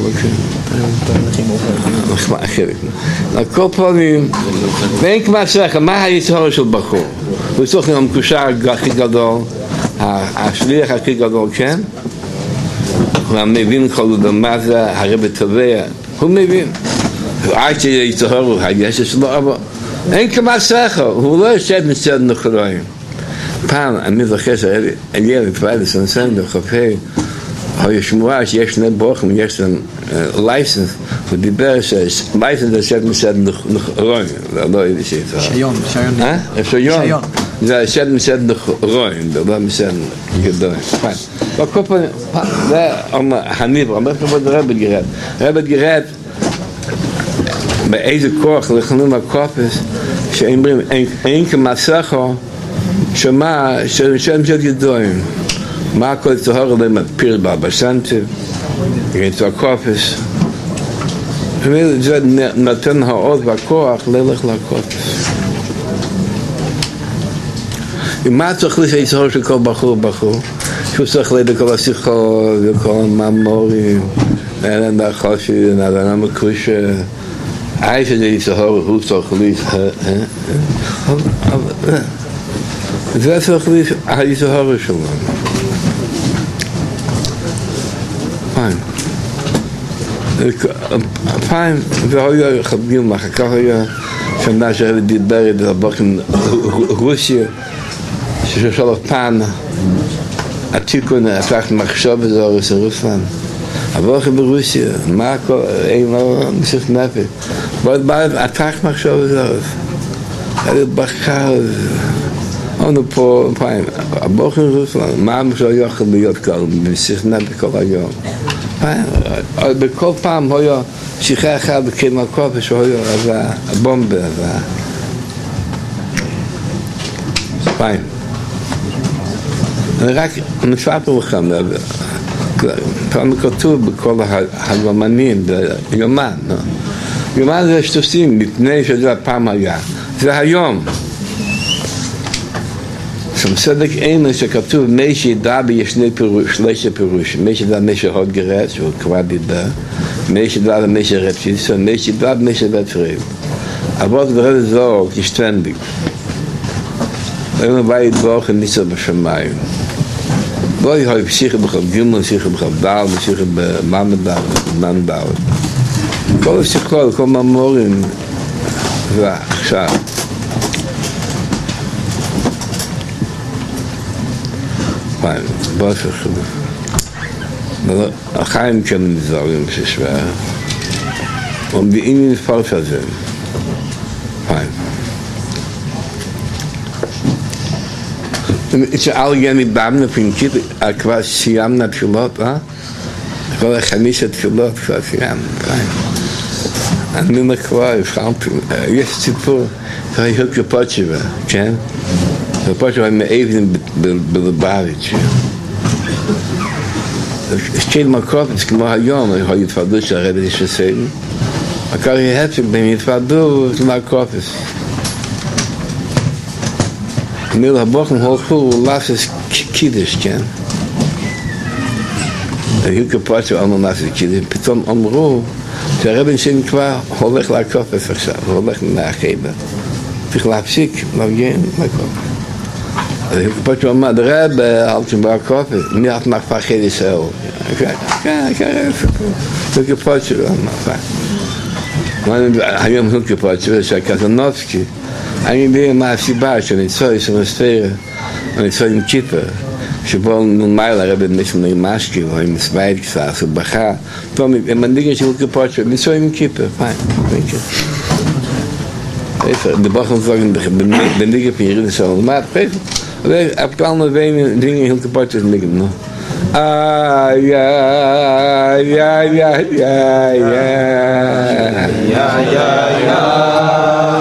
על כל פעמים, ואין כמעט שכל, מה היצהור של בחור? הוא צריך עם המקושר הכי גדול, השליח הכי גדול, כן? הוא מבין כל מה זה, הרב תובע, הוא מבין. עד שיצהור הוא הישע שלו, אבל אין כמעט שכל, הוא לא ישד נשד נחרויים. פעם, אני זוכר שהגיע לתפאי לסנסן בחופי, היה שמועה שיש שני בוחרים, יש להם לייסנס, הוא דיבר שלייסנס זה שד משד נחרויים, זה לא איזה שיצא. שיון, שיון. אה? שיון. זה שד משד נחרויים, זה לא משד גדול. וכל פעם, זה הניבר, אומר כבוד רבד גרד. רבד גרד, באיזה כוח לכנון הקופס, שאומרים, אין כמסכו, שמה, שד משד גדולים. מה הכל צהר עליהם הפיר בבשנטי, גרינצו הקופס. זה נותן העוד והכוח ללך לקופס. ומה צריך להיצהר של כל בחור בחור? שהוא צריך לידי כל השיחות וכל המאמורים, ואין החושי, ואין המקרישה. אי שזה יצהר, הוא צריך להיצהר. זה צריך להיצהר שלנו. פעם פעם והיה חברים אחר כך היה שנה שהרב דיבר את הבוקר רוסיה ששלח פעם התיקון הפך מחשב וזה רוסלן הבוקר ברוסיה מה הכל אין לא נסיך נפש ועוד בעד הפך מחשב וזה היה בחר אנו פה פעם הבוקר רוסלן מה שהיה יכול להיות כאן נסיך נפש כל היום בכל פעם היה שיחה אחת בקדם הקופש שהיה הבומבה פיין אני רק מספר לכם פעם כתוב בכל הלמנים ביומן יומן זה שתוסים מפני שזה הפעם היה זה היום שם צדק אין שכתוב מי שידע בישני פירוש, שלישה פירוש, מי שידע מי שהוד גרד, שהוא כבר דידה, מי שידע מי שרד פיסון, מי שידע מי שרד פריד. אבל זה רד זו כשטרנדיק. היום בית ברוך ניסה בשמיים. לא יהיה פסיכי בכלל גימל, פסיכי בכלל דל, פסיכי בממדל, בממדל. כל השיחות, כל מאמורים, ועכשיו. פיין, בוא שחלו. החיים כאן נזרים ששווה. ומביאים לפרש הזה. פיין. It's all again with Babna from Kip, Akwas Siam not Philot, huh? Well, I miss it Philot, Siam. And then the Kwa, Frank, yes, Tipo, I hook your Pochiva, Ken. The Pochiva, I'm even Bilabavich. Steht mal Kopf, es kommt mal Jom, ich habe jetzt verdutzt, ich habe das gesagt. Ich kann nicht heftig, wenn ich jetzt verdutzt, es mal Kopf ist. Mir habe Wochen hochfuhr, lass es Kiddisch, kennen. Ich habe gepasst, auch noch lass es Kiddisch. Piton Amro, der Rebbe schon qua, hol ich la Kopf, ich sage, hol ich nachgeben. Ich lauf sick, lauf gehen, la Kopf. Ich habe gepasst, aber der Rebbe halt schon bei Kopf, mir hat noch Fachel Israel. Ich habe ich habe gepasst, man, ich habe gepasst, ich habe Kasanowski. אני יודע מה הסיבה שאני צוי סמסטר, אני צוי עם כיפה, שבו נומייל הרבי משמי משקי, או עם סבייד קצת, הוא בכה, טוב, הם מנדיגים שהוא כפות שלו, אני צוי עם כיפה, פיין, איפה, דבוכן זוגן, בנדיגים פיריד שלו, מה, פייפה, אבל נבין דינגים הוא כפות שלו, נגיד, נו. איי, איי, איי, איי, איי, איי, איי,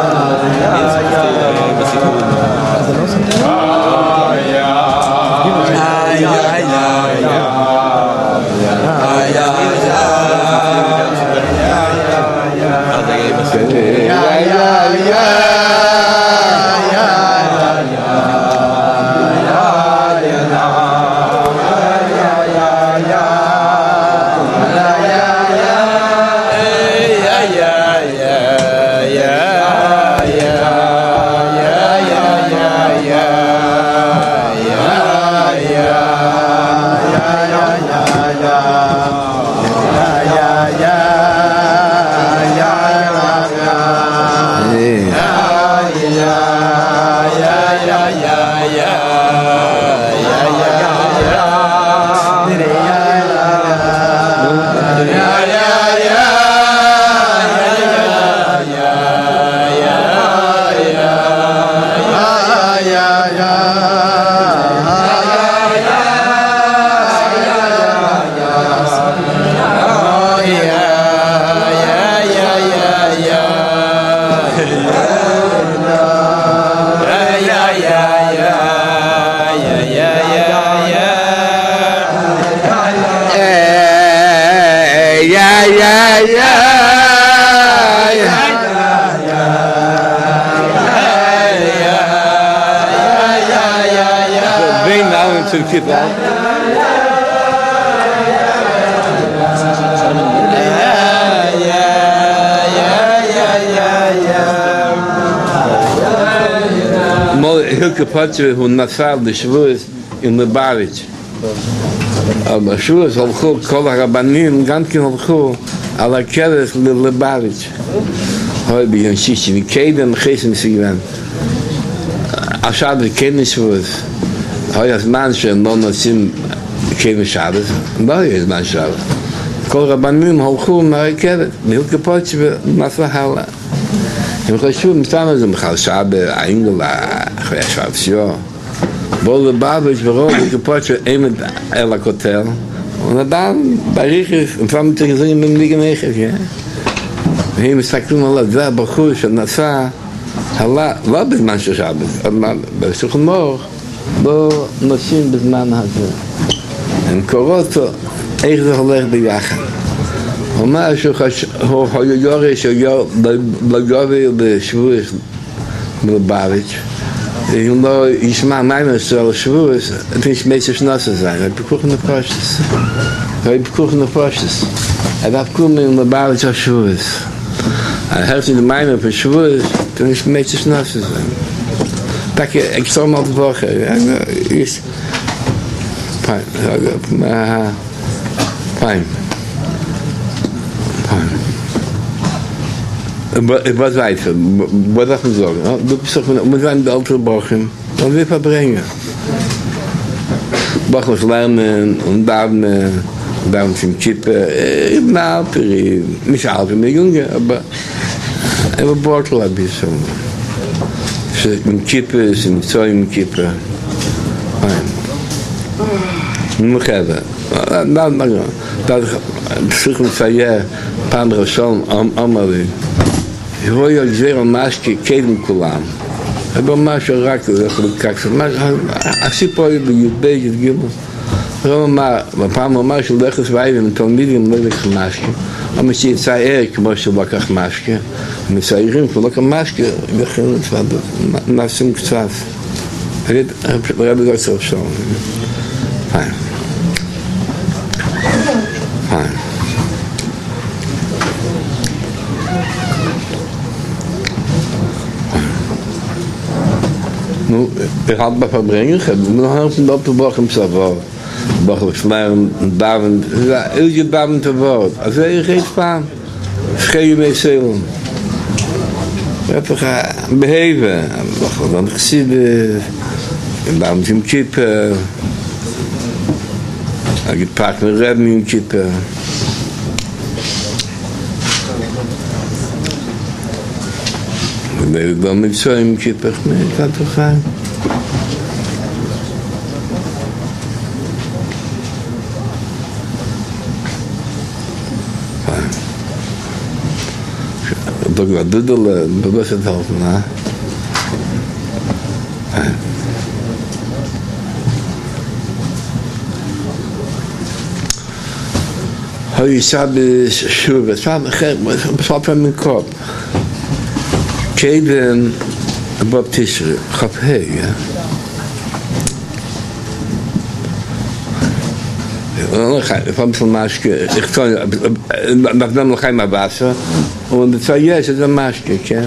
keep that. Hilke Patsche who Nasal the Shavuos in the Barich. Aber Shavuos halchu kol harabanim gankin halchu ala keres le Barich. Hoi bi yon shishi vi keiden chesim sigvan. Ashad vi keiden Shavuos. Hoi as man shen non nosim keiden Shabbos. Bari is man Shabbos. Kol harabanim halchu mara keres. Hilke Patsche Nasal hala. הם חשבו מסתמה זה מחל שעה באנגלה אחרי השבסיו בוא לבאבש ורוב וכפות שאימת אל הכותל ונדן בריחס לפעמים תגזרים במליגה נכף והם מסתכלים על זה הבחור שנסע הלה לא בזמן של שבת בסוכן מור לא נוסעים בזמן הזה הם קוראות איך זה הולך ביחד הוא אומר שהוא יורי שהוא לגובי בשבועס בלבביץ' אם לא ישמע מיימר של שבועס את נשמע שנוסה זה היה פיקוח נפושס היה פיקוח נפושס היה פיקוח מלבביץ' על שבועס הלכתי למיימר בשבועס את נשמע שנוסה זה так ik zal maar te volgen is fijn fijn was weiter, was darf man sagen? Du bist doch mit einem Alter Bochen, und wir verbringen. Bochen lernen und dann dann zum Kippe, na, nicht alt, mehr Junge, aber aber Bottle ein bisschen. Mit Kippe, mit so einem Kippe. נו חבר'ה, צריך לצייר פעם ראשון אמר לי הוא היה גזיר על משקי קדם כולם אבל משהו רק הסיפור היה בי"ב י"ג הוא אמר, בפעם הוא אמר שהוא לכס ואי עם תלמידים לא לקח משקי אבל שיצייר כמו שהוא לקח משקי מציירים כמו לקח משקי נעשים קצת רבי לא צריך שם פיין פיין nu, wir haben bei Verbringen, wir haben dort die Woche im Savor. Woche im Schleim, Davend, Ilge Davend zu Wort. Also ich rede von, schreie mir Seelen. Einfach beheven. Woche dann Chassidus, Davend im Kippur, er gibt Partner Reben im Kippur. Wir waren mit so im Kippur, ich kann doch sagen. Doch war Dudel, bewusst helfen, ne? Heute Shabbos, Shuva, es war für meinen Kopf. Keden above Tishri, Chafhei, ja. Ich habe schon Maschke, ich kann, nachdem noch einmal Wasser, und das war jetzt, das war Maschke, ja.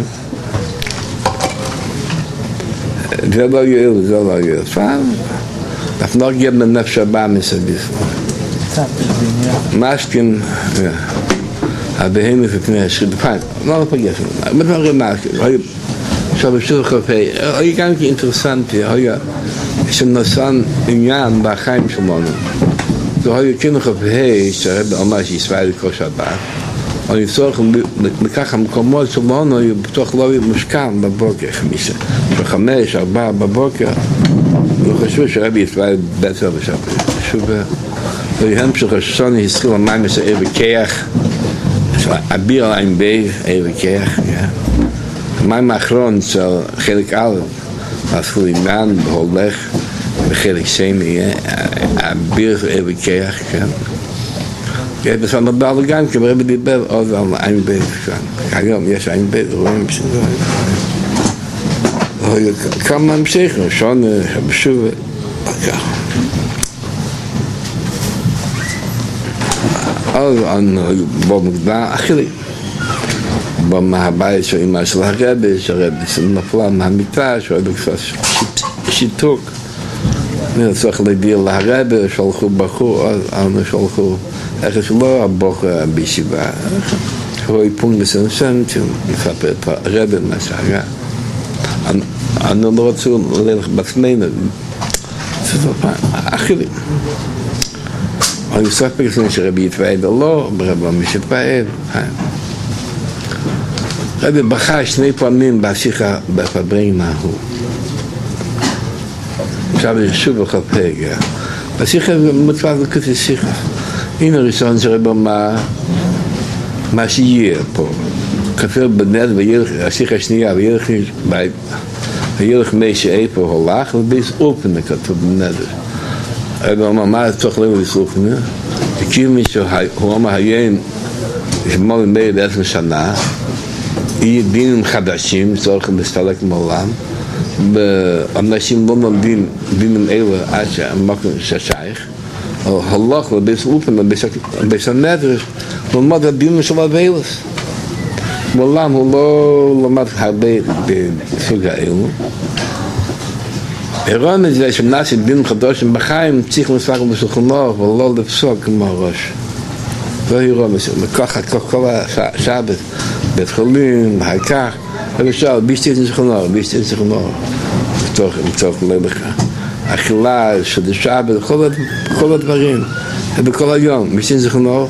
Das war ja, das war ja, das war, darf noch geben, ein Nefesh Abamis ein bisschen. Maschken, ja. הבהמה לפני השחיטה, פיין, לא לפגש, בדבר רמז, עכשיו בשביל חופי, היה גם כאינטרסנטי, היה שנוסן עניין בחיים שלנו, זה היה כן חופי, שהרב אמר שישראל כל שבת, אני צריך לקח המקומות שלנו, היו בתוך לא משכן בבוקר, חמישה, בחמש, ארבע בבוקר, לא חשבו שהרב ישראל בעצר בשבת, שוב, והמשך השונה התחיל המים ישראל בכיח, אביר עין בי, אי וכך, מים האחרון של חלק א', עשו אימן, בהולך, בחלק שני, אביר אי וכך, כן. בסדר דבר גם, כי ברבי דיבר עוד על עין בי, היום יש עין בי, רואים שזה. כמה המשכנו, שונה, בשוב, ככה. אז אני במקדש אחרי במהבית של אמא של הרבי, שהרבי נפלה מהמיטה, שהרבי קצת שיתוק. אני צריך להגיע להרבי, שלחו בחור, אז אני שלחו, איך שלא הבחור בישיבה. הוא יפון בסנסנטים, יספר את הרבי מה שהיה. אני לא רוצה ללך בעצמנו. אחרי. אני אספר לכם שרבי יתוועד או לא, ברבי משתוועד. רבי בכה שני פעמים בשיחה בפברינה הוא. עכשיו יש שוב בחפג. בשיחה מצוות לכזה שיחה. הנה ראשון שרבי אמר מה שיהיה פה. כתוב בנד וילך, השיחה השנייה, וילך מי שאיפה הולך, וביס אופן כתוב בנד. רבי אמר, מה צריך לב לסופנה? הכיר מישהו, הוא אמר, היום, שמונה מאה עשר שנה, יהיה דינים חדשים, צריך להסתלק מעולם, ואנשים לא נולדים דינים אלה עד שהמקום ששייך, הלך לביס אופן, לביס הנדרש, ללמד הדינים של הווילס. מעולם הוא לא למד הרבה בסוג האלו, הרעיון הזה שמנסי דין חדושים בחיים צריך לספר בסוכנות ולא לפסוק כמו הראש. זה הרעיון הזה, לקח כל השבת, בית חולים, העיקר, ולשאול, בישתי את סוכנות, בישתי את סוכנות, בתוך לבך. אכילה של השבת, כל הדברים, בכל היום, בישתי את סוכנות,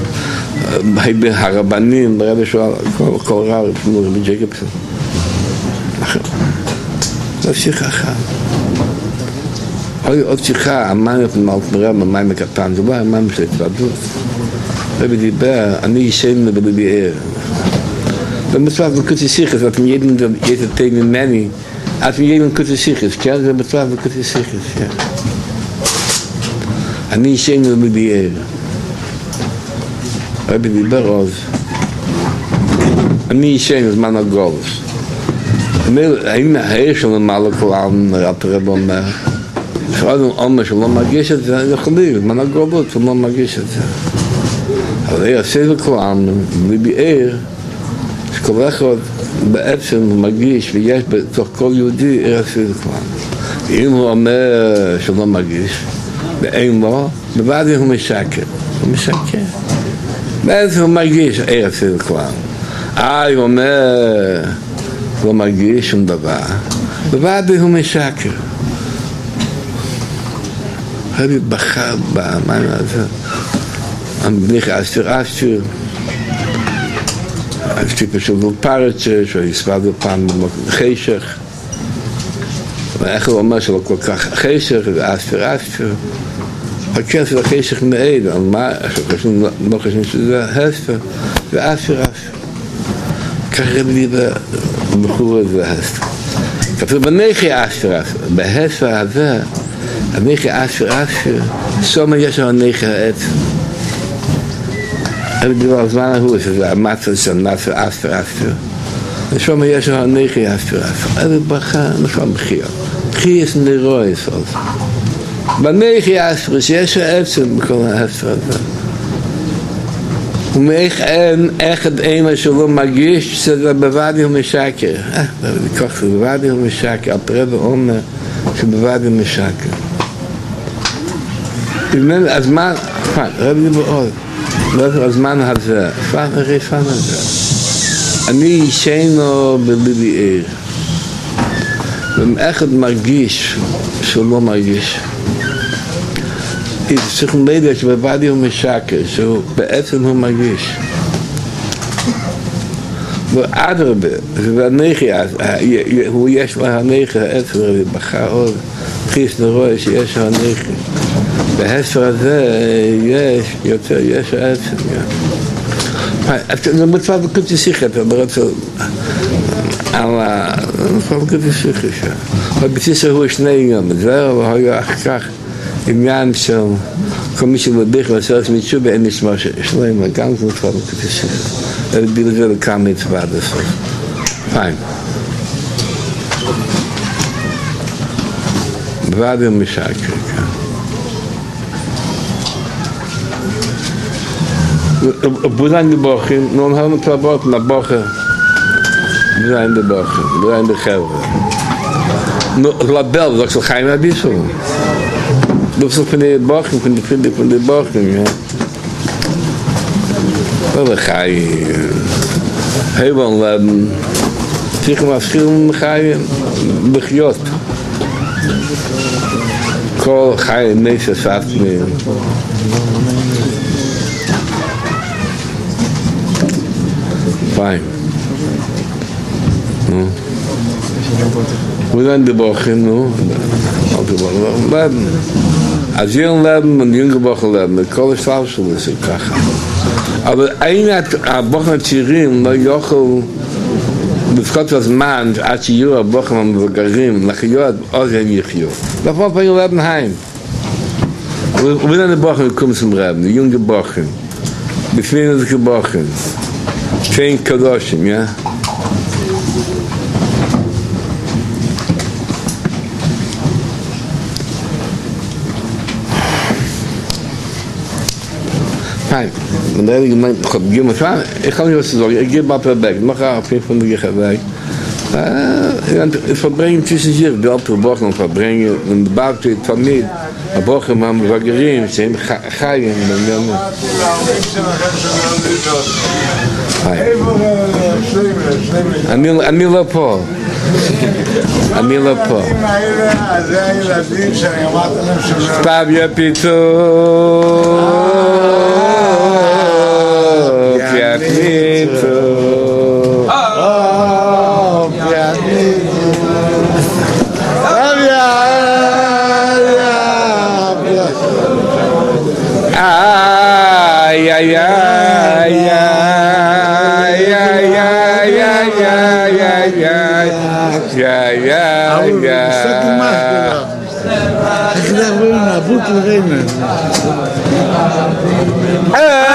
הרבנים, ברבי שואל, כל רב, רבי ג'קובסון. זה שיחה אחת. היו עוד שיחה, המים אנחנו מראה במים הקטן, זה לא המים של התוועדות. רבי דיבר, אני ישן בלבי ער. במצוות בקוטי סיכס, אתם יודעים יתתי ממני, אתם יודעים בקוטי סיכס, כן? זה מצוות בקוטי סיכס, כן. אני ישן בלבי ער. רבי דיבר עוד, אני ישן בזמן הגולס. האם העיר שלו מעלה כל העם, הרב אומר, אחד אומר שלא מרגיש את זה, יכולים, בזמן הגולס הוא לא מרגיש את זה. אבל היה סבל כל העם, בלבי ער, שכל אחד בעצם מרגיש ויש בתוך כל יהודי ער הסבל כל העם. ואם הוא אומר שלא מרגיש, ואין לו, בוודאי הוא משקר. הוא משקר. בעצם הוא מרגיש ער הסבל כל העם. אה, הוא אומר, לא מרגיש שום דבר, בוודאי הוא משקר. רבי בחר במים הזה, המבניח אסתר אסתר, אסתר פשוט פרצה, שהוא יספר פעם חשך, ואיך הוא אומר שלא כל כך חשך, זה אסתר אסתר, הכן של החשך מעיד, על מה, לא חושבים שזה הסתר, זה אסתר אסתר. כך רבי דיבר, בחור הזה הסתר. כתוב בנכי אסתר אסתר, בהסתר הזה, הנכי אסתר אסתר, שמה יש לו הנכי העץ. רבי דיבר על זמן ההוא, שזה המצל של נאצר אסתר אסתר. ושמה יש לו הנכי אסתר אסתר. רבי ברכה, נשמע בחיר. בחיר יש נרוי סוף. בנכי אסתר, שיש לו עצם בכל האסתר הזה. ומאיך אין, אחד אימא שלא מרגיש, שזה בוודאי הוא משקר. אה, כך זה בוודאי הוא משקר, על פרדה אומר שבוודאי הוא משקר. בגלל הזמן, רבי דיבר עוד, הזמן הזה, פעם הרי פעם הזה. אני ישנו בלבי ער. ואחד מרגיש שהוא לא מרגיש. צריך לדעת שבוודאי הוא משקר, שהוא בעצם הוא מרגיש. ואדרבה, והנכי, הוא יש לו הנכי, העצר רבי בחר עוד, חיס נרוי שיש לו הנכי. בהסר הזה יש, יותר יש העצם. זה מצוות בקוטי שיחה, אתה אומר את זה, על ה... מצוות בקוטי שיחה שם. אבל בסיסר הוא שני יום, זה היה אחר כך עניין של כל מי שבדרך ועשרת מצ'ובה אין נשמע שלהם, גם זה מצוות בקוטי שיחה. בגלל זה לקם מצווה עד הסוף. פיין. בוודאי הוא משקר כאן. בוזיין דבוכים, נו נהלנו את הבאות לבוחר. בוזיין דבוכים, בוזיין דחבר'ה. נו, לבל, זה של חיים הביסו. דופסו פני דבוכים, פני דבוכים, יא. לא לחיים. היבון לבן. צריכים להפחיל חיים בחיות. כל חיים נפש עצמי. פיין. נו. בוזיין דבוכים, נו. אל תבוכים. לבן. אז יום לבן ונגנגר בוחר לבן. כל השלב שלו זה ככה. אבל אין הבוחר הצעירים לא יוכל לפחות הזמן עד שיהיו הבוחר המבוגרים לחיות, אז הם יחיו. לפחות פעמים לבן היים. ובינן הבוחר יקום שם רבן, יונגר בוחר. בפנים איזה כבוחר. שאין קדושים, יא? Nein, wenn der gemeint, ich hab gegeben, ich kann nicht was sagen, ich gebe mal per Weg, mach auf jeden Fall nicht weg. Ich verbringe zwischen sich, die alte Wochen und verbringe, und die Bauch steht von mir, die Woche haben wir gerieben, sie haben Chaim, אני לא פה. אני לא פה. זה הילדים שאני אמרתי להם שלא... סתיו יפיצו פיאטניצו פיאטניצו איך זה עברו לנעבות לריימן?